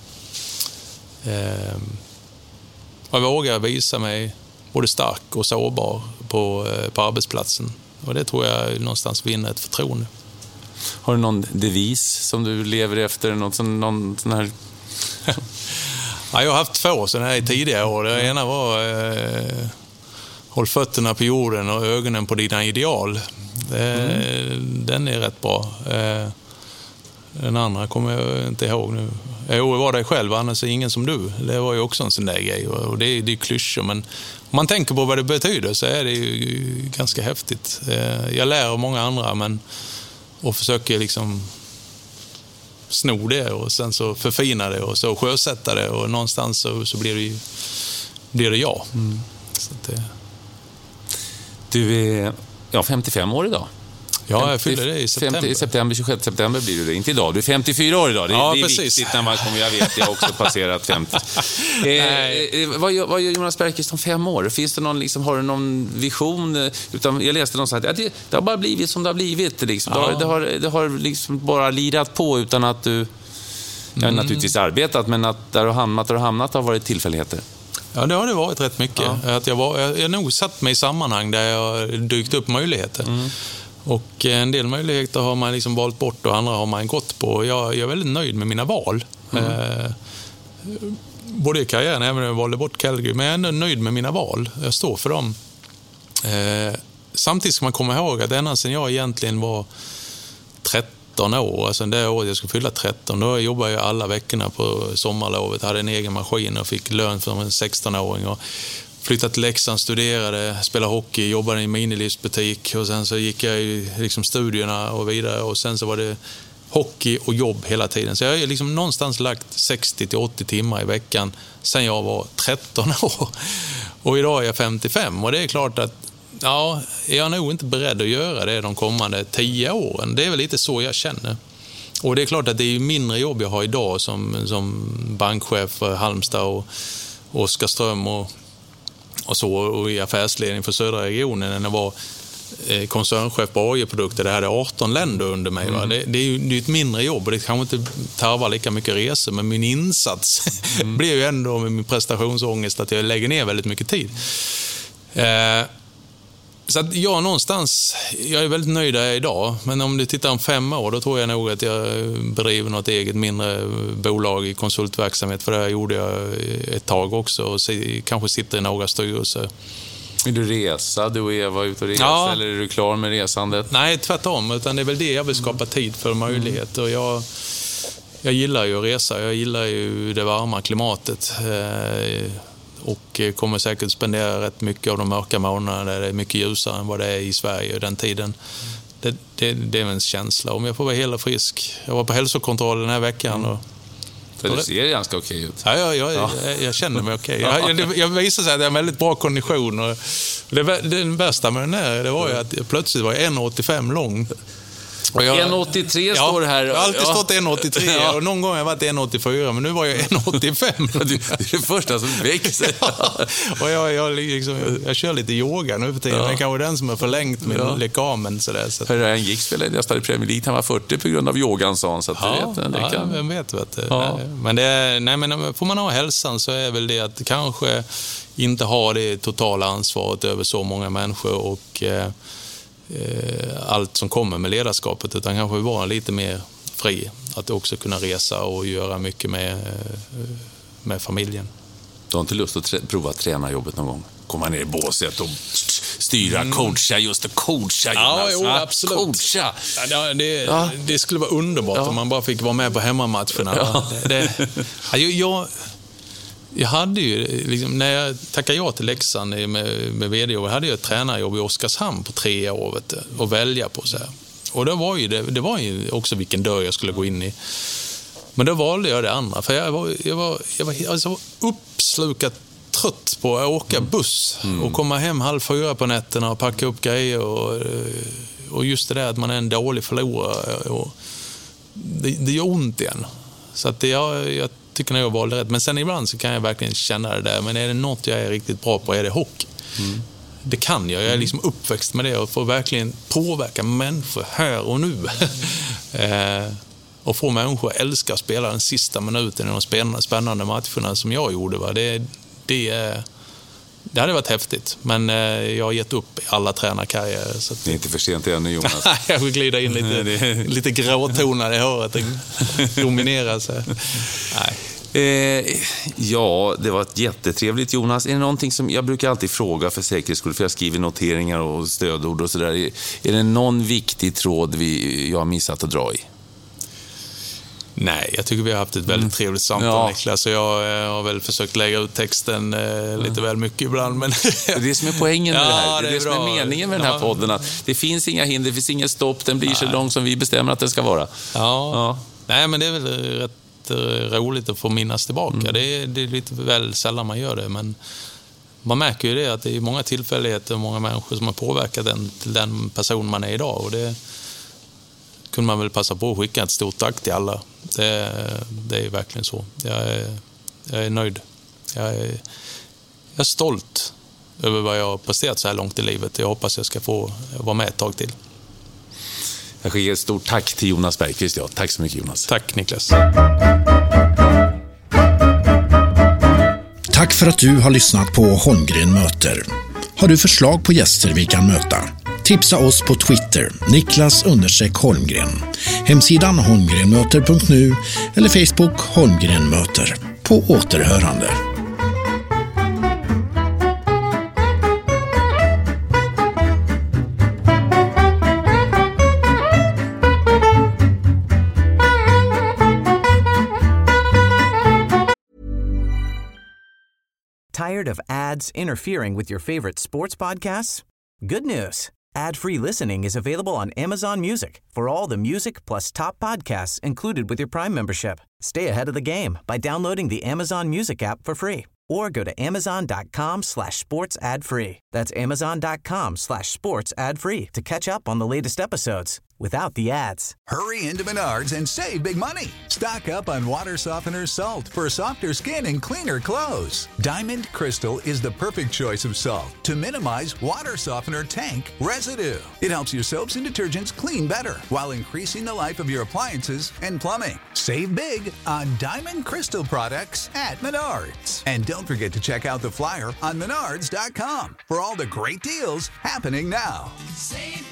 Jag vågar visa mig både stark och sårbar på, på arbetsplatsen. Och det tror jag någonstans vinner ett förtroende. Har du någon devis som du lever efter? Någon sån, någon sån här... Ja, jag har haft två sådana här i tidigare år. Det ena var eh, håll fötterna på jorden och ögonen på dina ideal. Eh, mm. Den är rätt bra. Eh, den andra kommer jag inte ihåg nu. Jo, var dig själv, annars är ingen som du. Det var ju också en sån där grej. Och det är, det är klyschor, men om man tänker på vad det betyder så är det ju ganska häftigt. Eh, jag lär av många andra, men och försöker liksom sno det och sen så förfina det och så sjösätta det och någonstans så, så blir det ju blir det jag. Mm. Så det... Du är ja, femtiofem år idag. Ja, jag fyller det i september. femtio, september, tjugosjätte september blir du det. Inte idag, du är femtiofyra år idag. Det, ja, det är precis. Viktigt när man kommer, jag vet, jag har också passerat femtio. eh, vad, gör, vad gör Jonas Bergqvist om fem år? Finns det någon, liksom, har du någon vision? Utan, jag läste någon som att ja, det, det har bara blivit som det har blivit. Liksom. Ja. Det har, det har, det har liksom bara lirat på utan att du mm. jag har naturligtvis arbetat, men att där du har hamnat, där du har hamnat har varit tillfälligheter. Ja, det har det varit rätt mycket. Ja. Att jag, var, jag, jag har nog satt mig i sammanhang där jag dykt upp möjligheter. Mm. Och en del möjligheter har man liksom valt bort och andra har man gått på. Jag, jag är väldigt nöjd med mina val. Mm. Eh, både i karriären, även när jag valde bort Calgary. Men jag är ändå nöjd med mina val. Jag står för dem. Eh, samtidigt ska man komma ihåg att ända sedan jag egentligen var tretton år, alltså det året jag skulle fylla tretton, då jobbade jag alla veckorna på sommarlovet. Hade en egen maskin och fick lön för en sexton-åring och flyttade till Leksand, studerade, spelade hockey, jobbade i en minilivsbutik och sen så gick jag i liksom studierna och vidare och sen så var det hockey och jobb hela tiden. Så jag har liksom någonstans lagt sextio till åttio timmar i veckan sen jag var tretton år. Och idag är jag femtiofem och det är klart att ja, jag är nog inte beredd att göra det de kommande tio åren. Det är väl lite så jag känner. Och det är klart att det är mindre jobb jag har idag som, som bankchef för Halmstad och Oskarström och och så och i affärsledning för södra regionen än jag var eh, koncernchef på oljeprodukter. Det hade arton länder under mig. Mm. Va? Det, det är ju det är ett mindre jobb och det kanske inte tarvar lika mycket resor, men min insats mm. blir ju ändå med min prestationsångest att jag lägger ner väldigt mycket tid. Eh, så att jag någonstans, jag är väldigt nöjd där idag, men om du tittar om fem år då tror jag nog att jag bedriver något eget mindre bolag i konsultverksamhet, för det här gjorde jag ett tag också och kanske sitter i några styrelser. Vill du resa, du och Eva ut och resa, ja. Eller är du klar med resandet? Nej, tvärtom, utan det är väl det jag vill skapa tid för möjlighet och jag, jag gillar ju att resa, jag gillar ju det varma klimatet och kommer säkert spendera rätt mycket av de mörka månaderna där det är mycket ljusare än vad det är i Sverige den tiden. Det, det, det är en känsla. Om jag får vara hel och frisk. Jag var på hälsokontroll den här veckan. Och, för du ser ganska okej ut. Ja, jag, jag, ja. jag, jag känner mig okej. Jag, jag, jag visar sig att jag har väldigt bra kondition. Och det, det värsta med den här det var ju att jag plötsligt var en komma åttiofem lång. Jag, en åttiotre ja, står det här. Jag har alltid ja. stått en åttiotre ja. och någon gång har jag varit en åttiofyra, men nu var jag en åttiofem. Det är det första som växer. ja. Och jag, jag, liksom, jag kör lite yoga nu för tiden. Ja. Det är kanske den som har förlängt min ja. lekamen. Sådär, så. Ryan Giggs spelade nästan i Premier League. Han var fyrtio på grund av yogan, sa han. Så att ja, du vet, det ja, kan... vem vet. vet ja. Men, det, nej, men får man ha hälsan så är väl det att kanske inte ha det totala ansvaret över så många människor och eh, allt som kommer med ledarskapet, utan kanske vara lite mer fri, att också kunna resa och göra mycket med, med familjen. Du har inte lust att trä- prova att träna jobbet någon gång? Komma ner i båset och styra, mm. coacha, just det, coacha. Ja, jo, absolut. Coacha. Ja, det, ja. det skulle vara underbart ja. om man bara fick vara med på hemmamatcherna. Ja. Det, det, jag, jag, jag hade ju, liksom, när jag tackade ja till Leksand med, med vd, jag hade ju ett tränarjobb i Oskarshamn på tre år vet du, att välja på. Så här. Och det var, ju, det, det var ju också vilken dörr jag skulle gå in i. Men då valde jag det andra, för jag var, jag var, jag var alltså uppslukat trött på att åka buss mm. och komma hem halv fyra på nätterna och packa upp grejer och, och just det där att man är en dålig förlorare och det, det gör ont igen. Så att det, jag, jag tycker nog jag valde rätt. Men sen ibland så kan jag verkligen känna det där. Men är det något jag är riktigt bra på är det hockey. Mm. Det kan jag. Jag är liksom uppväxt med det och får verkligen påverka människor här och nu. eh, och få människor att älska att spela den sista minuten i de spännande, spännande matcherna som jag gjorde. Va? Det, det, det hade varit häftigt. Men eh, jag har gett upp alla tränarkarriärer. Så att... Det är inte för sent ännu, Jonas. Jag vill glida in lite, det... lite gråtonar i håret. Det dominerar sig. Nej. Eh, ja, det var ett jättetrevligt, Jonas. Är det någonting som jag brukar alltid fråga för säkerhets skull, för jag skriver noteringar och stödord och sådär. Är, är det någon viktig tråd vi, jag har missat att dra i? Nej, jag tycker vi har haft ett väldigt mm. trevligt samtal, ja. Niklas. Jag eh, har väl försökt lägga ut texten eh, lite mm. väl mycket ibland. Men det är det som är poängen med ja, det här. Det är det, det är som är meningen med den här ja. podden. Att det finns inga hinder, det finns inget stopp. Den blir Nej. så lång som vi bestämmer att den ska vara. Ja, ja. Nej, men det är väl rätt roligt att få minnas tillbaka. Mm. Det, är, det är lite väl sällan man gör det, men man märker ju det att det är många tillfälligheter och många människor som har påverkat den till den person man är idag, och det kunde man väl passa på att skicka ett stort tack till alla. Det, det är verkligen så. Jag är, jag är nöjd. Jag är, jag är stolt över vad jag har presterat så här långt i livet. Jag hoppas jag ska få vara med ett tag till. Jag skickar ett stort tack till Jonas Bergqvist. Ja. Tack så mycket, Jonas. Tack, Niklas. Tack för att du har lyssnat på Holmgren möter. Har du förslag på gäster vi kan möta? Tipsa oss på Twitter, Niklas understreck Holmgren. Hemsidan holmgrenmöter punkt nu eller Facebook Holmgren möter. På återhörande. Tired of ads interfering with your favorite sports podcasts? Good news. Ad-free listening is available on Amazon Music for all the music plus top podcasts included with your Prime membership. Stay ahead of the game by downloading the Amazon Music app for free or go to amazon.com slash sports ad free. That's amazon.com slash sports ad free to catch up on the latest episodes without the ads. Hurry into Menards and save big money. Stock up on water softener salt for softer skin and cleaner clothes. Diamond Crystal is the perfect choice of salt to minimize water softener tank residue. It helps your soaps and detergents clean better while increasing the life of your appliances and plumbing. Save big on Diamond Crystal products at Menards. And don't forget to check out the flyer on menards dot com for all the great deals happening now. Save